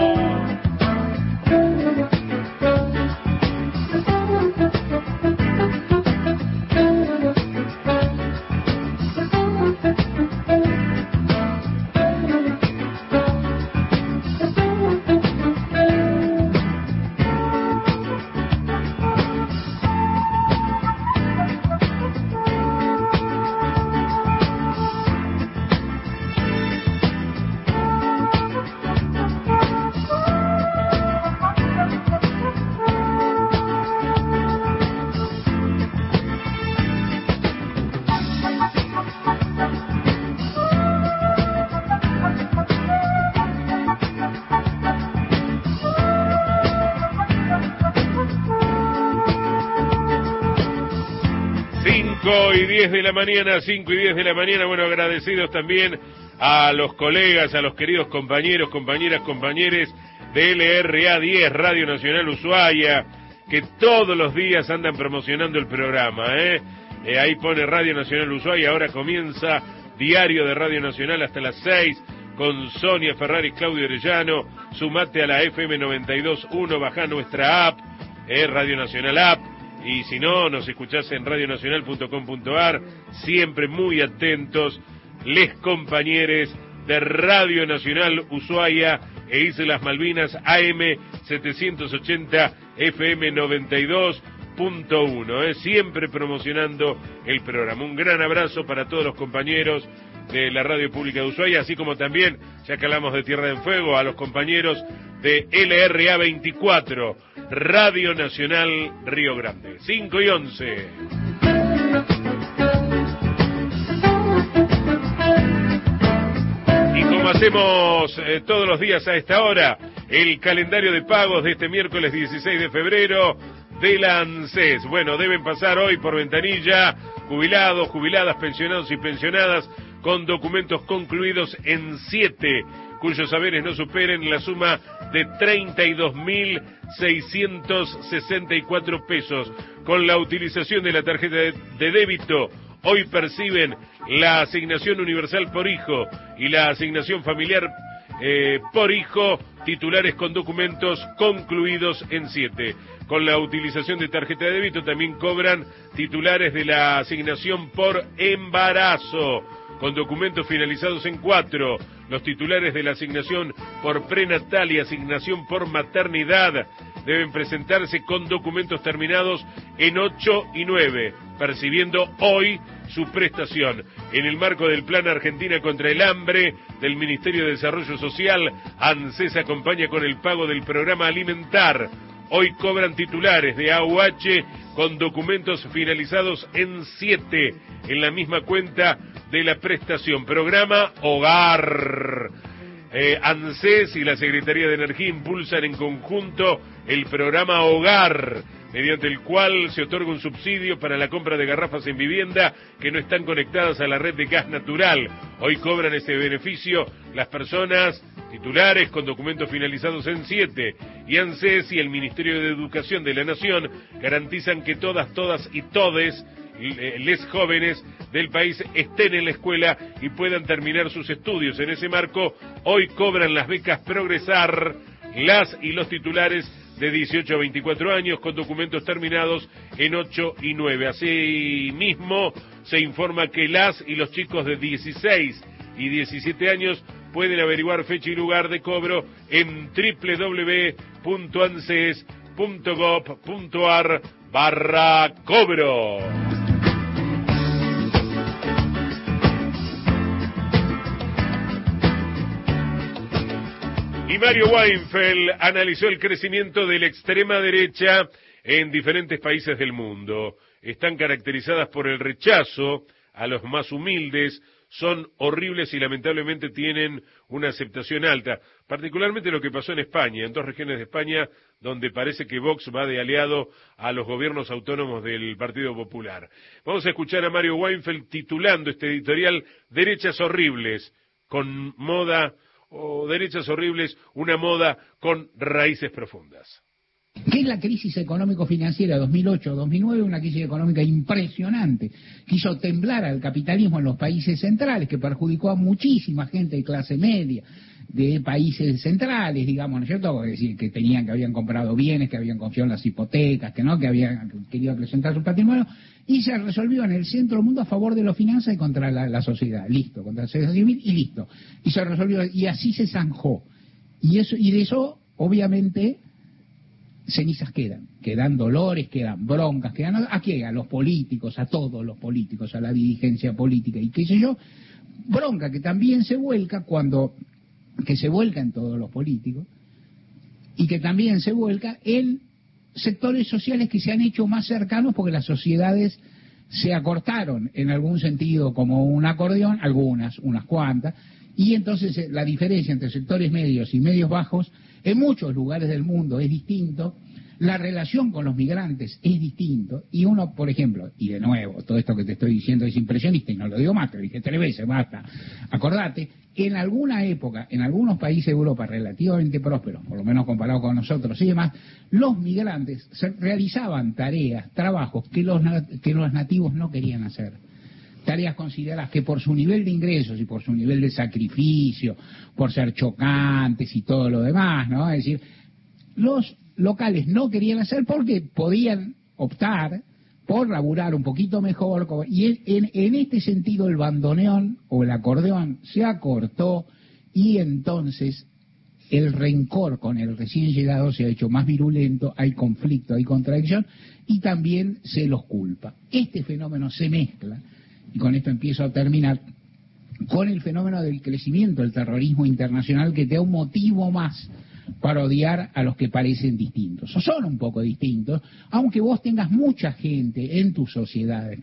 5:10 de la mañana, 5:10 de la mañana. Bueno, agradecidos también a los colegas, a los queridos compañeros, compañeras, compañeres de LRA 10, Radio Nacional Ushuaia, que todos los días andan promocionando el programa, ahí pone Radio Nacional Ushuaia. Ahora comienza Diario de Radio Nacional hasta las 6 con Sonia Ferrari, Claudio Orellano. Sumate a la FM 92.1, bajá nuestra app, Radio Nacional App. Y si no, nos escuchás en radionacional.com.ar, siempre muy atentos, les compañeros de Radio Nacional Ushuaia e Islas Malvinas, AM 780, FM 92.1, siempre promocionando el programa. Un gran abrazo para todos los compañeros de la Radio Pública de Ushuaia, así como también, ya que hablamos de Tierra del Fuego, a los compañeros de LRA 24, Radio Nacional Río Grande. 5:11. Y como hacemos todos los días a esta hora, el calendario de pagos de este miércoles 16 de febrero de la ANSES. Bueno, deben pasar hoy por ventanilla jubilados, jubiladas, pensionados y pensionadas con documentos concluidos en 7, cuyos saberes no superen la suma de 32.664 pesos. Con la utilización de la tarjeta de débito, hoy perciben la asignación universal por hijo y la asignación familiar por hijo, titulares con documentos concluidos en 7. Con la utilización de tarjeta de débito también cobran titulares de la asignación por embarazo, con documentos finalizados en 4, los titulares de la asignación por prenatal y asignación por maternidad deben presentarse con documentos terminados en 8 y 9, percibiendo hoy su prestación. En el marco del Plan Argentina contra el Hambre del Ministerio de Desarrollo Social, ANSES acompaña con el pago del programa Alimentar. Hoy cobran titulares de AUH con documentos finalizados en 7, en la misma cuenta de la prestación. Programa Hogar. ANSES y la Secretaría de Energía impulsan en conjunto el programa Hogar, mediante el cual se otorga un subsidio para la compra de garrafas en vivienda que no están conectadas a la red de gas natural. Hoy cobran ese beneficio las personas titulares con documentos finalizados en 7, y ANSES y el Ministerio de Educación de la Nación garantizan que todas y todes les jóvenes del país estén en la escuela y puedan terminar sus estudios. En ese marco, hoy cobran las becas Progresar las y los titulares de 18 a 24 años con documentos terminados en 8 y 9. Asimismo, se informa que las y los chicos de 16 y 17 años pueden averiguar fecha y lugar de cobro en www.anses.gov.ar/cobro. Y Mario Weinfeld analizó el crecimiento de la extrema derecha en diferentes países del mundo. Están caracterizadas por el rechazo a los más humildes, son horribles y lamentablemente tienen una aceptación alta. Particularmente lo que pasó en España, en 2 regiones de España, donde parece que Vox va de aliado a los gobiernos autónomos del Partido Popular. Vamos a escuchar a Mario Weinfeld titulando este editorial Derechas horribles, con moda, o derechas horribles, una moda con raíces profundas. ¿Qué es la crisis económico-financiera 2008-2009? Una crisis económica impresionante, que hizo temblar al capitalismo en los países centrales, que perjudicó a muchísima gente de clase media, de países centrales, digamos, ¿no es cierto? Es decir, que habían comprado bienes, que habían confiado en las hipotecas, que habían querido presentar su patrimonio, y se resolvió en el centro del mundo a favor de las finanzas y contra la sociedad, listo, contra la sociedad civil, y listo. Y se resolvió, y así se zanjó. Y de eso, obviamente, cenizas quedan dolores, quedan broncas, ¿a qué? A los políticos, a todos los políticos, a la dirigencia política y qué sé yo, bronca que también se vuelca en todos los políticos y que también se vuelca en sectores sociales que se han hecho más cercanos porque las sociedades se acortaron en algún sentido como un acordeón, unas cuantas, y entonces la diferencia entre sectores medios y medios bajos en muchos lugares del mundo es distinto, la relación con los migrantes es distinto, y uno, por ejemplo, y de nuevo, todo esto que te estoy diciendo es impresionista, y no lo digo más, te lo dije 3 veces, basta, acordate, en alguna época, en algunos países de Europa relativamente prósperos, por lo menos comparado con nosotros y demás, los migrantes realizaban tareas, trabajos que los nativos no querían hacer. Tareas consideradas que por su nivel de ingresos y por su nivel de sacrificio, por ser chocantes y todo lo demás, ¿no? Es decir, los locales no querían hacer porque podían optar por laburar un poquito mejor, y en este sentido el bandoneón o el acordeón se acortó y entonces el rencor con el recién llegado se ha hecho más virulento, hay conflicto, hay contradicción y también se los culpa. Este fenómeno se mezcla, y con esto empiezo a terminar, con el fenómeno del crecimiento del terrorismo internacional que te da un motivo más para odiar a los que parecen distintos, o son un poco distintos, aunque vos tengas mucha gente en tus sociedades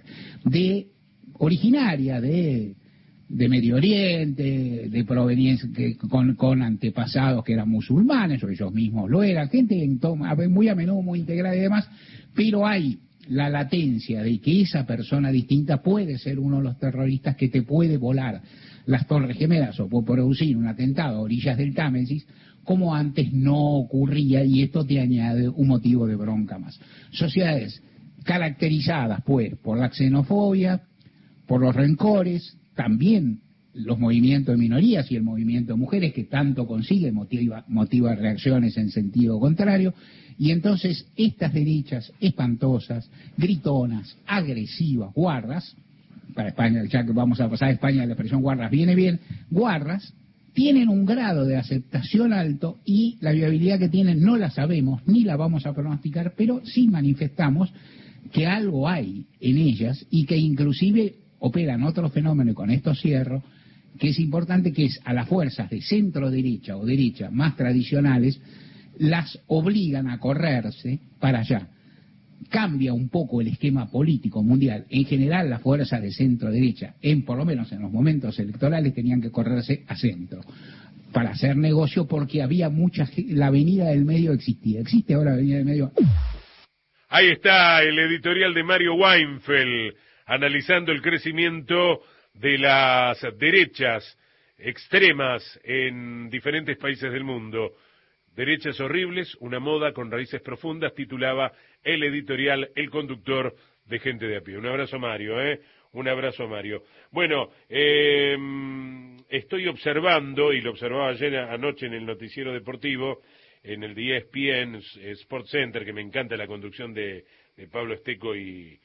originaria de Medio Oriente, de proveniencia, con antepasados que eran musulmanes, o ellos mismos lo eran, gente muy a menudo muy integrada y demás, pero hay la latencia de que esa persona distinta puede ser uno de los terroristas que te puede volar las Torres Gemelas o puede producir un atentado a orillas del Támesis, como antes no ocurría, y esto te añade un motivo de bronca más. Sociedades caracterizadas, pues, por la xenofobia, por los rencores, también los movimientos de minorías y el movimiento de mujeres que tanto consigue motiva reacciones en sentido contrario, y entonces estas derechas espantosas, gritonas, agresivas, guarras, para España, ya que vamos a pasar a España la expresión guarras viene bien, guarras, tienen un grado de aceptación alto y la viabilidad que tienen no la sabemos ni la vamos a pronosticar, pero sí manifestamos que algo hay en ellas y que inclusive operan otro fenómeno, y con esto cierro, que es importante, que es a las fuerzas de centro derecha o derecha más tradicionales, las obligan a correrse para allá. Cambia un poco el esquema político mundial. En general, las fuerzas de centro derecha, por lo menos en los momentos electorales, tenían que correrse a centro para hacer negocio, porque había la avenida del medio existía. ¿Existe ahora la avenida del medio? Ahí está el editorial de Mario Weinfeld, analizando el crecimiento de las derechas extremas en diferentes países del mundo. Derechas horribles, una moda con raíces profundas, titulaba el editorial El Conductor de Gente de a Pie. Un abrazo, Mario, un abrazo, Mario. Bueno, estoy observando, y lo observaba ayer anoche en el noticiero deportivo, en el de ESPN Sports Center, que me encanta la conducción de Pablo Esteco y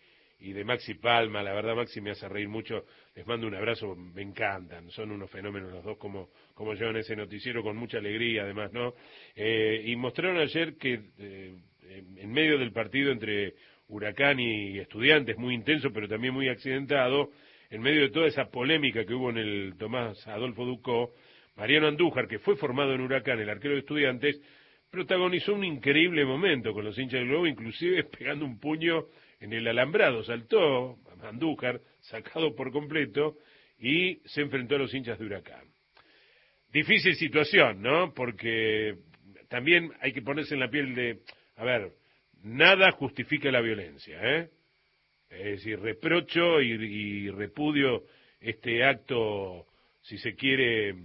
y de Maxi Palma. La verdad, Maxi me hace reír mucho, les mando un abrazo, me encantan, son unos fenómenos los dos, como llevan ese noticiero con mucha alegría, además, ¿no? Y mostraron ayer que en medio del partido entre Huracán y Estudiantes, muy intenso, pero también muy accidentado, en medio de toda esa polémica que hubo en el Tomás Adolfo Ducó, Mariano Andújar, que fue formado en Huracán, el arquero de Estudiantes, protagonizó un increíble momento con los hinchas del Globo, inclusive pegando un puño en el alambrado. Saltó Andújar, sacado por completo, y se enfrentó a los hinchas de Huracán. Difícil situación, ¿no? Porque también hay que ponerse en la piel de... A ver, nada justifica la violencia, ¿eh? Es decir, reprocho y repudio este acto, si se quiere,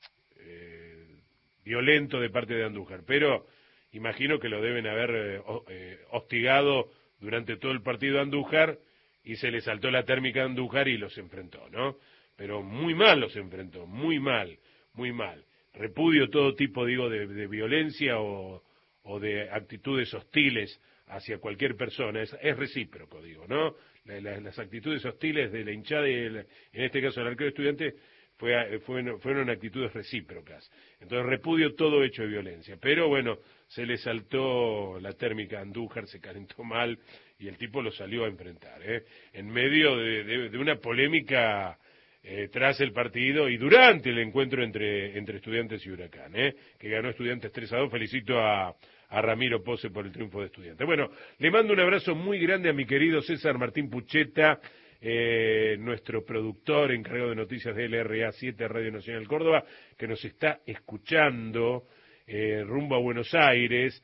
violento de parte de Andújar, pero imagino que lo deben haber hostigado durante todo el partido a Andújar y se le saltó la térmica a Andújar y los enfrentó, ¿no? Pero muy mal los enfrentó, muy mal, muy mal. Repudio todo tipo, digo, de violencia o de actitudes hostiles hacia cualquier persona, es recíproco, digo, ¿no? Las actitudes hostiles de la hinchada, en este caso el arquero estudiante, fueron actitudes recíprocas. Entonces repudio todo hecho de violencia. Pero bueno, se le saltó la térmica a Andújar, se calentó mal y el tipo lo salió a enfrentar, en medio de una polémica tras el partido y durante el encuentro entre Estudiantes y Huracán, que ganó Estudiantes 3-2. Felicito a Ramiro Pose por el triunfo de Estudiantes. Bueno, le mando un abrazo muy grande a mi querido César Martín Pucheta, nuestro productor encargado de noticias de LRA 7 Radio Nacional Córdoba, que nos está escuchando rumbo a Buenos Aires.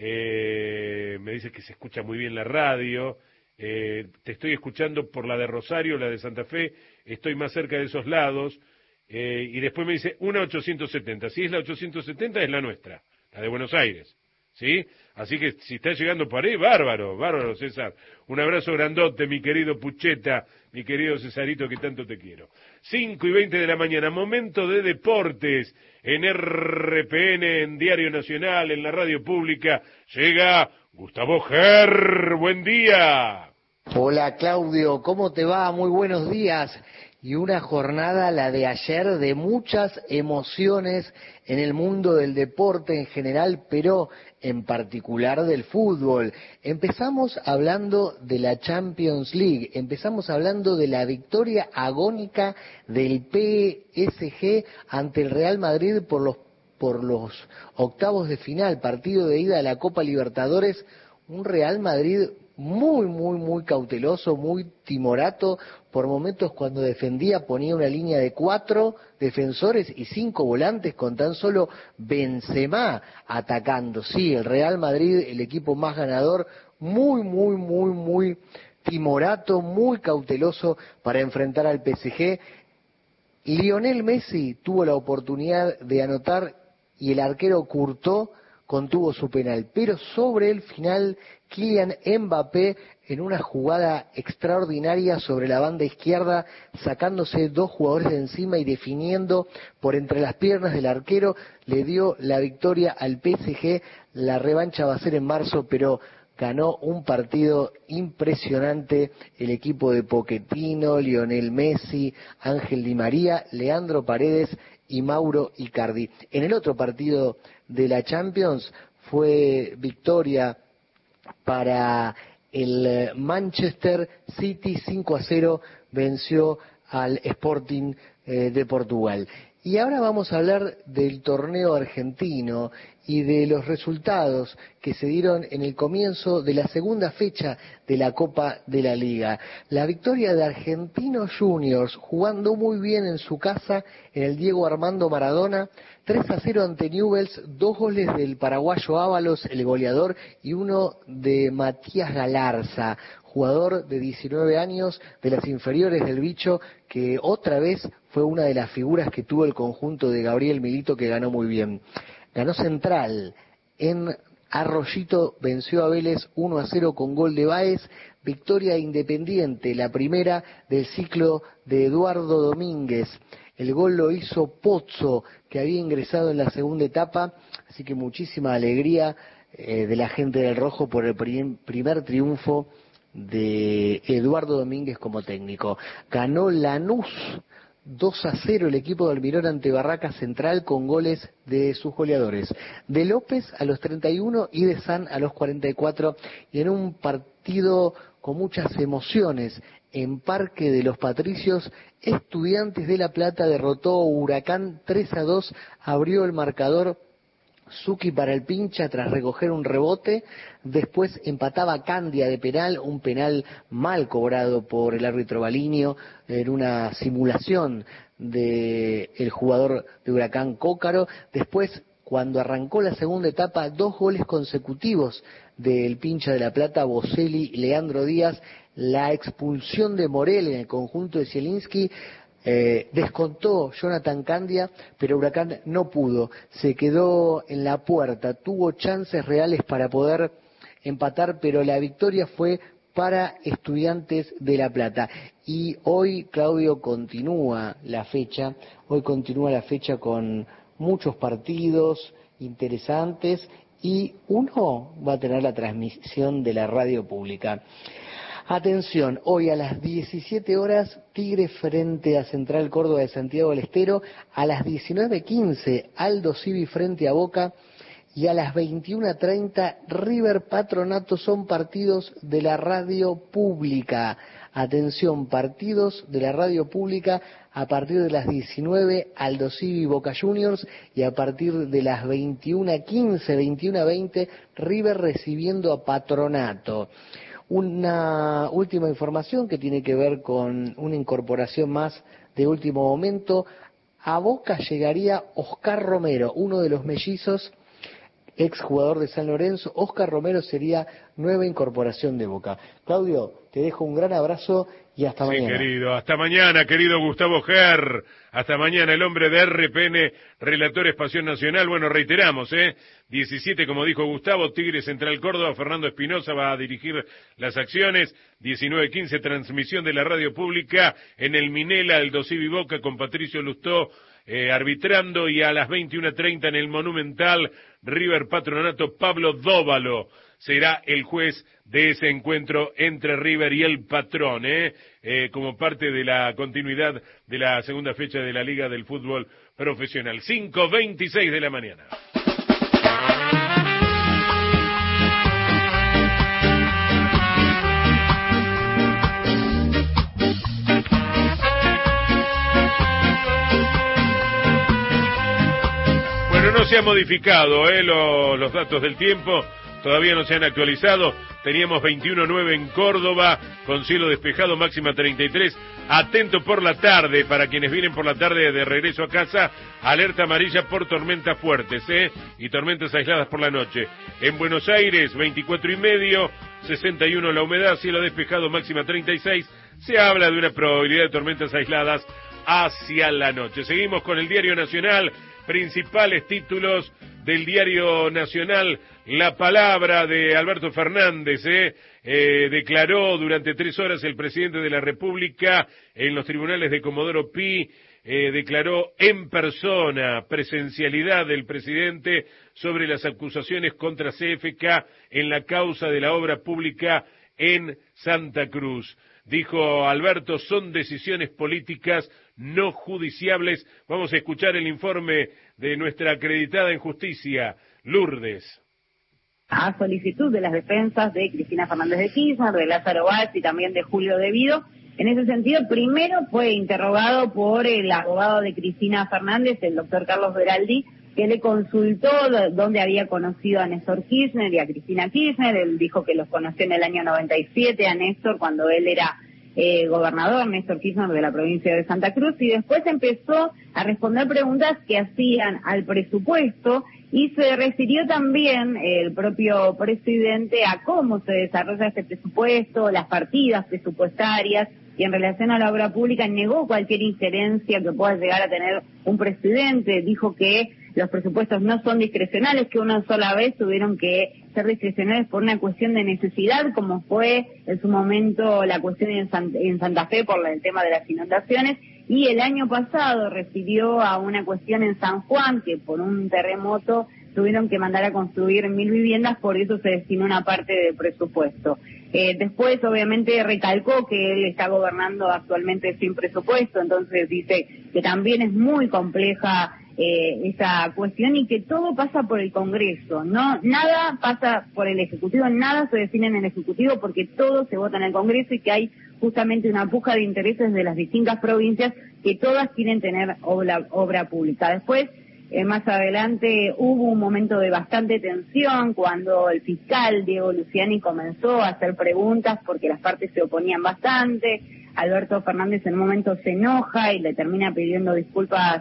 Me dice que se escucha muy bien la radio. Te estoy escuchando por la de Rosario, la de Santa Fe, estoy más cerca de esos lados. Y después me dice una 870. Si es la 870 es la nuestra, la de Buenos Aires. ¿Sí? Así que si está llegando por ahí, bárbaro, César. Un abrazo grandote, mi querido Pucheta, mi querido Cesarito, que tanto te quiero. 5:20 de la mañana, momento de deportes, en RPN, en Diario Nacional, en la radio pública. Llega Gustavo Ger, buen día. Hola Claudio, ¿cómo te va? Muy buenos días. Y una jornada, la de ayer, de muchas emociones en el mundo del deporte en general, pero en particular del fútbol. Empezamos hablando de la Champions League, empezamos hablando de la victoria agónica del PSG ante el Real Madrid por los octavos de final, partido de ida a la Copa Libertadores. Un Real Madrid muy cauteloso, muy timorato. Por momentos, cuando defendía, ponía una línea de 4 defensores y 5 volantes, con tan solo Benzema atacando. Sí, el Real Madrid, el equipo más ganador, muy timorato, muy cauteloso para enfrentar al PSG. Lionel Messi tuvo la oportunidad de anotar y el arquero Courtois contuvo su penal, pero sobre el final Kylian Mbappé, en una jugada extraordinaria sobre la banda izquierda, sacándose 2 jugadores de encima y definiendo por entre las piernas del arquero, le dio la victoria al PSG. La revancha va a ser en marzo, pero ganó un partido impresionante el equipo de Pochettino, Lionel Messi, Ángel Di María, Leandro Paredes y Mauro Icardi. En el otro partido de la Champions fue victoria para el Manchester City, 5-0 venció al Sporting de Portugal. Y ahora vamos a hablar del torneo argentino y de los resultados que se dieron en el comienzo de la segunda fecha de la Copa de la Liga. La victoria de Argentinos Juniors, jugando muy bien en su casa, en el Diego Armando Maradona, 3-0 ante Newell's, 2 goles del paraguayo Ábalos, el goleador, y uno de Matías Galarza, jugador de 19 años de las inferiores del Bicho, que otra vez fue una de las figuras que tuvo el conjunto de Gabriel Milito, que ganó muy bien. Ganó Central, en Arroyito venció a Vélez 1-0 con gol de Báez. Victoria Independiente, la primera del ciclo de Eduardo Domínguez. El gol lo hizo Pozzo, que había ingresado en la segunda etapa, así que muchísima alegría de la gente del Rojo por el primer triunfo de Eduardo Domínguez como técnico. Ganó Lanús 2-0 el equipo de Almirón ante Barracas Central con goles de sus goleadores, de López a los 31 y de San a los 44, y en un partido con muchas emociones en Parque de los Patricios, Estudiantes de La Plata derrotó a Huracán 3-2, abrió el marcador Zucchi para el Pincha tras recoger un rebote, después empataba Candia de penal, un penal mal cobrado por el árbitro Balinio en una simulación del jugador de Huracán Cócaro. Después, cuando arrancó la segunda etapa, 2 goles consecutivos del Pincha de La Plata, Boselli y Leandro Díaz, la expulsión de Morel en el conjunto de Zielinski. Descontó Jonathan Candia, pero Huracán no pudo, se quedó en la puerta, tuvo chances reales para poder empatar, pero la victoria fue para Estudiantes de La Plata. Y hoy, Claudio, continúa la fecha con muchos partidos interesantes, y uno va a tener la transmisión de la radio pública. Atención, hoy a las 17 horas, Tigre frente a Central Córdoba de Santiago del Estero, a las 19:15, Aldo Civi frente a Boca, y a las 21:30, River Patronato. Son partidos de la radio pública. Atención, partidos de la radio pública a partir de las 19, Aldo Civi Boca Juniors, y a partir de las 21:15, 21:20, River recibiendo a Patronato. Una última información que tiene que ver con una incorporación más de último momento. A Boca llegaría Oscar Romero, uno de los mellizos, exjugador de San Lorenzo. Oscar Romero sería nueva incorporación de Boca. Claudio, te dejo un gran abrazo y hasta mañana. Sí, querido. Hasta mañana, querido Gustavo Ger. Hasta mañana, el hombre de RPN, Relatores Pasión Nacional. Bueno, reiteramos, 17, como dijo Gustavo, Tigre Central Córdoba, Fernando Espinosa va a dirigir las acciones. 19:15, transmisión de la radio pública en el Minela, Aldo Civi Boca, con Patricio Lustó arbitrando, y a las 21:30 en el Monumental, River Patronato, Pablo Dóvalo será el juez de ese encuentro entre River y el Patrón, como parte de la continuidad de la segunda fecha de la Liga del Fútbol Profesional. 5:26 de la mañana. Bueno, no se ha modificado los datos del tiempo. Todavía no se han actualizado. Teníamos 21:09 en Córdoba, con cielo despejado, máxima 33. Atento por la tarde, para quienes vienen por la tarde de regreso a casa, alerta amarilla por tormentas fuertes, y tormentas aisladas por la noche. En Buenos Aires, 24:30, 61 la humedad, cielo despejado, máxima 36. Se habla de una probabilidad de tormentas aisladas hacia la noche. Seguimos con el Diario Nacional. Principales títulos del Diario Nacional. La palabra de Alberto Fernández, declaró durante 3 horas el presidente de la República en los tribunales de Comodoro Pi, declaró en persona, presencialidad del presidente sobre las acusaciones contra CFK en la causa de la obra pública en Santa Cruz. Dijo Alberto, son decisiones políticas no judiciables. Vamos a escuchar el informe de nuestra acreditada en justicia, Lourdes. A solicitud de las defensas de Cristina Fernández de Kirchner, de Lázaro Báez y también de Julio De Vido. En ese sentido, primero fue interrogado por el abogado de Cristina Fernández, el doctor Carlos Beraldi, que le consultó dónde había conocido a Néstor Kirchner y a Cristina Kirchner. Él dijo que los conoció en el año 97 a Néstor, cuando él era gobernador, Néstor Kirchner, de la provincia de Santa Cruz, y después empezó a responder preguntas que hacían al presupuesto, y se refirió también el propio presidente a cómo se desarrolla este presupuesto, las partidas presupuestarias, y en relación a la obra pública negó cualquier injerencia que pueda llegar a tener un presidente. Dijo que los presupuestos no son discrecionales, que una sola vez tuvieron que ser discrecionales por una cuestión de necesidad, como fue en su momento la cuestión en Santa Fe por el tema de las inundaciones, y el año pasado refirió a una cuestión en San Juan, que por un terremoto tuvieron que mandar a construir 1.000 viviendas, por eso se destinó una parte del presupuesto. Después, obviamente, recalcó que él está gobernando actualmente sin presupuesto, entonces dice que también es muy compleja esa cuestión y que todo pasa por el Congreso, no, nada pasa por el Ejecutivo, nada se define en el Ejecutivo porque todo se vota en el Congreso y que hay justamente una puja de intereses de las distintas provincias que todas quieren tener obra pública. Después, más adelante hubo un momento de bastante tensión cuando el fiscal Diego Luciani comenzó a hacer preguntas porque las partes se oponían bastante. Alberto Fernández en un momento se enoja y le termina pidiendo disculpas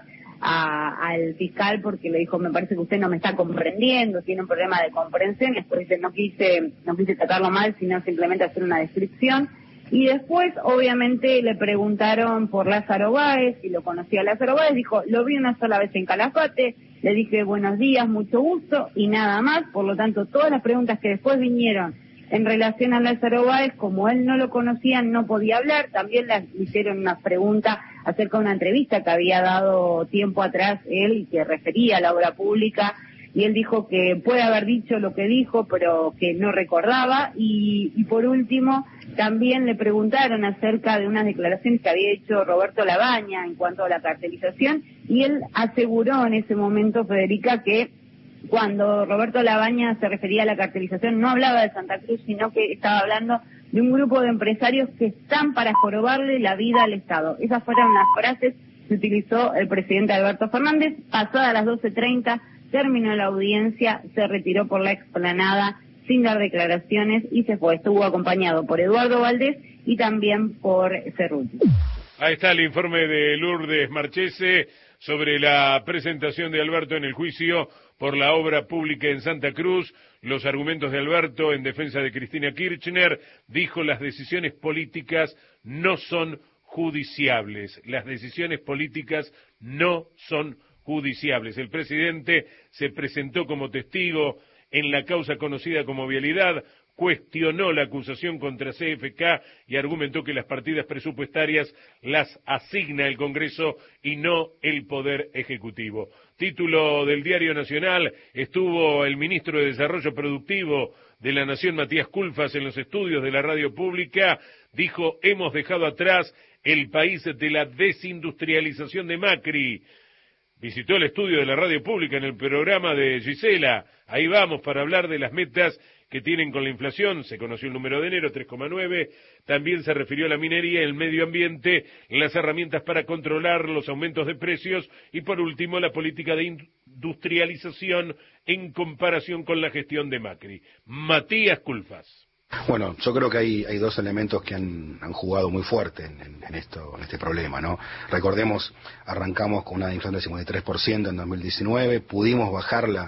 al fiscal porque le dijo, me parece que usted no me está comprendiendo, tiene un problema de comprensión, y después dice, no quise tratarlo mal, sino simplemente hacer una descripción. Y después, obviamente, le preguntaron por Lázaro Báez, si lo conocía Lázaro Báez, dijo, lo vi una sola vez en Calafate, le dije buenos días, mucho gusto, y nada más. Por lo tanto, todas las preguntas que después vinieron en relación a Lázaro Báez, como él no lo conocía, no podía hablar. También le hicieron una pregunta acerca de una entrevista que había dado tiempo atrás él y que refería a la obra pública, y él dijo que puede haber dicho lo que dijo, pero que no recordaba. Y por último, también le preguntaron acerca de unas declaraciones que había hecho Roberto Labaña en cuanto a la cartelización, y él aseguró en ese momento, Federica, que cuando Roberto Labaña se refería a la cartelización no hablaba de Santa Cruz, sino que estaba hablando de un grupo de empresarios que están para jorobarle la vida al Estado. Esas fueron las frases que utilizó el presidente Alberto Fernández. Pasadas las 12:30, terminó la audiencia, se retiró por la explanada sin dar declaraciones y se fue. Estuvo acompañado por Eduardo Valdés y también por Cerruti. Ahí está el informe de Lourdes Marchese sobre la presentación de Alberto en el juicio por la obra pública en Santa Cruz. Los argumentos de Alberto en defensa de Cristina Kirchner: dijo, las decisiones políticas no son judiciables. Las decisiones políticas no son judiciables. El presidente se presentó como testigo en la causa conocida como Vialidad, cuestionó la acusación contra CFK y argumentó que las partidas presupuestarias las asigna el Congreso y no el Poder Ejecutivo. Título del Diario Nacional: estuvo el ministro de Desarrollo Productivo de la Nación, Matías Culfas, en los estudios de la radio pública. Dijo, hemos dejado atrás el país de la desindustrialización de Macri. Visitó el estudio de la radio pública en el programa de Gisela. Ahí vamos, para hablar de las metas que tienen con la inflación. Se conoció el número de enero, 3,9. También se refirió a la minería, el medio ambiente, las herramientas para controlar los aumentos de precios y, por último, la política de industrialización en comparación con la gestión de Macri. Matías Culfas. Bueno, yo creo que hay dos elementos que han jugado muy fuerte en este problema, ¿no? Recordemos, arrancamos con una inflación del 53% en 2019, pudimos bajarla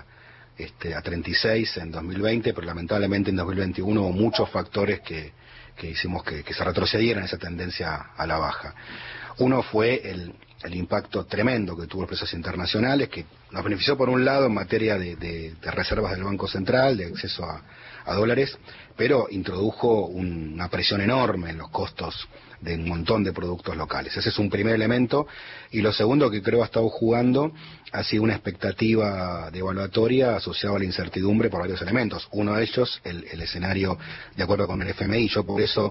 a 36 en 2020, pero lamentablemente en 2021 hubo muchos factores que hicimos que se retrocedieran esa tendencia a la baja. Uno fue el impacto tremendo que tuvo los precios internacionales, que nos benefició por un lado en materia de reservas del Banco Central, de acceso a dólares, pero introdujo una presión enorme en los costos de un montón de productos locales. Ese es un primer elemento. Y lo segundo que creo ha estado jugando ha sido una expectativa devaluatoria asociada a la incertidumbre por varios elementos. Uno de ellos, el escenario de acuerdo con el FMI. Yo por eso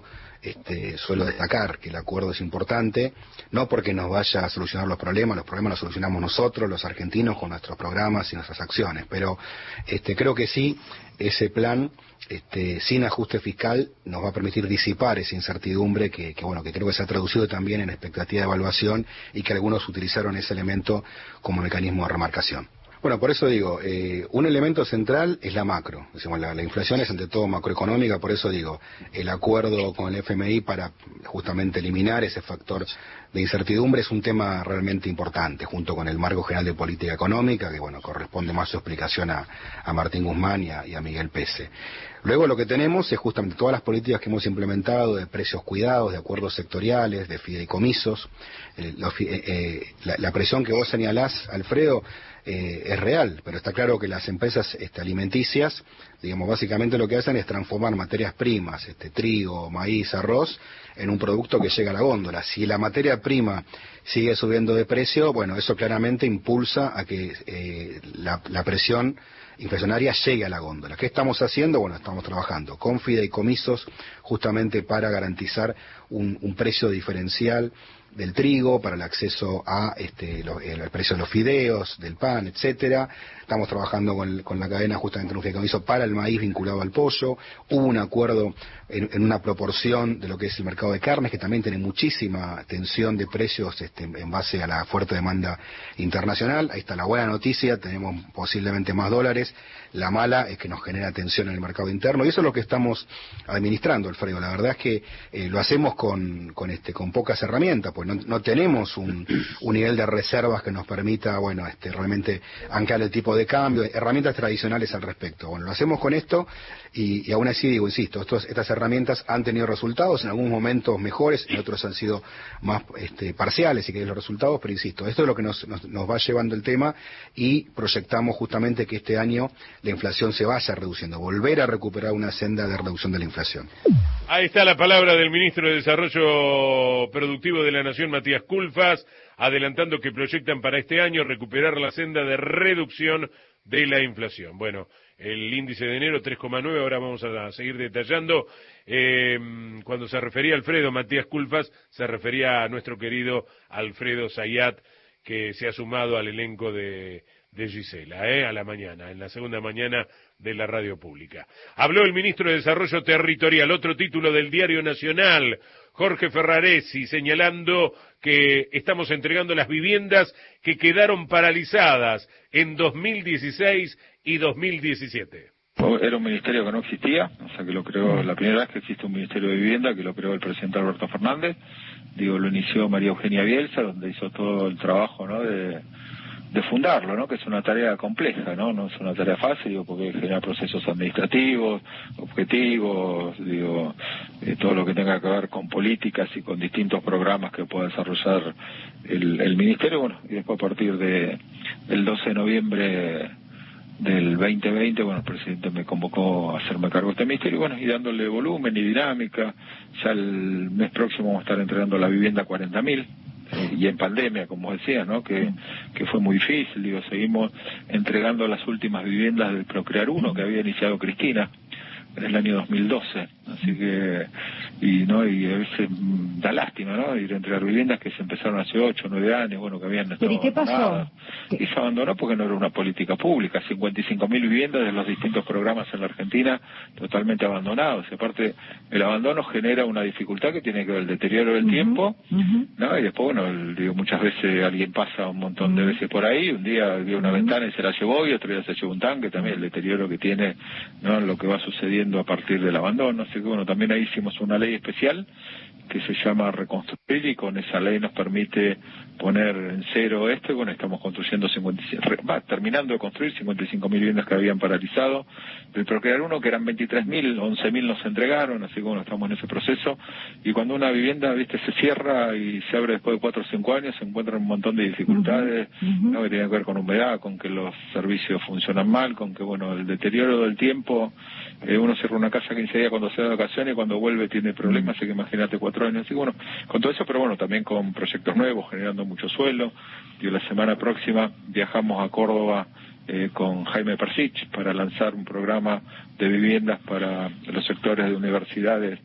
suelo destacar que el acuerdo es importante, no porque nos vaya a solucionar los problemas los solucionamos nosotros, los argentinos, con nuestros programas y nuestras acciones, pero creo que sí, ese plan sin ajuste fiscal nos va a permitir disipar esa incertidumbre que creo que se ha traducido también en expectativa de evaluación y que algunos utilizaron ese elemento como mecanismo de remarcación. Bueno, por eso digo, un elemento central es la macro, decimos, la inflación es ante todo macroeconómica, por eso digo, el acuerdo con el FMI para justamente eliminar ese factor de incertidumbre es un tema realmente importante, junto con el marco general de política económica, que corresponde más su explicación a Martín Guzmán y a Miguel Pese. Luego lo que tenemos es justamente todas las políticas que hemos implementado de precios cuidados, de acuerdos sectoriales, de fideicomisos, la presión que vos señalás, Alfredo, es real, pero está claro que las empresas alimenticias, básicamente lo que hacen es transformar materias primas, trigo, maíz, arroz, en un producto que llega a la góndola. Si la materia prima sigue subiendo de precio, bueno, eso claramente impulsa a que la presión inflacionaria llegue a la góndola. ¿Qué estamos haciendo? Bueno, estamos trabajando con fideicomisos justamente para garantizar un precio diferencial del trigo, para el acceso a el precio de los fideos, del pan, etcétera. Estamos trabajando con la cadena justamente en un fideicomiso para el maíz vinculado al pollo. Hubo un acuerdo en una proporción de lo que es el mercado de carnes, que también tiene muchísima tensión de precios en base a la fuerte demanda internacional. Ahí está la buena noticia, tenemos posiblemente más dólares. La mala es que nos genera tensión en el mercado interno, y eso es lo que estamos administrando, Alfredo. La verdad es que lo hacemos con pocas herramientas, pues no tenemos un nivel de reservas que nos permita, realmente anclar el tipo de cambio, herramientas tradicionales al respecto. Bueno, lo hacemos con esto, y aún así insisto, estas herramientas han tenido resultados, en algunos momentos mejores, en otros han sido más parciales, si queréis, los resultados, pero insisto, esto es lo que nos va llevando el tema, y proyectamos justamente que este año la inflación se vaya reduciendo, volver a recuperar una senda de reducción de la inflación. Ahí está la palabra del ministro de Desarrollo Productivo de la Nación, Matías Culfas, adelantando que proyectan para este año recuperar la senda de reducción de la inflación. Bueno, el índice de enero 3,9, ahora vamos a seguir detallando. Cuando se refería a Alfredo Matías Culfas, se refería a nuestro querido Alfredo Zayat, que se ha sumado al elenco de Gisela, a la mañana, en la segunda mañana de la radio pública. Habló el ministro de Desarrollo Territorial, otro título del Diario Nacional, Jorge Ferraresi, señalando que estamos entregando las viviendas que quedaron paralizadas en 2016 y 2017. Era un ministerio que no existía, o sea que lo creó, la primera vez que existe un ministerio de vivienda, que lo creó el presidente Alberto Fernández, lo inició María Eugenia Bielsa, donde hizo todo el trabajo, ¿no?, de fundarlo, ¿no?, que es una tarea compleja, no es una tarea fácil, porque genera procesos administrativos, objetivos, todo lo que tenga que ver con políticas y con distintos programas que pueda desarrollar el ministerio. Y después, a partir del 12 de noviembre del 2020, el presidente me convocó a hacerme cargo de este ministerio, y dándole volumen y dinámica. Ya el mes próximo vamos a estar entregando la vivienda 40.000, y en pandemia, como decía, ¿no?, que fue muy difícil. Seguimos entregando las últimas viviendas del Procrear 1 que había iniciado Cristina en el año 2012, así que y a veces da lástima, ¿no?, ir a entregar viviendas que se empezaron hace 8 o 9 años, que habían estado ¿Pero y qué pasó? Y se abandonó porque no era una política pública. 55.000 viviendas de los distintos programas en la Argentina totalmente abandonados. Y aparte, el abandono genera una dificultad que tiene que ver el deterioro del tiempo, ¿no? Y después, muchas veces alguien pasa un montón de veces por ahí, un día vio una ventana y se la llevó, y otro día se llevó un tanque, también el deterioro que tiene, ¿no?, lo que va sucediendo a partir del abandono. Así que también ahí hicimos una ley especial que se llama Reconstruir, y con esa ley nos permite poner en cero estamos construyendo terminando de construir 55.000 viviendas que habían paralizado del Procrear 1, que eran 23.000, 11.000 nos entregaron, así que estamos en ese proceso. Y cuando una vivienda, se cierra y se abre después de 4 o 5 años, se encuentran un montón de dificultades, ¿no?, que tienen que ver con humedad, con que los servicios funcionan mal, con que, el deterioro del tiempo. Uno cierra una casa 15 días cuando se da de vacaciones, y cuando vuelve tiene problemas, así que imagínate 4 años. Así con todo eso, pero también con proyectos nuevos, generando mucho suelo. La semana próxima viajamos a Córdoba con Jaime Persich para lanzar un programa de viviendas para los sectores de universidades,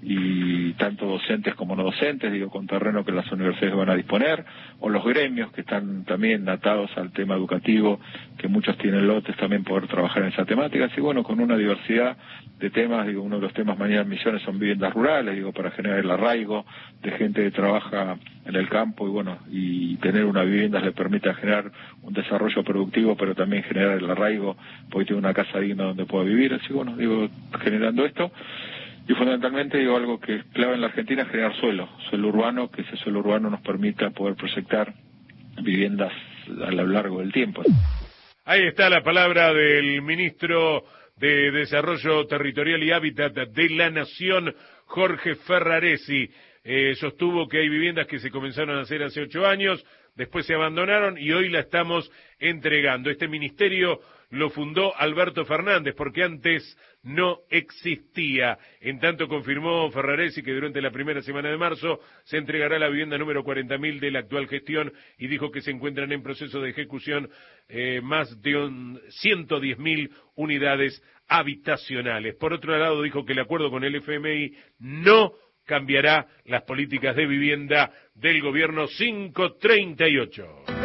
y tanto docentes como no docentes, con terreno que las universidades van a disponer, o los gremios que están también atados al tema educativo, que muchos tienen lotes, también poder trabajar en esa temática. Así con una diversidad de temas. Uno de los temas mañana en Misiones son viviendas rurales, para generar el arraigo de gente que trabaja en el campo, y tener una vivienda le permite generar un desarrollo productivo, pero también generar el arraigo, porque tiene una casa digna donde pueda vivir. Así generando esto. Y fundamentalmente, algo que es clave en la Argentina es generar suelo urbano, que ese suelo urbano nos permita poder proyectar viviendas a lo largo del tiempo. Ahí está la palabra del ministro de Desarrollo Territorial y Hábitat de la Nación, Jorge Ferraresi. Sostuvo que hay viviendas que se comenzaron a hacer hace 8 años, después se abandonaron y hoy la estamos entregando. Este ministerio lo fundó Alberto Fernández, porque antes no existía. En tanto confirmó Ferraresi que durante la primera semana de marzo se entregará la vivienda número 40.000 de la actual gestión y dijo que se encuentran en proceso de ejecución más de 110.000 unidades habitacionales. Por otro lado, dijo que el acuerdo con el FMI no cambiará las políticas de vivienda del gobierno 538.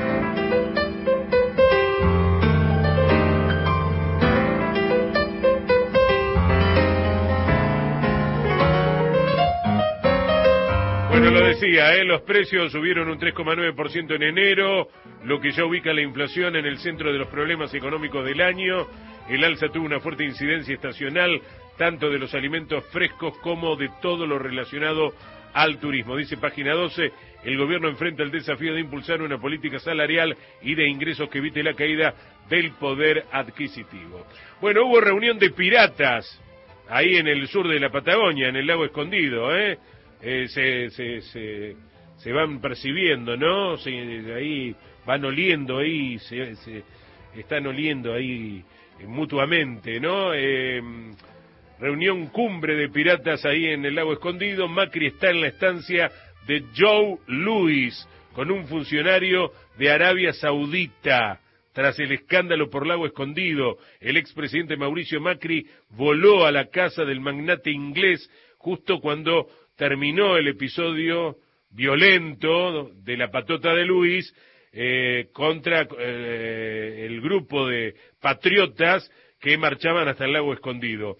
Bueno, lo decía, los precios subieron un 3,9% en enero, lo que ya ubica la inflación en el centro de los problemas económicos del año. El alza tuvo una fuerte incidencia estacional, tanto de los alimentos frescos como de todo lo relacionado al turismo. Dice Página 12, el gobierno enfrenta el desafío de impulsar una política salarial y de ingresos que evite la caída del poder adquisitivo. Bueno, hubo reunión de piratas ahí en el sur de la Patagonia, en el lago Escondido, se van percibiendo, ¿no? Ahí van oliendo, ahí se están oliendo ahí mutuamente, ¿no? Reunión cumbre de piratas ahí en el lago Escondido. Macri está en la estancia de Joe Louis con un funcionario de Arabia Saudita. Tras el escándalo por lago Escondido, el expresidente Mauricio Macri voló a la casa del magnate inglés justo cuando terminó el episodio violento de la patota de Luis contra el grupo de patriotas que marchaban hasta el lago Escondido.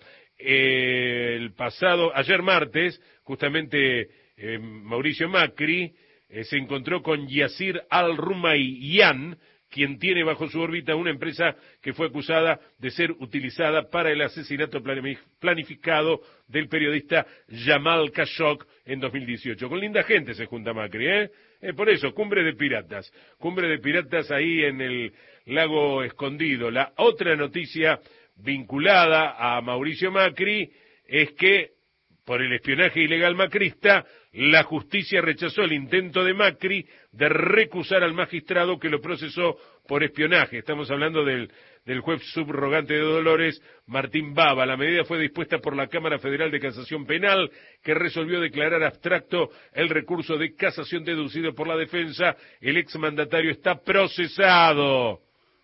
Ayer martes, justamente Mauricio Macri se encontró con Yasir Al-Rumayyan, quien tiene bajo su órbita una empresa que fue acusada de ser utilizada para el asesinato planificado del periodista Jamal Khashoggi en 2018. Con linda gente se junta Macri, por eso, cumbre de piratas ahí en el lago Escondido. La otra noticia vinculada a Mauricio Macri es que, por el espionaje ilegal macrista, la justicia rechazó el intento de Macri de recusar al magistrado que lo procesó por espionaje. Estamos hablando del juez subrogante de Dolores, Martín Baba. La medida fue dispuesta por la Cámara Federal de Casación Penal, que resolvió declarar abstracto el recurso de casación deducido por la defensa. El exmandatario está procesado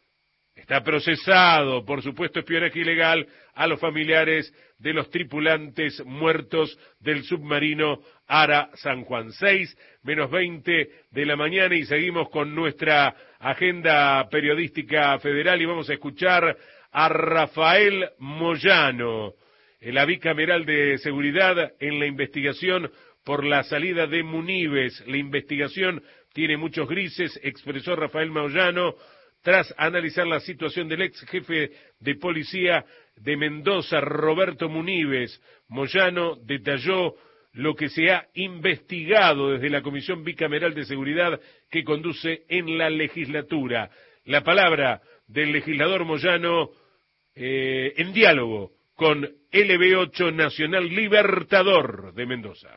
por supuesto espionaje ilegal a los familiares de los tripulantes muertos del submarino Ara San Juan. 6:20 de la mañana y seguimos con nuestra agenda periodística federal y vamos a escuchar a Rafael Moyano, la bicameral de seguridad en la investigación por la salida de Munives. La investigación tiene muchos grises, expresó Rafael Moyano, tras analizar la situación del ex jefe de policía de Mendoza, Roberto Munives. Moyano detalló lo que se ha investigado desde la Comisión Bicameral de Seguridad que conduce en la legislatura. La palabra del legislador Moyano en diálogo con LB8 Nacional Libertador de Mendoza.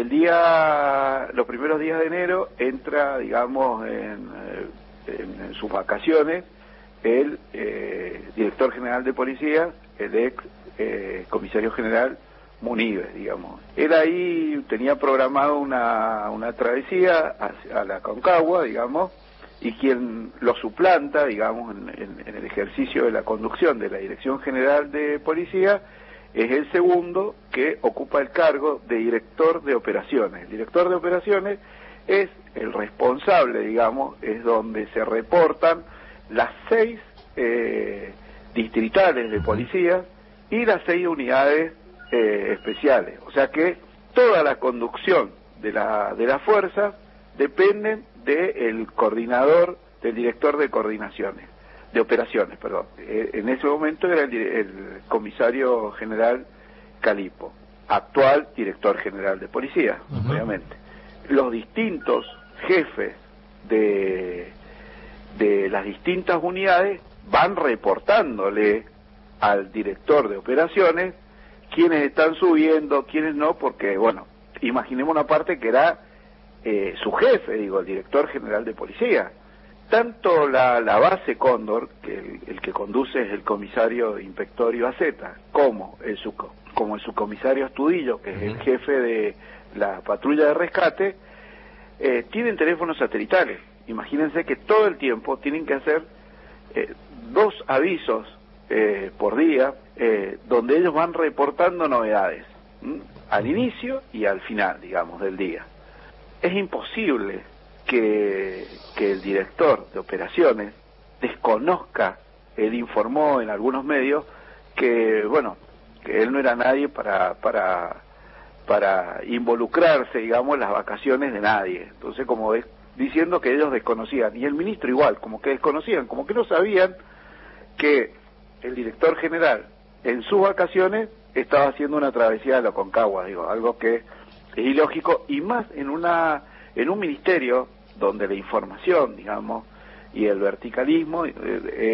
Los primeros días de enero entra, digamos, en sus vacaciones el director general de policía, el ex comisario general Munives, digamos. Él ahí tenía programado una travesía a la Concagua, digamos, y quien lo suplanta, digamos, en el ejercicio de la conducción de la Dirección General de Policía es el segundo que ocupa el cargo de director de operaciones. El director de operaciones es el responsable, digamos, es donde se reportan las 6 distritales de policía y las 6 unidades especiales. O sea que toda la conducción de la fuerza dependen del coordinador, del director de operaciones, perdón. En ese momento era el comisario general Calipo, actual director general de policía, obviamente. Los distintos jefes de las distintas unidades van reportándole al director de operaciones quiénes están subiendo, quiénes no, porque, bueno, imaginemos una parte que era su jefe, digo, el director general de policía. tanto la base Cóndor, que el que conduce es el comisario Inspectorio Aceta, como el subcomisario Astudillo, que es el jefe de la patrulla de rescate, tienen teléfonos satelitales. Imagínense que todo el tiempo tienen que hacer 2 avisos por día, donde ellos van reportando novedades, al inicio y al final, digamos, del día. Es imposible que el director de operaciones desconozca. Él informó en algunos medios que, bueno, que él no era nadie para involucrarse, digamos, en las vacaciones de nadie. Entonces, como es diciendo que ellos desconocían, y el ministro igual, como que desconocían, como que no sabían que el director general en sus vacaciones estaba haciendo una travesía de la Aconcagua, digo, algo que es ilógico, y más en un ministerio donde la información, digamos, y el verticalismo es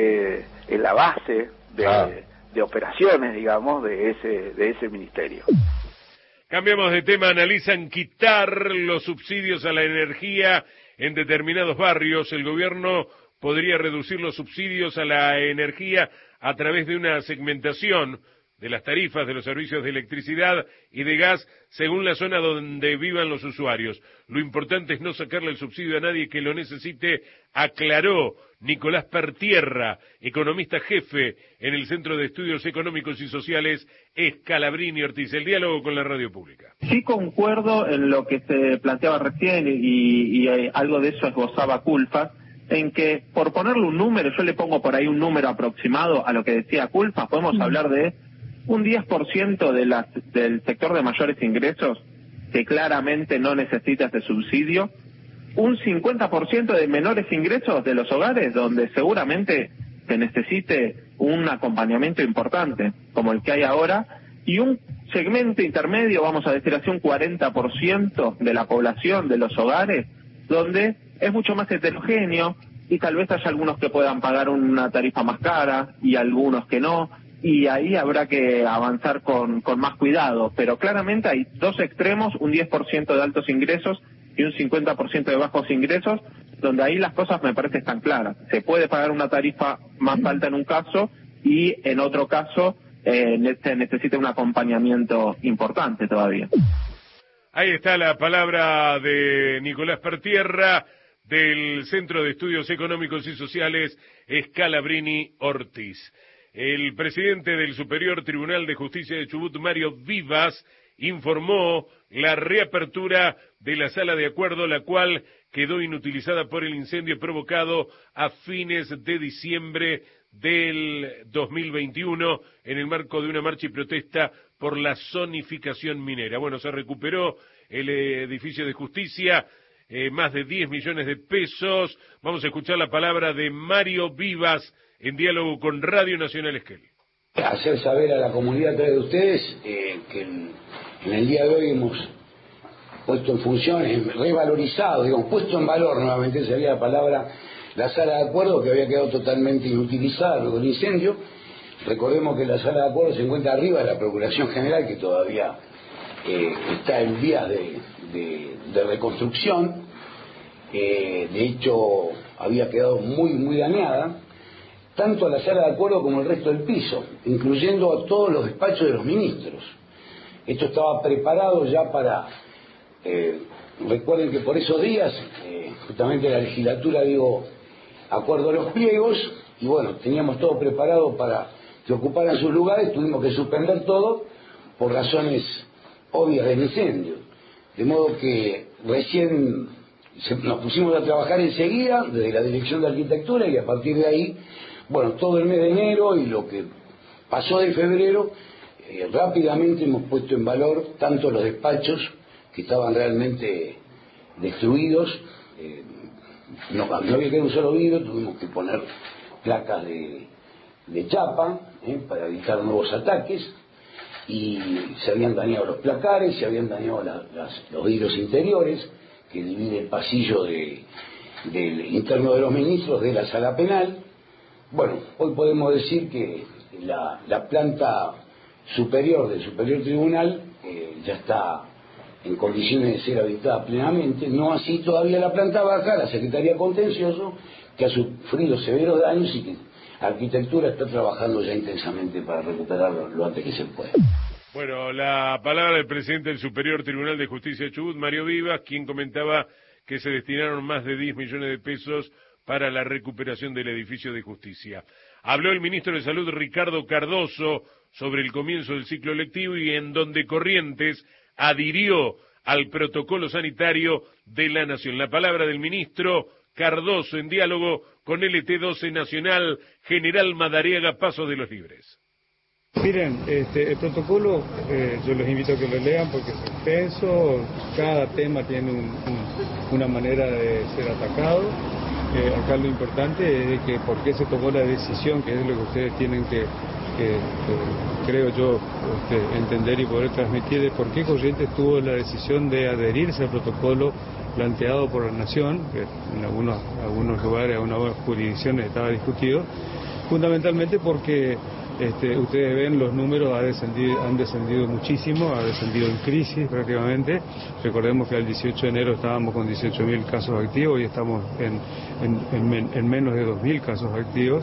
la base de operaciones, digamos, de ese ministerio. Cambiamos de tema. Analizan quitar los subsidios a la energía en determinados barrios. El gobierno podría reducir los subsidios a la energía a través de una segmentación de las tarifas de los servicios de electricidad y de gas según la zona donde vivan los usuarios. Lo importante es no sacarle el subsidio a nadie que lo necesite, aclaró Nicolás Pertierra, economista jefe en el Centro de Estudios Económicos y Sociales Scalabrini Ortiz. El diálogo con la radio pública. Sí concuerdo en lo que se planteaba recién y algo de eso esbozaba Culfas, en que, por ponerle un número, yo le pongo por ahí un número aproximado a lo que decía Culfas, podemos hablar de un 10% del sector de mayores ingresos que claramente no necesita este subsidio, un 50% de menores ingresos de los hogares donde seguramente se necesite un acompañamiento importante como el que hay ahora, y un segmento intermedio, vamos a decir así, un 40% de la población de los hogares donde es mucho más heterogéneo y tal vez haya algunos que puedan pagar una tarifa más cara y algunos que no, y ahí habrá que avanzar con más cuidado, pero claramente hay 2 extremos, un 10% de altos ingresos y un 50% de bajos ingresos, donde ahí las cosas me parece están claras. Se puede pagar una tarifa más alta en un caso y en otro caso se necesita un acompañamiento importante todavía. Ahí está la palabra de Nicolás Pertierra, del Centro de Estudios Económicos y Sociales Scalabrini Ortiz. El presidente del Superior Tribunal de Justicia de Chubut, Mario Vivas, informó la reapertura de la sala de acuerdo, la cual quedó inutilizada por el incendio provocado a fines de diciembre del 2021 en el marco de una marcha y protesta por la zonificación minera. Bueno, se recuperó el edificio de justicia, más de 10 millones de pesos. Vamos a escuchar la palabra de Mario Vivas en diálogo con Radio Nacional Esquel. Hacer saber a la comunidad a través de ustedes que en el día de hoy hemos puesto en funciones, revalorizado, digamos, puesto en valor, nuevamente sería la palabra, la sala de acuerdo que había quedado totalmente inutilizada luego del incendio. Recordemos que la sala de acuerdo se encuentra arriba de la Procuración General, que todavía está en vías de reconstrucción. De hecho, había quedado muy dañada, tanto a la sala de acuerdo como el resto del piso, incluyendo a todos los despachos de los ministros. Esto estaba preparado ya para... recuerden que por esos días, justamente la legislatura dio acuerdo a los pliegos, y bueno, teníamos todo preparado para que ocuparan sus lugares, tuvimos que suspender todo por razones obvias del incendio. De modo que recién nos pusimos a trabajar enseguida desde la Dirección de Arquitectura, y a partir de ahí, bueno, todo el mes de enero y lo que pasó de febrero, rápidamente hemos puesto en valor tanto los despachos que estaban realmente destruidos, no había quedado un solo vidrio, tuvimos que poner placas de chapa para evitar nuevos ataques, y se habían dañado los placares, se habían dañado los vidrios interiores que divide el pasillo del interno de los ministros de la sala penal. Bueno, hoy podemos decir que la planta superior del Superior Tribunal ya está en condiciones de ser habitada plenamente, no así todavía la planta baja, la Secretaría Contencioso, que ha sufrido severos daños y que Arquitectura está trabajando ya intensamente para recuperarlo lo antes que se pueda. Bueno, la palabra del presidente del Superior Tribunal de Justicia de Chubut, Mario Vivas, quien comentaba que se destinaron más de 10 millones de pesos para la recuperación del edificio de justicia. Habló el ministro de Salud, Ricardo Cardoso, sobre el comienzo del ciclo lectivo y en donde Corrientes adhirió al protocolo sanitario de la Nación. La palabra del ministro Cardoso en diálogo con LT12 Nacional, General Madariaga, Paso de los Libres. Miren, el protocolo, yo los invito a que lo lean porque es extenso, cada tema tiene una manera de ser atacado. Acá lo importante es que por qué se tomó la decisión, que es lo que ustedes tienen que creo yo, entender y poder transmitir, de por qué Corrientes tuvo la decisión de adherirse al protocolo planteado por la Nación, que en algunos lugares, en algunas jurisdicciones estaba discutido, fundamentalmente porque ustedes ven los números han descendido muchísimo, ha descendido en crisis prácticamente. Recordemos que al 18 de enero estábamos con 18.000 casos activos y estamos en menos de 2.000 casos activos.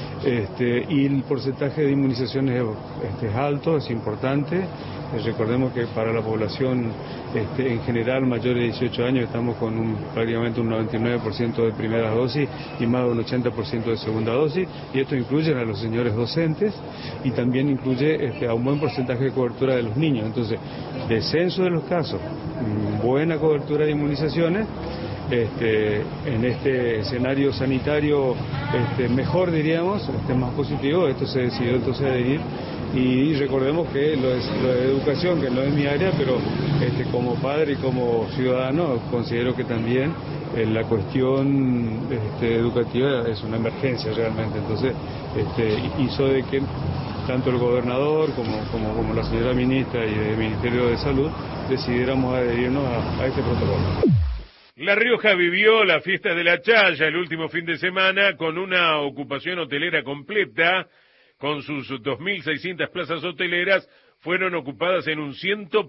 Y el porcentaje de inmunizaciones es alto, es importante. Recordemos que para la población en general mayor de 18 años estamos con prácticamente un 99% de primera dosis y más de un 80% de segunda dosis, y esto incluye a los señores docentes y también incluye a un buen porcentaje de cobertura de los niños. Entonces, descenso de los casos, buena cobertura de inmunizaciones. En este escenario sanitario mejor, diríamos, más positivo, esto se decidió entonces adherir. Y recordemos que lo de educación, que no es mi área, pero como padre y como ciudadano considero que también la cuestión educativa es una emergencia realmente. Entonces hizo de que tanto el gobernador como la señora ministra y el Ministerio de Salud decidiéramos adherirnos a este protocolo. La Rioja vivió la fiesta de la Chaya el último fin de semana con una ocupación hotelera completa. Con sus 2.600 plazas hoteleras fueron ocupadas en un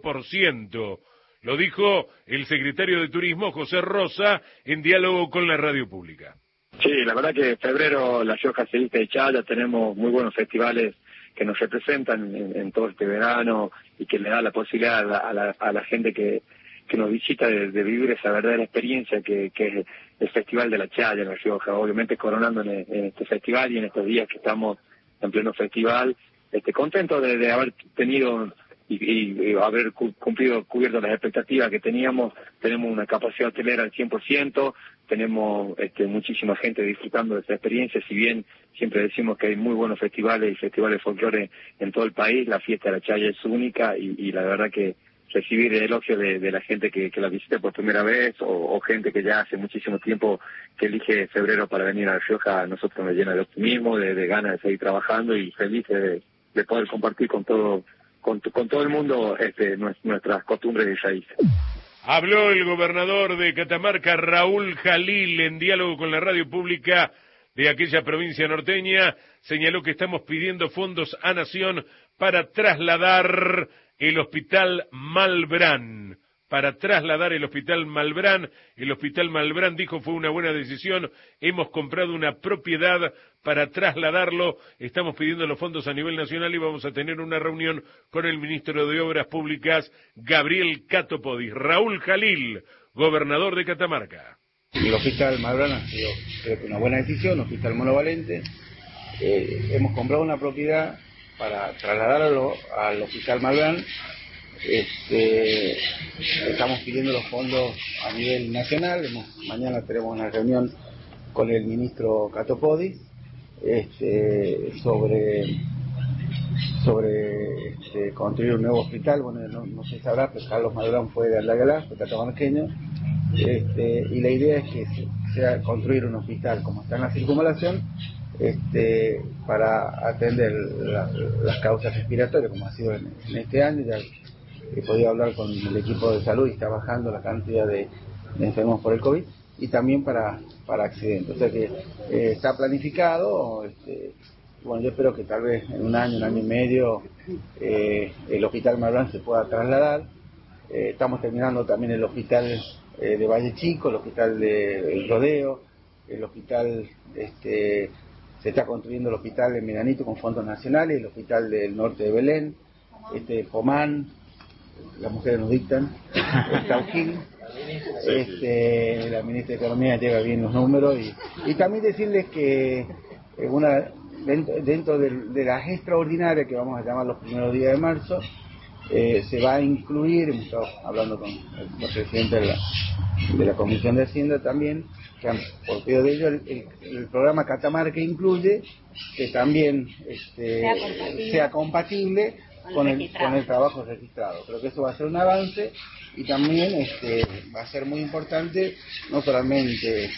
100%. Lo dijo el secretario de Turismo, José Rosa, en diálogo con la radio pública. Sí, la verdad que en febrero La Rioja se viste de Chaya, tenemos muy buenos festivales que nos representan en todo este verano y que le da la posibilidad a la gente que nos visita de vivir esa verdadera experiencia que es el Festival de la Chaya en La Rioja, obviamente coronando en este festival y en estos días que estamos en pleno festival, contento de haber tenido y haber cubierto las expectativas que teníamos. Tenemos una capacidad hotelera al 100%, tenemos muchísima gente disfrutando de esta experiencia, si bien siempre decimos que hay muy buenos festivales y festivales de folclore en todo el país, la fiesta de la Chaya es única y la verdad que recibir el elogio de la gente que la visite por primera vez o gente que ya hace muchísimo tiempo que elige febrero para venir a La Rioja, a nosotros nos llena de optimismo, de ganas de seguir trabajando y feliz de poder compartir con todo el mundo nuestras costumbres y raíces. Habló el gobernador de Catamarca, Raúl Jalil, en diálogo con la radio pública de aquella provincia norteña. Señaló que estamos pidiendo fondos a Nación para trasladar el Hospital Malbrán. El Hospital Malbrán, dijo, fue una buena decisión. Hemos comprado una propiedad para trasladarlo. Estamos pidiendo los fondos a nivel nacional y vamos a tener una reunión con el ministro de Obras Públicas, Gabriel Catopodis. Raúl Jalil, gobernador de Catamarca. El Hospital Malbrán ha sido, creo que, una buena decisión, Hospital Monovalente. Hemos comprado una propiedad para trasladarlo al Hospital Malbrán. Estamos pidiendo los fondos a nivel nacional. Mañana tenemos una reunión con el ministro Catopodis sobre construir un nuevo hospital. Bueno, no se sabrá, pero Carlos Malbrán fue de Aldagalá, fue catamarqueño, y la idea es que sea construir un hospital como está en la circunvalación, para atender las causas respiratorias, como ha sido en este año. Ya he podido hablar con el equipo de salud y está bajando la cantidad de enfermos por el COVID, y también para accidentes. O sea que está planificado. Bueno, yo espero que tal vez en un año y medio el Hospital Malbrán se pueda trasladar. Estamos terminando también el hospital de Valle Chico, el hospital de El Rodeo. el hospital, se está construyendo el hospital en Medanito con fondos nacionales, el hospital del norte de Belén, Pomán, las mujeres nos dictan, Tauquín, la ministra de Economía lleva bien los números, y también decirles que dentro de las extraordinarias que vamos a llamar los primeros días de marzo, se va a incluir, hemos estado hablando con el presidente de la Comisión de Hacienda también, que por pedido de ellos el programa Catamarca incluye que también sea compatible con el trabajo registrado. Creo que eso va a ser un avance, y también va a ser muy importante, no solamente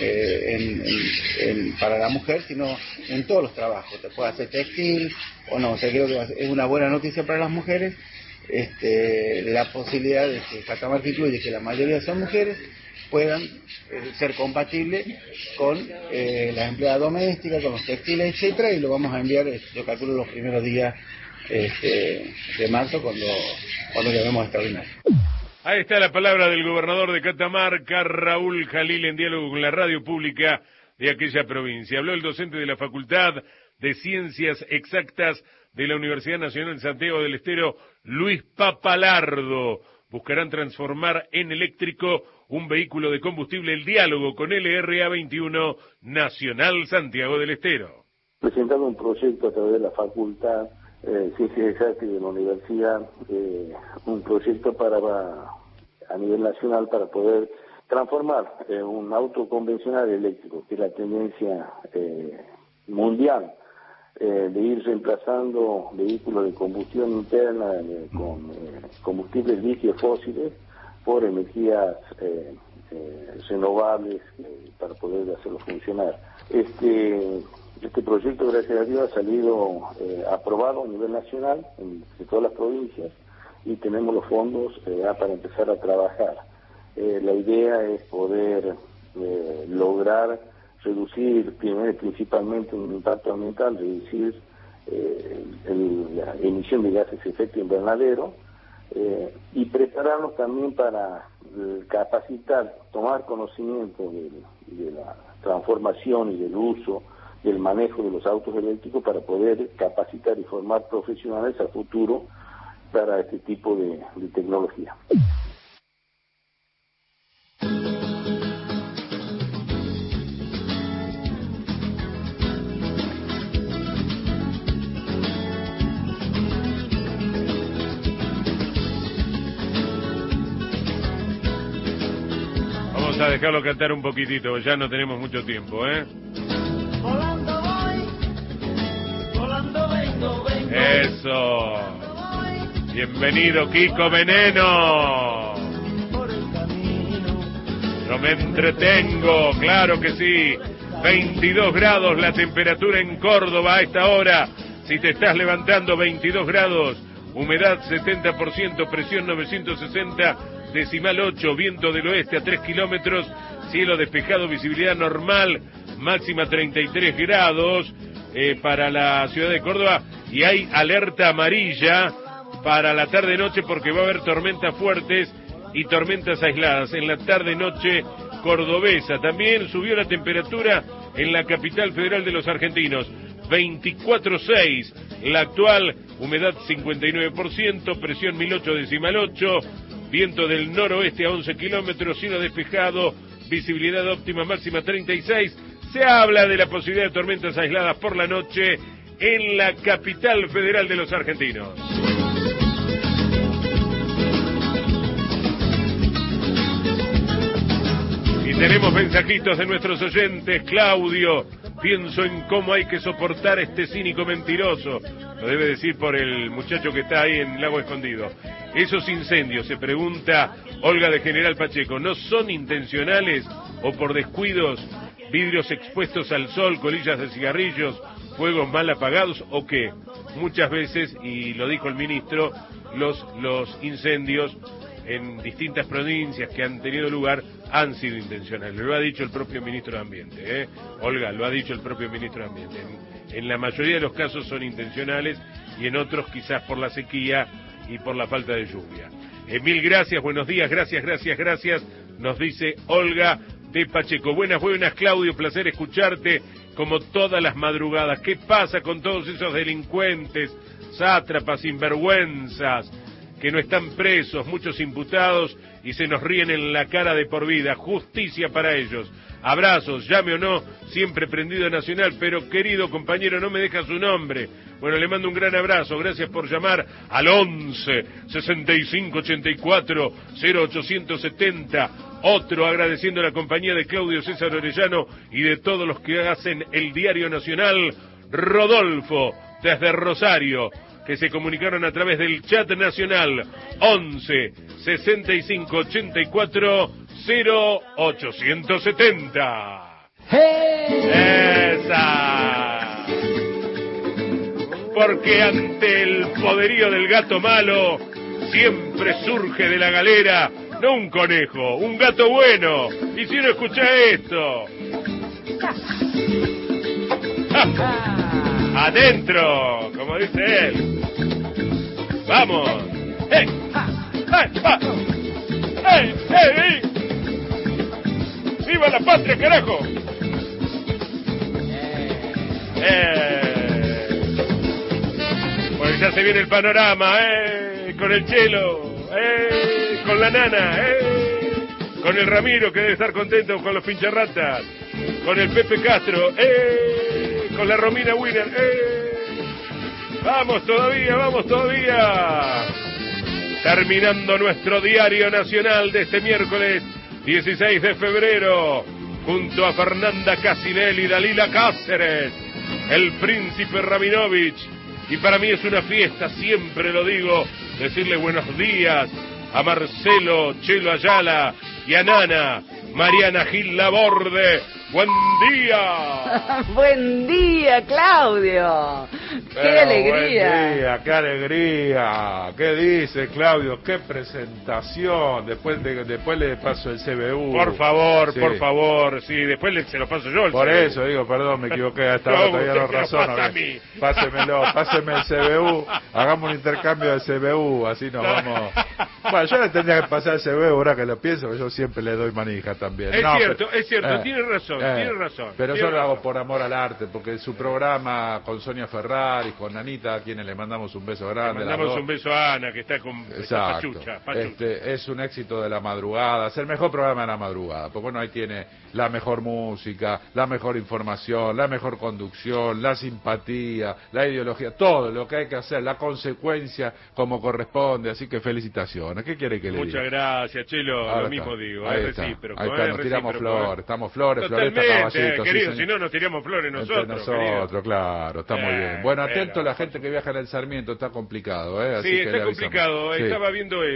para la mujer, sino en todos los trabajos. Te puede hacer textil o no. O sea, creo que es una buena noticia para las mujeres, la posibilidad de que Catamarca incluye que la mayoría son mujeres, puedan ser compatibles con las empleadas domésticas, con los textiles, etcétera, y lo vamos a enviar, yo calculo, los primeros días de marzo, cuando llamemos extraordinario. Ahí está la palabra del gobernador de Catamarca, Raúl Jalil, en diálogo con la radio pública de aquella provincia. Habló el docente de la Facultad de Ciencias Exactas de la Universidad Nacional de Santiago del Estero, Luis Papalardo. Buscarán transformar en eléctrico un vehículo de combustible. El diálogo con LRA 21 Nacional Santiago del Estero. Presentando un proyecto a través de la Facultad Ciencias Exactas de la Universidad, un proyecto a nivel nacional para poder transformar un auto convencional eléctrico, que es la tendencia mundial, de ir reemplazando vehículos de combustión interna con combustibles líquidos fósiles por energías renovables, para poder hacerlo funcionar. Este proyecto, gracias a Dios, ha salido aprobado a nivel nacional de todas las provincias, y tenemos los fondos para empezar a trabajar. La idea es poder lograr reducir principalmente un impacto ambiental, reducir la emisión de gases de efecto invernadero, y prepararnos también para capacitar, tomar conocimiento de la transformación y del uso, del manejo de los autos eléctricos, para poder capacitar y formar profesionales a futuro para este tipo de tecnología. Vamos a dejarlo cantar un poquitito, ya no tenemos mucho tiempo, Volando voy, volando vengo. Eso. Bienvenido, Kiko Veneno. Yo me entretengo, claro que sí. 22 grados la temperatura en Córdoba a esta hora. Si te estás levantando, 22 grados. Humedad 70%, presión 960, decimal 8, viento del oeste a 3 kilómetros, cielo despejado, visibilidad normal, máxima 33 grados para la ciudad de Córdoba, y hay alerta amarilla para la tarde-noche porque va a haber tormentas fuertes y tormentas aisladas en la tarde-noche cordobesa. También subió la temperatura en la capital federal de los argentinos, 24,6 la actual, humedad 59%, presión 1008 decimal 8, viento del noroeste a 11 kilómetros, cielo despejado, visibilidad óptima máxima 36. Se habla de la posibilidad de tormentas aisladas por la noche en la capital federal de los argentinos. Y tenemos mensajitos de nuestros oyentes. Claudio: pienso en cómo hay que soportar a este cínico mentiroso. Lo debe decir por el muchacho que está ahí en Lago Escondido. Esos incendios, se pregunta Olga de General Pacheco, ¿no son intencionales o por descuidos? Vidrios expuestos al sol, colillas de cigarrillos, fuegos mal apagados, ¿o qué? Muchas veces, y lo dijo el ministro, los incendios en distintas provincias que han tenido lugar han sido intencionales. Lo ha dicho el propio ministro de Ambiente, Olga, lo ha dicho el propio ministro de Ambiente. En la mayoría de los casos son intencionales, y en otros quizás por la sequía y por la falta de lluvia. Mil gracias, buenos días, gracias, nos dice Olga de Pacheco. Buenas, Claudio, placer escucharte como todas las madrugadas. ¿Qué pasa con todos esos delincuentes, sátrapas, sinvergüenzas, que no están presos, muchos imputados, y se nos ríen en la cara de por vida? Justicia para ellos. Abrazos, llame o no, siempre prendido a Nacional, pero querido compañero, no me deja su nombre. Bueno, le mando un gran abrazo, gracias por llamar al 11 65 84 0870. Otro agradeciendo la compañía de Claudio César Orellano y de todos los que hacen el Diario Nacional, Rodolfo, desde Rosario, que se comunicaron a través del chat nacional 11 65 84 0870. ¡Esa! Porque ante el poderío del gato malo siempre surge de la galera no un conejo, un gato bueno. Y si uno escucha esto, adentro, como dice él. Vamos. ¡Hey! ¡Hey! ¡Hey! ¡Viva la patria, carajo! Pues ya se viene el panorama, con el Chelo, con la Nana, con el Ramiro, que debe estar contento con los pincharratas, con el Pepe Castro, con la Romina Winner, vamos todavía. Terminando nuestro Diario Nacional de este miércoles 16 de febrero, junto a Fernanda Casinelli y Dalila Cáceres, el Príncipe Rabinovich. Y para mí es una fiesta, siempre lo digo, decirle buenos días a Marcelo Chelo Ayala y a Nana Mariana Gil Laborde. ¡Buen día! ¡Buen día, Claudio! ¡Qué alegría! ¡Buen día, qué alegría! ¿Qué dice, Claudio? ¡Qué presentación! Después le paso el CBU. Por favor, sí, después se lo paso yo. Por CBU. Eso digo, perdón, me equivoqué, a esta hora todavía no razón. Páseme el CBU, hagamos un intercambio de CBU, así nos vamos. Bueno, yo le tendría que pasar el CBU, ahora que lo pienso, que yo siempre le doy manija también. Es cierto, tiene razón. Pero yo lo hago por amor al arte, porque su programa con Sonia Ferrari, con Anita, a quienes le mandamos un beso grande. Le mandamos un beso a Ana, que está con Pachucha. Es un éxito de la madrugada, es el mejor programa de la madrugada, porque bueno, ahí tiene la mejor música, la mejor información, la mejor conducción, la simpatía, la ideología, todo lo que hay que hacer, la consecuencia como corresponde, así que felicitaciones. ¿Qué quiere que le diga? Muchas gracias, Chelo, ahora lo mismo digo, ahí es recíproco. Ahí está, nos tiramos flores, estamos flores, Totalmente, querido, si no nos tiramos flores nosotros. Claro, está muy bien. Bueno, atento a la gente que viaja en el Sarmiento, está complicado, así sí, que está complicado, estaba viendo